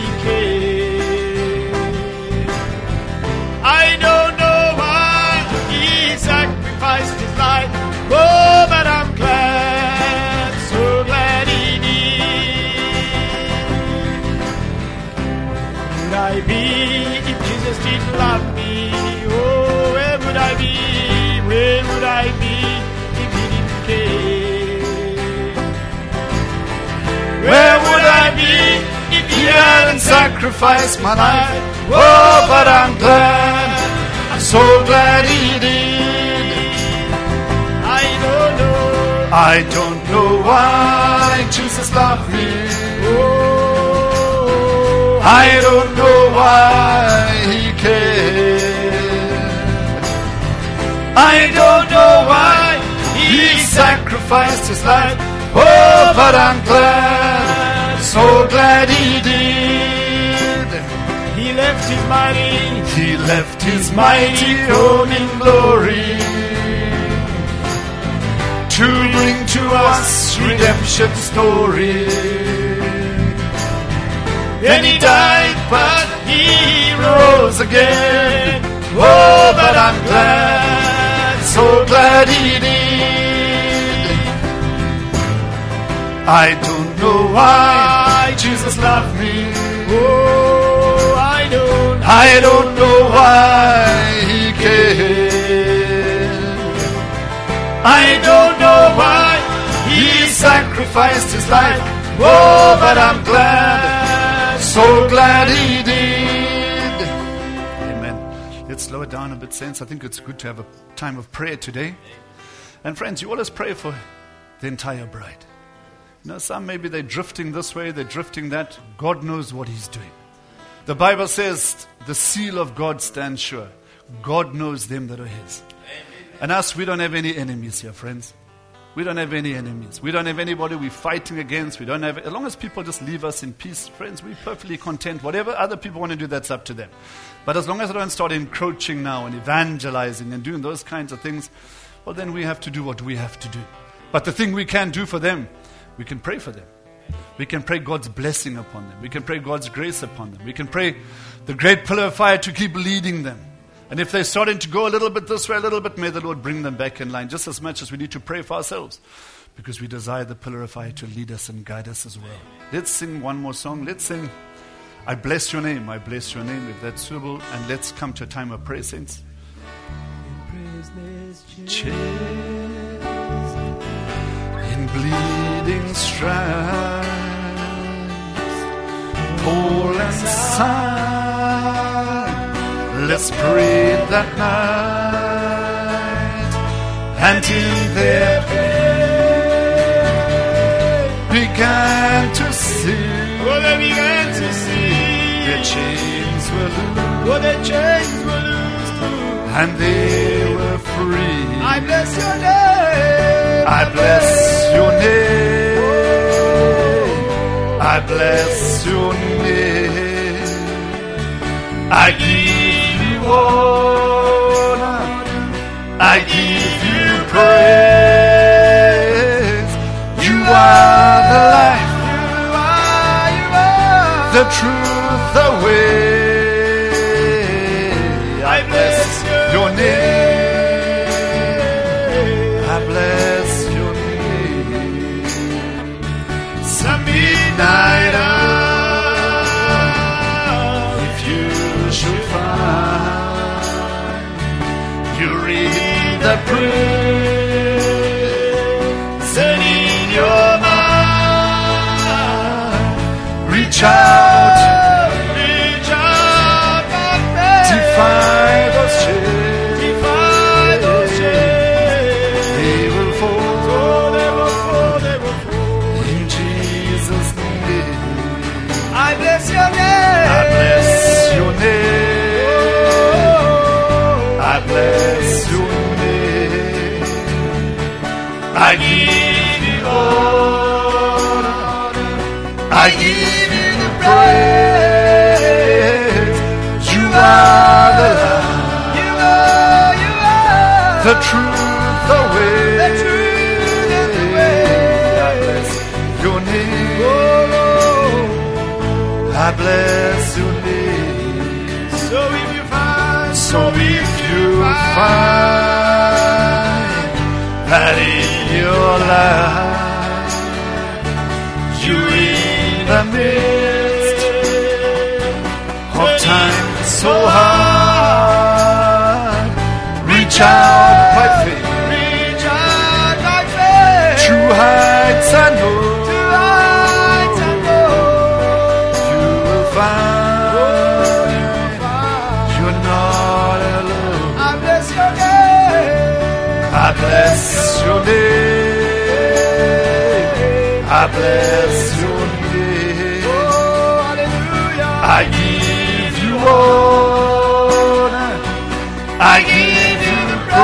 came. I don't know why he sacrificed his life. Oh, but I'm glad, so glad he did. Where would I be if Jesus didn't love me? Oh, where would I be? Where would I be if he didn't care? Where would I be if he hadn't sacrificed my life? Oh, but I'm glad, I'm so glad he did. I don't know. I don't know why Jesus loved me. Oh, I don't know why he cared. I don't know why he sacrificed his life. Oh, but I'm glad, so glad he did. he left his mighty, He left his mighty throne in glory to bring to us redemption story. Then he died, but he rose again. Oh, but I'm glad, so glad he did. I don't know why Jesus loved me. oh, I don't, I don't know why he cared. I don't know why he sacrificed his life. Oh, but I'm glad, so glad he did. Amen. Let's slow it down a bit, saints. I think it's good to have a time of prayer today. And friends, you always pray for the entire bride. You know, some maybe they're drifting this way, they're drifting that. God knows what he's doing. The Bible says the seal of God stands sure. God knows them that are His. And us, we don't have any enemies here, friends. We don't have any enemies. We don't have anybody we're fighting against. We don't have, as long as people just leave us in peace, friends, we're perfectly content. Whatever other people want to do, that's up to them. But as long as I don't start encroaching now and evangelizing and doing those kinds of things, well, then we have to do what we have to do. But the thing we can do for them, we can pray for them. We can pray God's blessing upon them. We can pray God's grace upon them. We can pray the great pillar of fire to keep leading them. And if they're starting to go a little bit this way, a little bit, may the Lord bring them back in line just as much as we need to pray for ourselves. Because we desire the pillar of fire to lead us and guide us as well. Let's sing one more song. Let's sing, I bless your name, I bless your name, if that's suitable. And let's come to a time of prayer, saints. Chairs, in bleeding stripes, Paul and Silas, let's pray that night, and in their pain began to see. Oh, they began to see. Their chains were loose. Oh, their chains were loose. And they were free. I bless your name. I bless your name. I bless your name. I give you honor. I give you praise. You are the life. You are, you are the truth, the way. I bless your name. I bless your name. Some midnight hour, if you should find you're in the prison in your mind, reach out, reach out, my friend. defy those chains. Defy those chains. They will fall. Oh, they will fall, they will fall. In Jesus' name, I bless your name. I bless your name. I bless your name. I give you honor. I give you the praise. You are the light, You are, you are the truth, the way. the truth and the way. I bless your name. Oh, I bless your name. so if you find, So if you find that in your life you're in the midst of times so hard, reach out by faith, reach out like faith. true heights I know To heights and lows. you will find you're not alone. I bless your name. I bless your name. I bless your name. Oh, hallelujah. I give you honor. I give you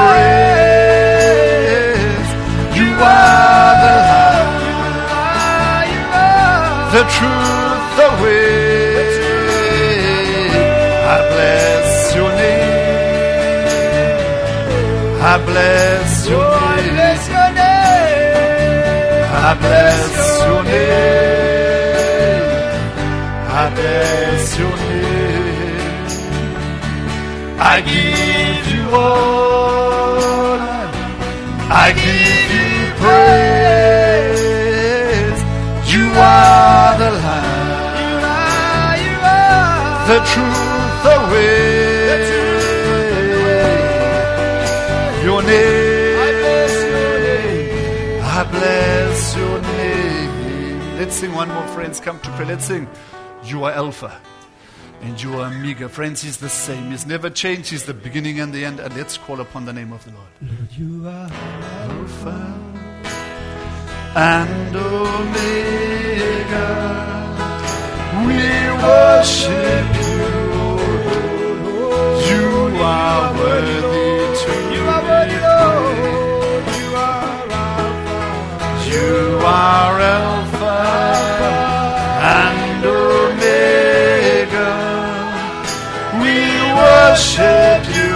praise. You are the light, Ah, you are the truth, the way. I bless your name. I bless Oh, your I name. bless your name. I bless your name. I bless your name. I give you honor. I give you praise. You are the light, You are, you are the truth, the way. the truth and the way. Your name. I bless your name. I bless your name. Let's sing one more, friends. Come to pray. Let's sing. You are Alpha and you are Omega. Friends, He's the same. He's never changed. He's the beginning and the end. And let's call upon the name of the Lord. Lord, you are Alpha and Omega. We worship you. are worthy to You are worthy, Lord. You are Alpha. You are Alpha and Omega. We worship you.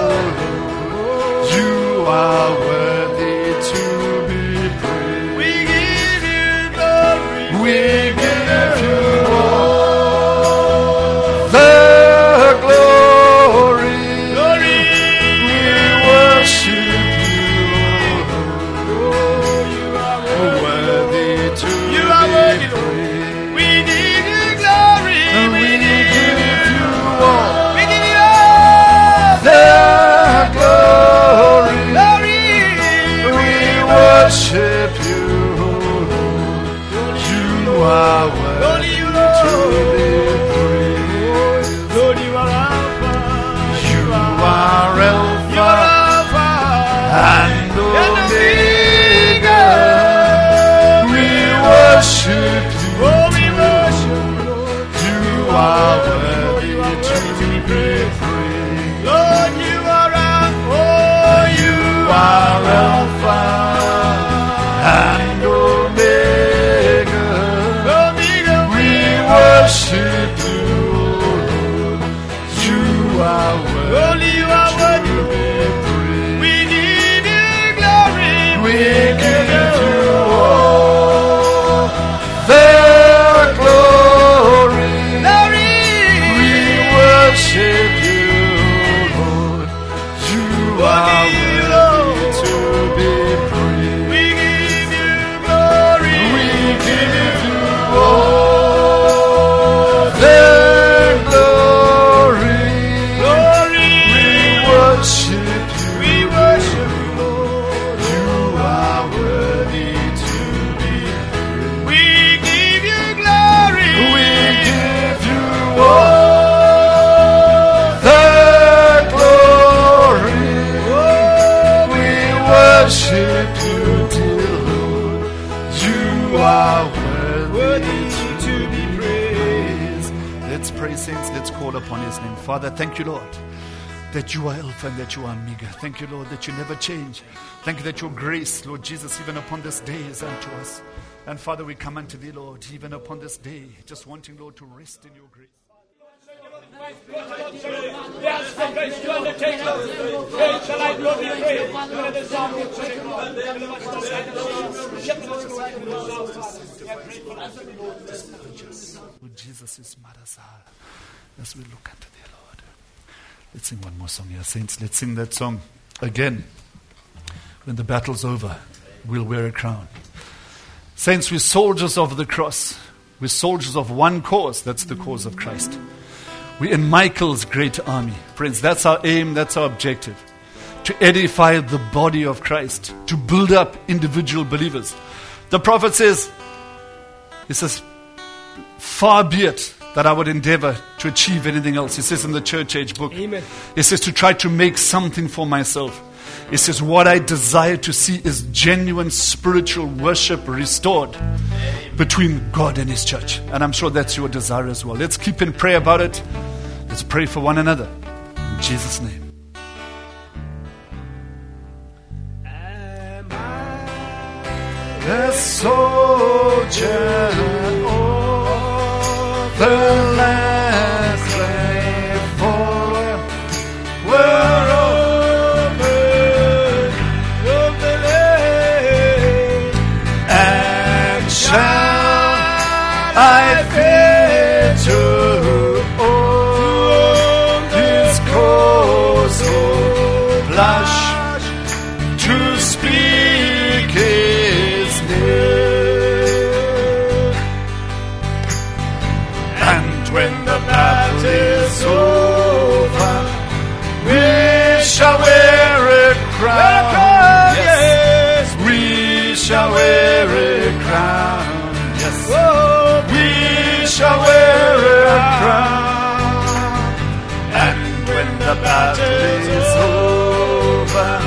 You are worthy to be praised. We give you glory. We give you all the glory. Glory. We worship you. You are worthy. Worthy to You be are worthy, Lord. praised. We give you glory. We give you all We give you all the glory. glory. We worship you. You are Lord, worthy you to Lord. be praised. Lord, you are Alpha. You are You Alpha are Alpha. and Omega. We worship you. Oh, we worship you, Lord. You are worthy to be praised. Lord, you are Alpha. Oh, you You are Alpha and Omega. Omega. We worship you, Lord. You are worthy Only you are to worthy. be praised. We give you glory. We give you all the glory. glory. We worship you, Lord. You are worthy to be praised. We give you glory. We give you all the glory. glory. We worship you. We worship you, Lord. You are worthy to be praised. We give you glory. We give you all the glory. We worship you, dear Lord. You are worthy to be praised. Let's pray, saints. Let's call upon his name. Father, thank you, Lord, that you are Alpha and that you are Omega. Thank you, Lord, that you never change. Thank you that your grace, Lord Jesus, even upon this day is unto us. And Father, we come unto thee, Lord, even upon this day, just wanting, Lord, to rest in your grace. Lord Jesus is Marasar. As we look unto thee, Lord. Let's sing one more song here, saints. Let's sing that song again. When the battle's over, we'll wear a crown. Saints, we're soldiers of the cross. We're soldiers of one cause. That's the cause of Christ. We're in Michael's great army. Friends, that's our aim. That's our objective. To edify the body of Christ. To build up individual believers. The prophet says, he says, far be it that I would endeavor to achieve anything else. He says in the church age book. Amen. He says to try to make something for myself. He says what I desire to see is genuine spiritual worship restored between God and His church. And I'm sure that's your desire as well. Let's keep in prayer about it. Let's pray for one another. In Jesus' name. Am I The soldier of the last day for were open of the land? and shall I fear to own His cause of blush to speak His name. And when the battle is over, we shall wear a crown. Yes, we shall wear a crown. Yes, we shall wear a crown. And when the battle is over,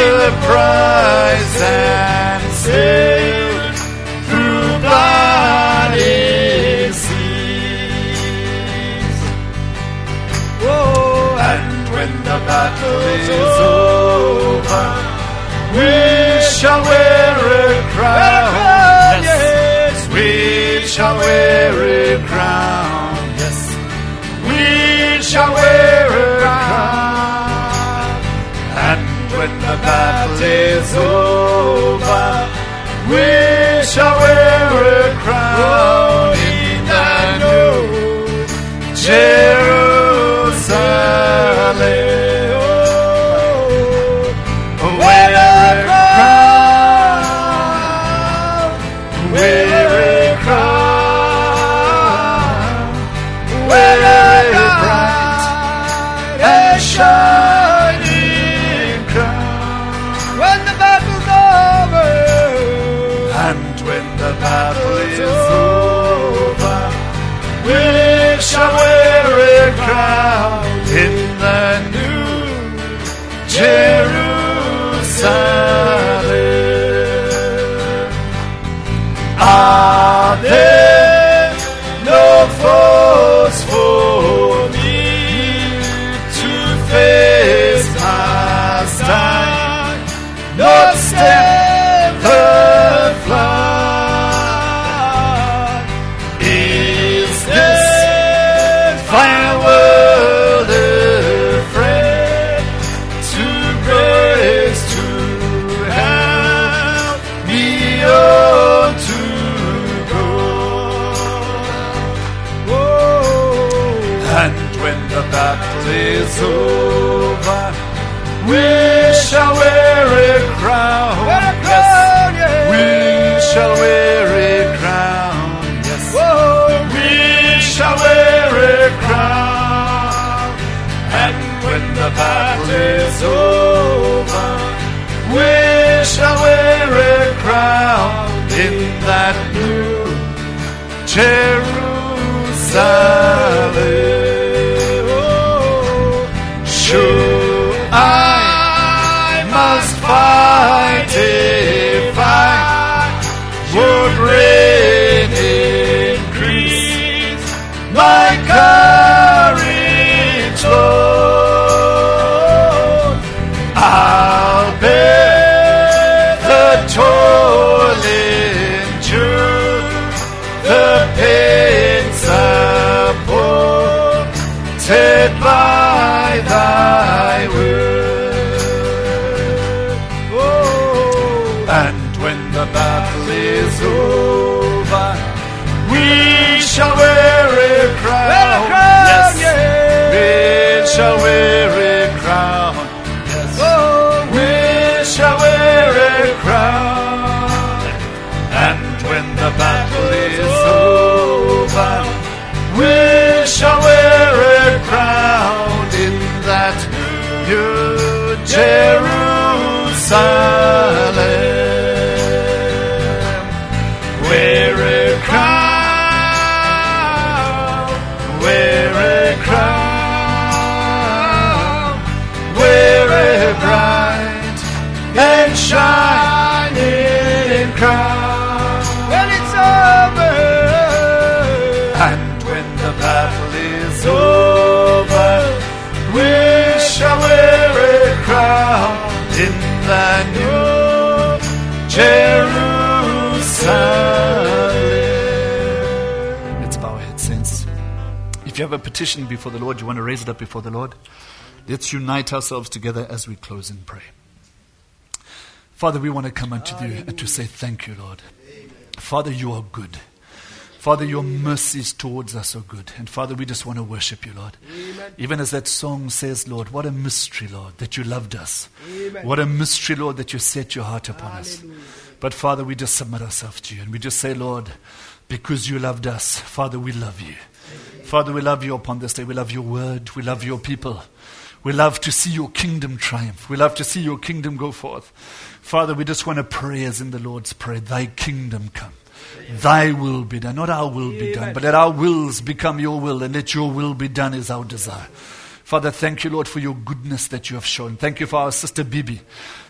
the prize and sailed through bloody seas. Oh, and when the battle is over, we shall wear a crown. Yes, we shall wear a crown. Yes, we shall wear a crown. And when the battle is over, we shall wear a crown in the new Jerusalem. Wear a crown, wear a crown, wear a bright and shining crown. When the battle's over, And when the battle is over, we shall wear a crown in the new Jerusalem. Are there no foes for me to face past time, not stem the flood? Is this fine world afraid to grace to help me on to go? And when the battle is over, we shall wear a crown. Yes, we shall wear a crown. Yes, we shall wear a crown. And when the battle is over, we shall wear a crown in that new Jerusalem. Sure, I must fight if I would reign increase my courage, Lord. I'll bear the toil, endure the pain supported by thy word. Oh, and when the battle is over, we shall wear a crown. Yes, we shall wear a crown. Yes, we shall wear a crown. And when the battle is over, we shall wear a crown in that new Jerusalem. Wear a crown, wear a crown, wear a bright and shining crown. when it's over, And when the battle is over, we shall wear a crown in the new Jerusalem. Let's bow our heads, saints. If you have a petition before the Lord, you want to raise it up before the Lord, let's unite ourselves together as we close in prayer. Father, we want to come unto you and to say thank you, Lord. Father, you are good. Father, your mercies towards us are good. And Father, we just want to worship you, Lord. Amen. Even as that song says, Lord, what a mystery, Lord, that you loved us. Amen. What a mystery, Lord, that you set your heart upon us. Hallelujah. But Father, we just submit ourselves to you. And we just say, Lord, because you loved us, Father, we love you. Father, we love you upon this day. We love your word. We love your people. We love to see your kingdom triumph. We love to see your kingdom go forth. Father, we just want to pray as in the Lord's Prayer, thy kingdom come. Thy will be done. Not our will be done, but let our wills become your will, and let your will be done is our desire. Father, thank you, Lord, for your goodness that you have shown. Thank you for our sister Bibi.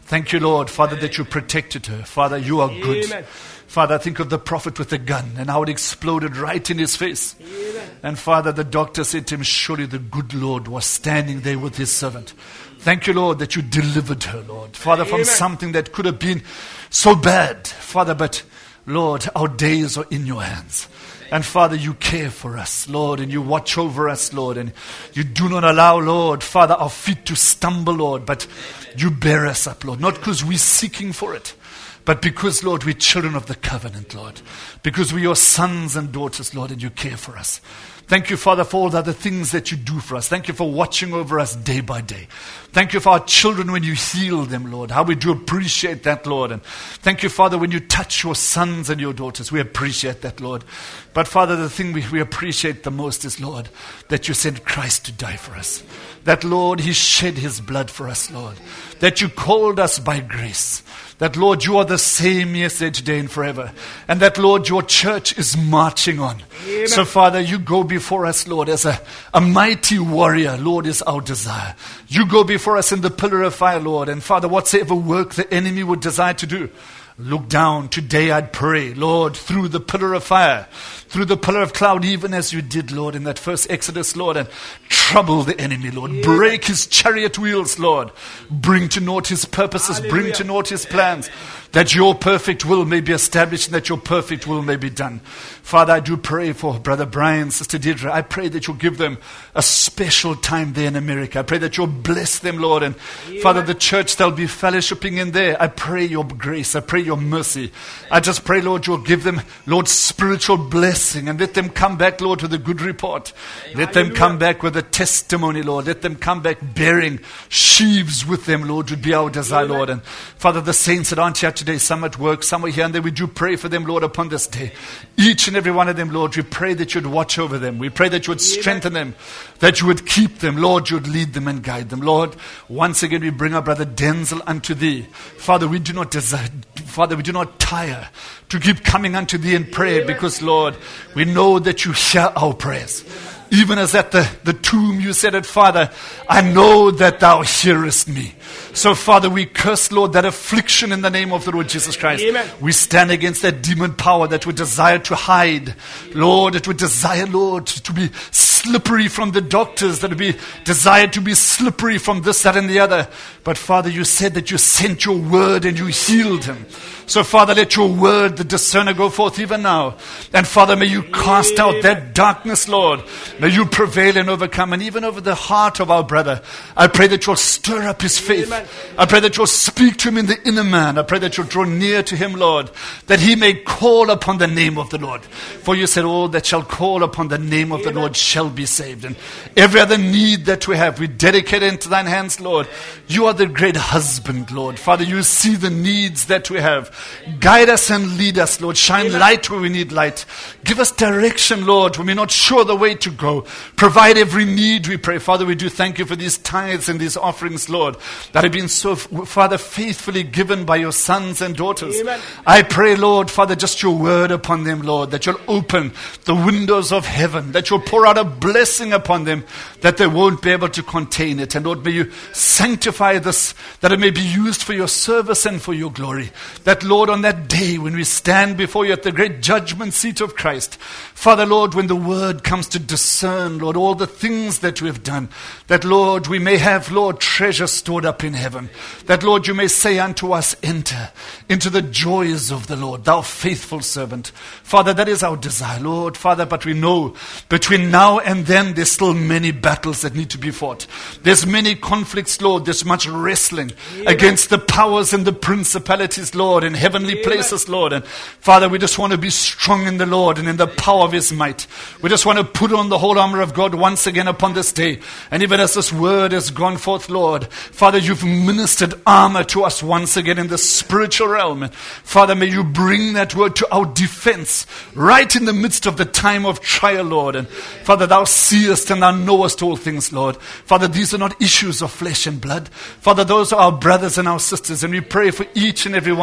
Thank you, Lord, Father, that you protected her. Father, you are good. Amen. Father, I think of the prophet with the gun and how it exploded right in his face. Amen. And Father, the doctor said to him, surely the good Lord was standing there with his servant. Thank you, Lord, that you delivered her, Lord. Father, from Amen. something that could have been so bad. Father, but Lord, our days are in your hands. And Father, you care for us, Lord, and you watch over us, Lord, and you do not allow, Lord, Father, our feet to stumble, Lord, but you bear us up, Lord, not because we're seeking for it, but because, Lord, we're children of the covenant, Lord, because we're your sons and daughters, Lord, and you care for us. Thank you, Father, for all the other things that you do for us. Thank you for watching over us day by day. Thank you for our children when you heal them, Lord. How we do appreciate that, Lord. And thank you, Father, when you touch your sons and your daughters. We appreciate that, Lord. But, Father, the thing we, we appreciate the most is, Lord, that you sent Christ to die for us. That, Lord, he shed his blood for us, Lord. That you called us by grace. That, Lord, you are the same yesterday, today, and forever. And that, Lord, your church is marching on. Amen. So, Father, you go before us, Lord, as a, a mighty warrior, Lord, is our desire. You go before us in the pillar of fire, Lord. And, Father, whatsoever work the enemy would desire to do, look down. Today I'd pray, Lord, through the pillar of fire, through the pillar of cloud, even as you did, Lord, in that first Exodus, Lord, and trouble the enemy, Lord. Yeah. Break his chariot wheels, Lord. Bring to naught his purposes. Hallelujah. Bring to naught his plans. That your perfect will may be established and that your perfect will may be done. Father, I do pray for Brother Brian, Sister Deirdre. I pray that you'll give them a special time there in America. I pray that you'll bless them, Lord. And Yeah. Father, the church they'll be fellowshipping in there, I pray your grace. I pray your mercy. I just pray, Lord, you'll give them, Lord, spiritual blessing and let them come back, Lord, with a good report. Let them Hallelujah. come back with a testimony, Lord. Let them come back bearing sheaves with them, Lord, would be our desire, Amen. Lord. And Father, the saints that aren't here today, some at work, some are here, and then we do pray for them, Lord, upon this day. Each and every one of them, Lord, we pray that you'd watch over them. We pray that you would strengthen them, that you would keep them. Lord, you would lead them and guide them. Lord, once again, we bring our brother Denzel unto thee. Father, we do not desire, Father, we do not tire to keep coming unto thee in prayer because, Lord, we know that you hear our prayers. Even as at the, the tomb you said it, Father, I know that thou hearest me. So, Father, we curse, Lord, that affliction in the name of the Lord Jesus Christ. Amen. We stand against that demon power that would desire to hide. Lord, it would desire, Lord, to be slippery from the doctors, that would be desired to be slippery from this, that, and the other. But, Father, you said that you sent your word and you healed him. So, Father, let your word, the discerner, go forth even now. And, Father, may you cast out that darkness, Lord. May you prevail and overcome. And even over the heart of our brother, I pray that you'll stir up his faith. Amen. I pray that you'll speak to him in the inner man. I pray that you'll draw near to him, Lord, that he may call upon the name of the Lord. For you said, all that shall call upon the name of the Lord shall be saved. And every other need that we have, we dedicate it into thine hands, Lord. You are the great husband, Lord. Father, you see the needs that we have. Guide us and lead us, Lord. Shine light where we need light. Give us direction, Lord, when we're not sure the way to go. Provide every need, we pray. Father, we do thank you for these tithes and these offerings, Lord, that have been so, Father, faithfully given by your sons and daughters. Amen. I pray, Lord, Father, just your word upon them, Lord, that you'll open the windows of heaven, that you'll pour out a blessing upon them, that they won't be able to contain it. And Lord, may you sanctify this, that it may be used for your service and for your glory. That, Lord, on that day when we stand before you at the great judgment seat of Christ, Father, Lord, when the word comes to discern, Lord, all the things that we have done, that, Lord, we may have, Lord, treasure stored up in heaven. That, Lord, you may say unto us, enter into the joys of the Lord, thou faithful servant. Father, that is our desire, Lord, Father, but we know between now and then there's still many battles that need to be fought. There's many conflicts, Lord. There's much wrestling Amen. Against the powers and the principalities, Lord, in heavenly Amen. Places, Lord. And Father, we just want to be strong in the Lord and in the power of his might. We just want to put on the whole armor of God once again upon this day. And even as this word has gone forth, Lord, Father, you've ministered armor to us once again in the spiritual realm. And Father, may you bring that word to our defense right in the midst of the time of trial, Lord. And Father, thou seest and thou knowest all things, Lord. Father, these are not issues of flesh and blood. Father, those are our brothers and our sisters. And we pray for each and every one of them,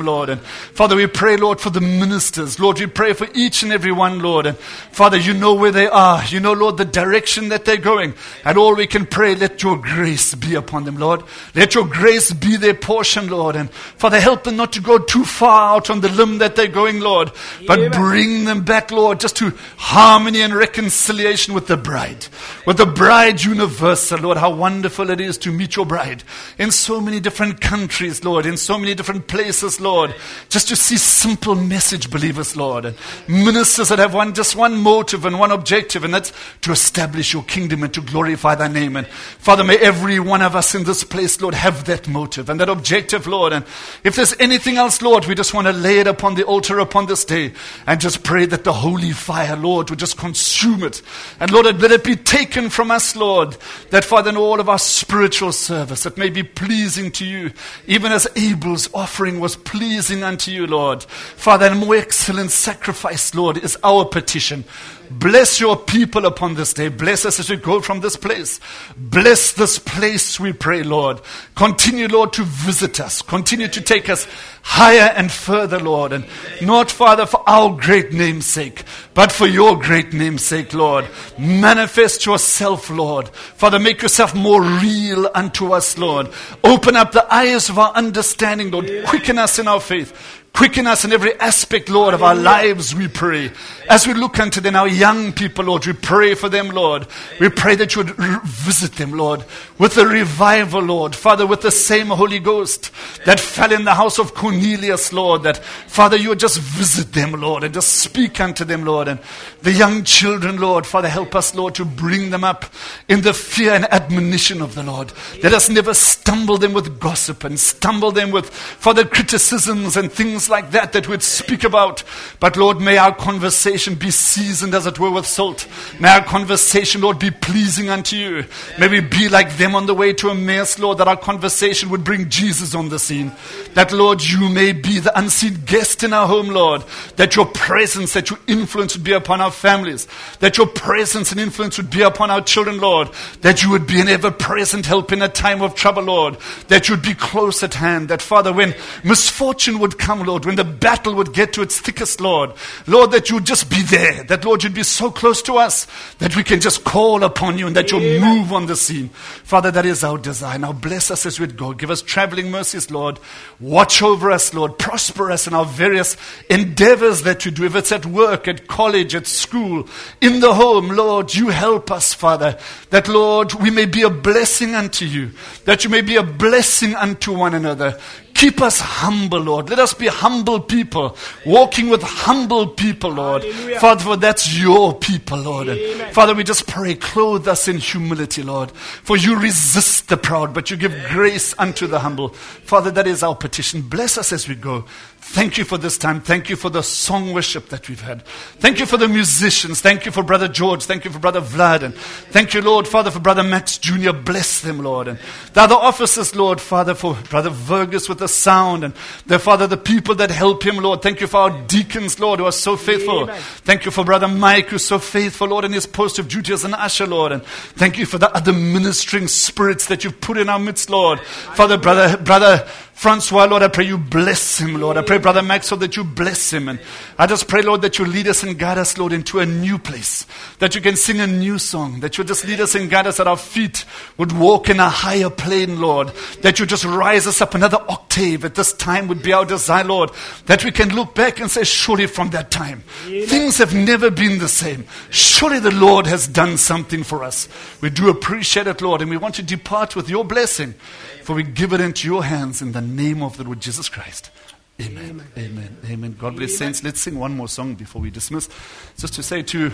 Lord. And Father, we pray, Lord, for the ministers. Lord, we pray for each and every one, Lord. And Father, you know where they are. You know, Lord, the direction that they're going. And all we can pray, let your grace be upon them, Lord. Let your grace be their portion, Lord. And Father, help them not to go too far out on the limb that they're going, Lord. But Amen. Bring them back, Lord, just to harmony and reconciliation with the bride. With the bride universal, Lord. How wonderful it is to meet your bride. In so many different countries, Lord. In so many different places, Lord. Just to see simple message believers, Lord. And ministers that have one, just one motive and one objective. And that's to establish your kingdom and to glorify thy name. And Father, may every one of us in this place, Lord, have that motive and that objective, Lord. And if there's anything else, Lord, we just want to lay it upon the altar upon this day and just pray that the holy fire, Lord, would just consume it. And Lord, let it be taken from us, Lord, that Father, in all of our spiritual service, it may be pleasing to you, even as Abel's offering was pleasing unto you, Lord. Father, a more excellent sacrifice, Lord, is our petition. Bless your people upon this day. Bless us as we go from this place. Bless this place, we pray, Lord. Continue, Lord, to visit us. Continue to take us higher and further, Lord. And not, Father, for our great name's sake, but for your great name's sake, Lord. Manifest yourself, Lord. Father, make yourself more real unto us, Lord. Open up the eyes of our understanding, Lord. Quicken us in our faith. Quicken us in every aspect, Lord, of our lives, we pray. As we look unto them, our young people, Lord, we pray for them, Lord. We pray that you would re- visit them, Lord, with a revival, Lord. Father, with the same Holy Ghost that fell in the house of Cornelius, Lord, that, Father, you would just visit them, Lord, and just speak unto them, Lord. And the young children, Lord, Father, help us, Lord, to bring them up in the fear and admonition of the Lord. Let us never stumble them with gossip and stumble them with, Father, criticisms and things like that that we'd speak about. But Lord, may our conversation be seasoned as it were with salt. May our conversation, Lord, be pleasing unto you. May we be like them on the way to Emmaus, Lord, that our conversation would bring Jesus on the scene. That, Lord, you may be the unseen guest in our home, Lord. That your presence, that your influence would be upon our families. That your presence and influence would be upon our children, Lord. That you would be an ever-present help in a time of trouble, Lord. That you'd be close at hand. That, Father, when misfortune would come, Lord, when the battle would get to its thickest, Lord, Lord, that you would just be there, that, Lord, you'd be so close to us that we can just call upon you and that you'll move on the scene. Father, that is our desire. Now bless us as we go. Give us traveling mercies, Lord. Watch over us, Lord. Prosper us in our various endeavors that you do. If it's at work, at college, at school, in the home, Lord, you help us, Father, that, Lord, we may be a blessing unto you, that you may be a blessing unto one another. Keep us humble, Lord. Let us be humble people, walking with humble people, Lord. Hallelujah. Father, for that's your people, Lord. And Amen. Father, we just pray, clothe us in humility, Lord. For you resist the proud, but you give grace unto the humble. Father, that is our petition. Bless us as we go. Thank you for this time. Thank you for the song worship that we've had. Thank you for the musicians. Thank you for Brother George. Thank you for Brother Vlad. And thank you, Lord, Father, for Brother Max Junior Bless them, Lord. And the other officers, Lord, Father, for Brother Vergus with the sound. And the Father, the people that help him, Lord. Thank you for our deacons, Lord, who are so faithful. Amen. Thank you for Brother Mike, who's so faithful, Lord, in his post of duty as an usher, Lord. And thank you for the other ministering spirits that you've put in our midst, Lord. Father, Brother, Brother Francois, Lord, I pray you bless him, Lord. I pray, Brother Maxwell, that you bless him. And I just pray, Lord, that you lead us and guide us, Lord, into a new place. That you can sing a new song. That you just lead us and guide us, that our feet would walk in a higher plane, Lord. That you just rise us up another octave. At this time would be our desire, Lord. That we can look back and say, surely from that time, things have never been the same. Surely the Lord has done something for us. We do appreciate it, Lord, and we want to depart with your blessing. For we give it into your hands in the name of the Lord Jesus Christ. Amen. Amen. Amen. Amen. God bless saints. Let's sing one more song before we dismiss. Just to say to,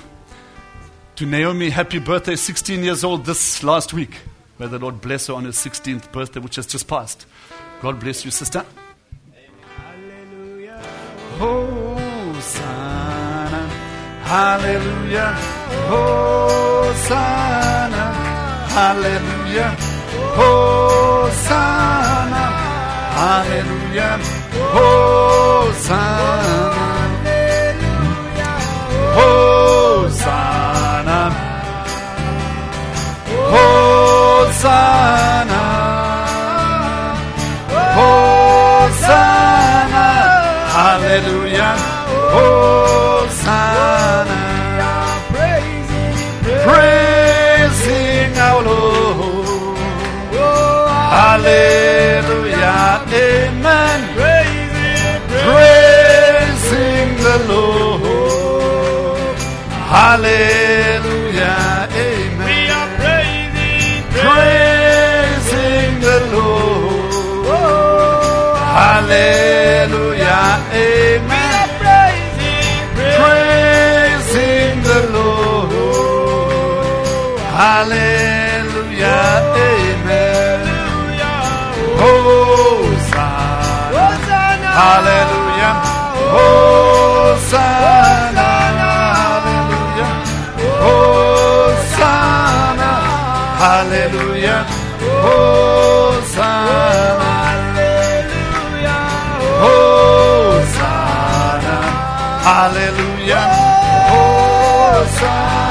to Naomi, happy birthday, sixteen years old this last week. May the Lord bless her on her sixteenth birthday, which has just passed. God bless you, sister. Hallelujah. Hosanna, hallelujah, Hosanna, hallelujah, Hosanna, hallelujah, Hosanna, Hosanna, Hosanna, Hosanna. Hallelujah. Hosanna. Praising our Lord. Hallelujah. Amen. Praising the Lord. Hallelujah. Amen. We are praising, Praising the Lord. Hallelujah. Amen. Praising the Lord. Hallelujah. Amen. Hosanna. Hallelujah. Hosanna. Hallelujah. Hosanna. Hallelujah. Hosanna. Hosanna. Hallelujah. Hosanna.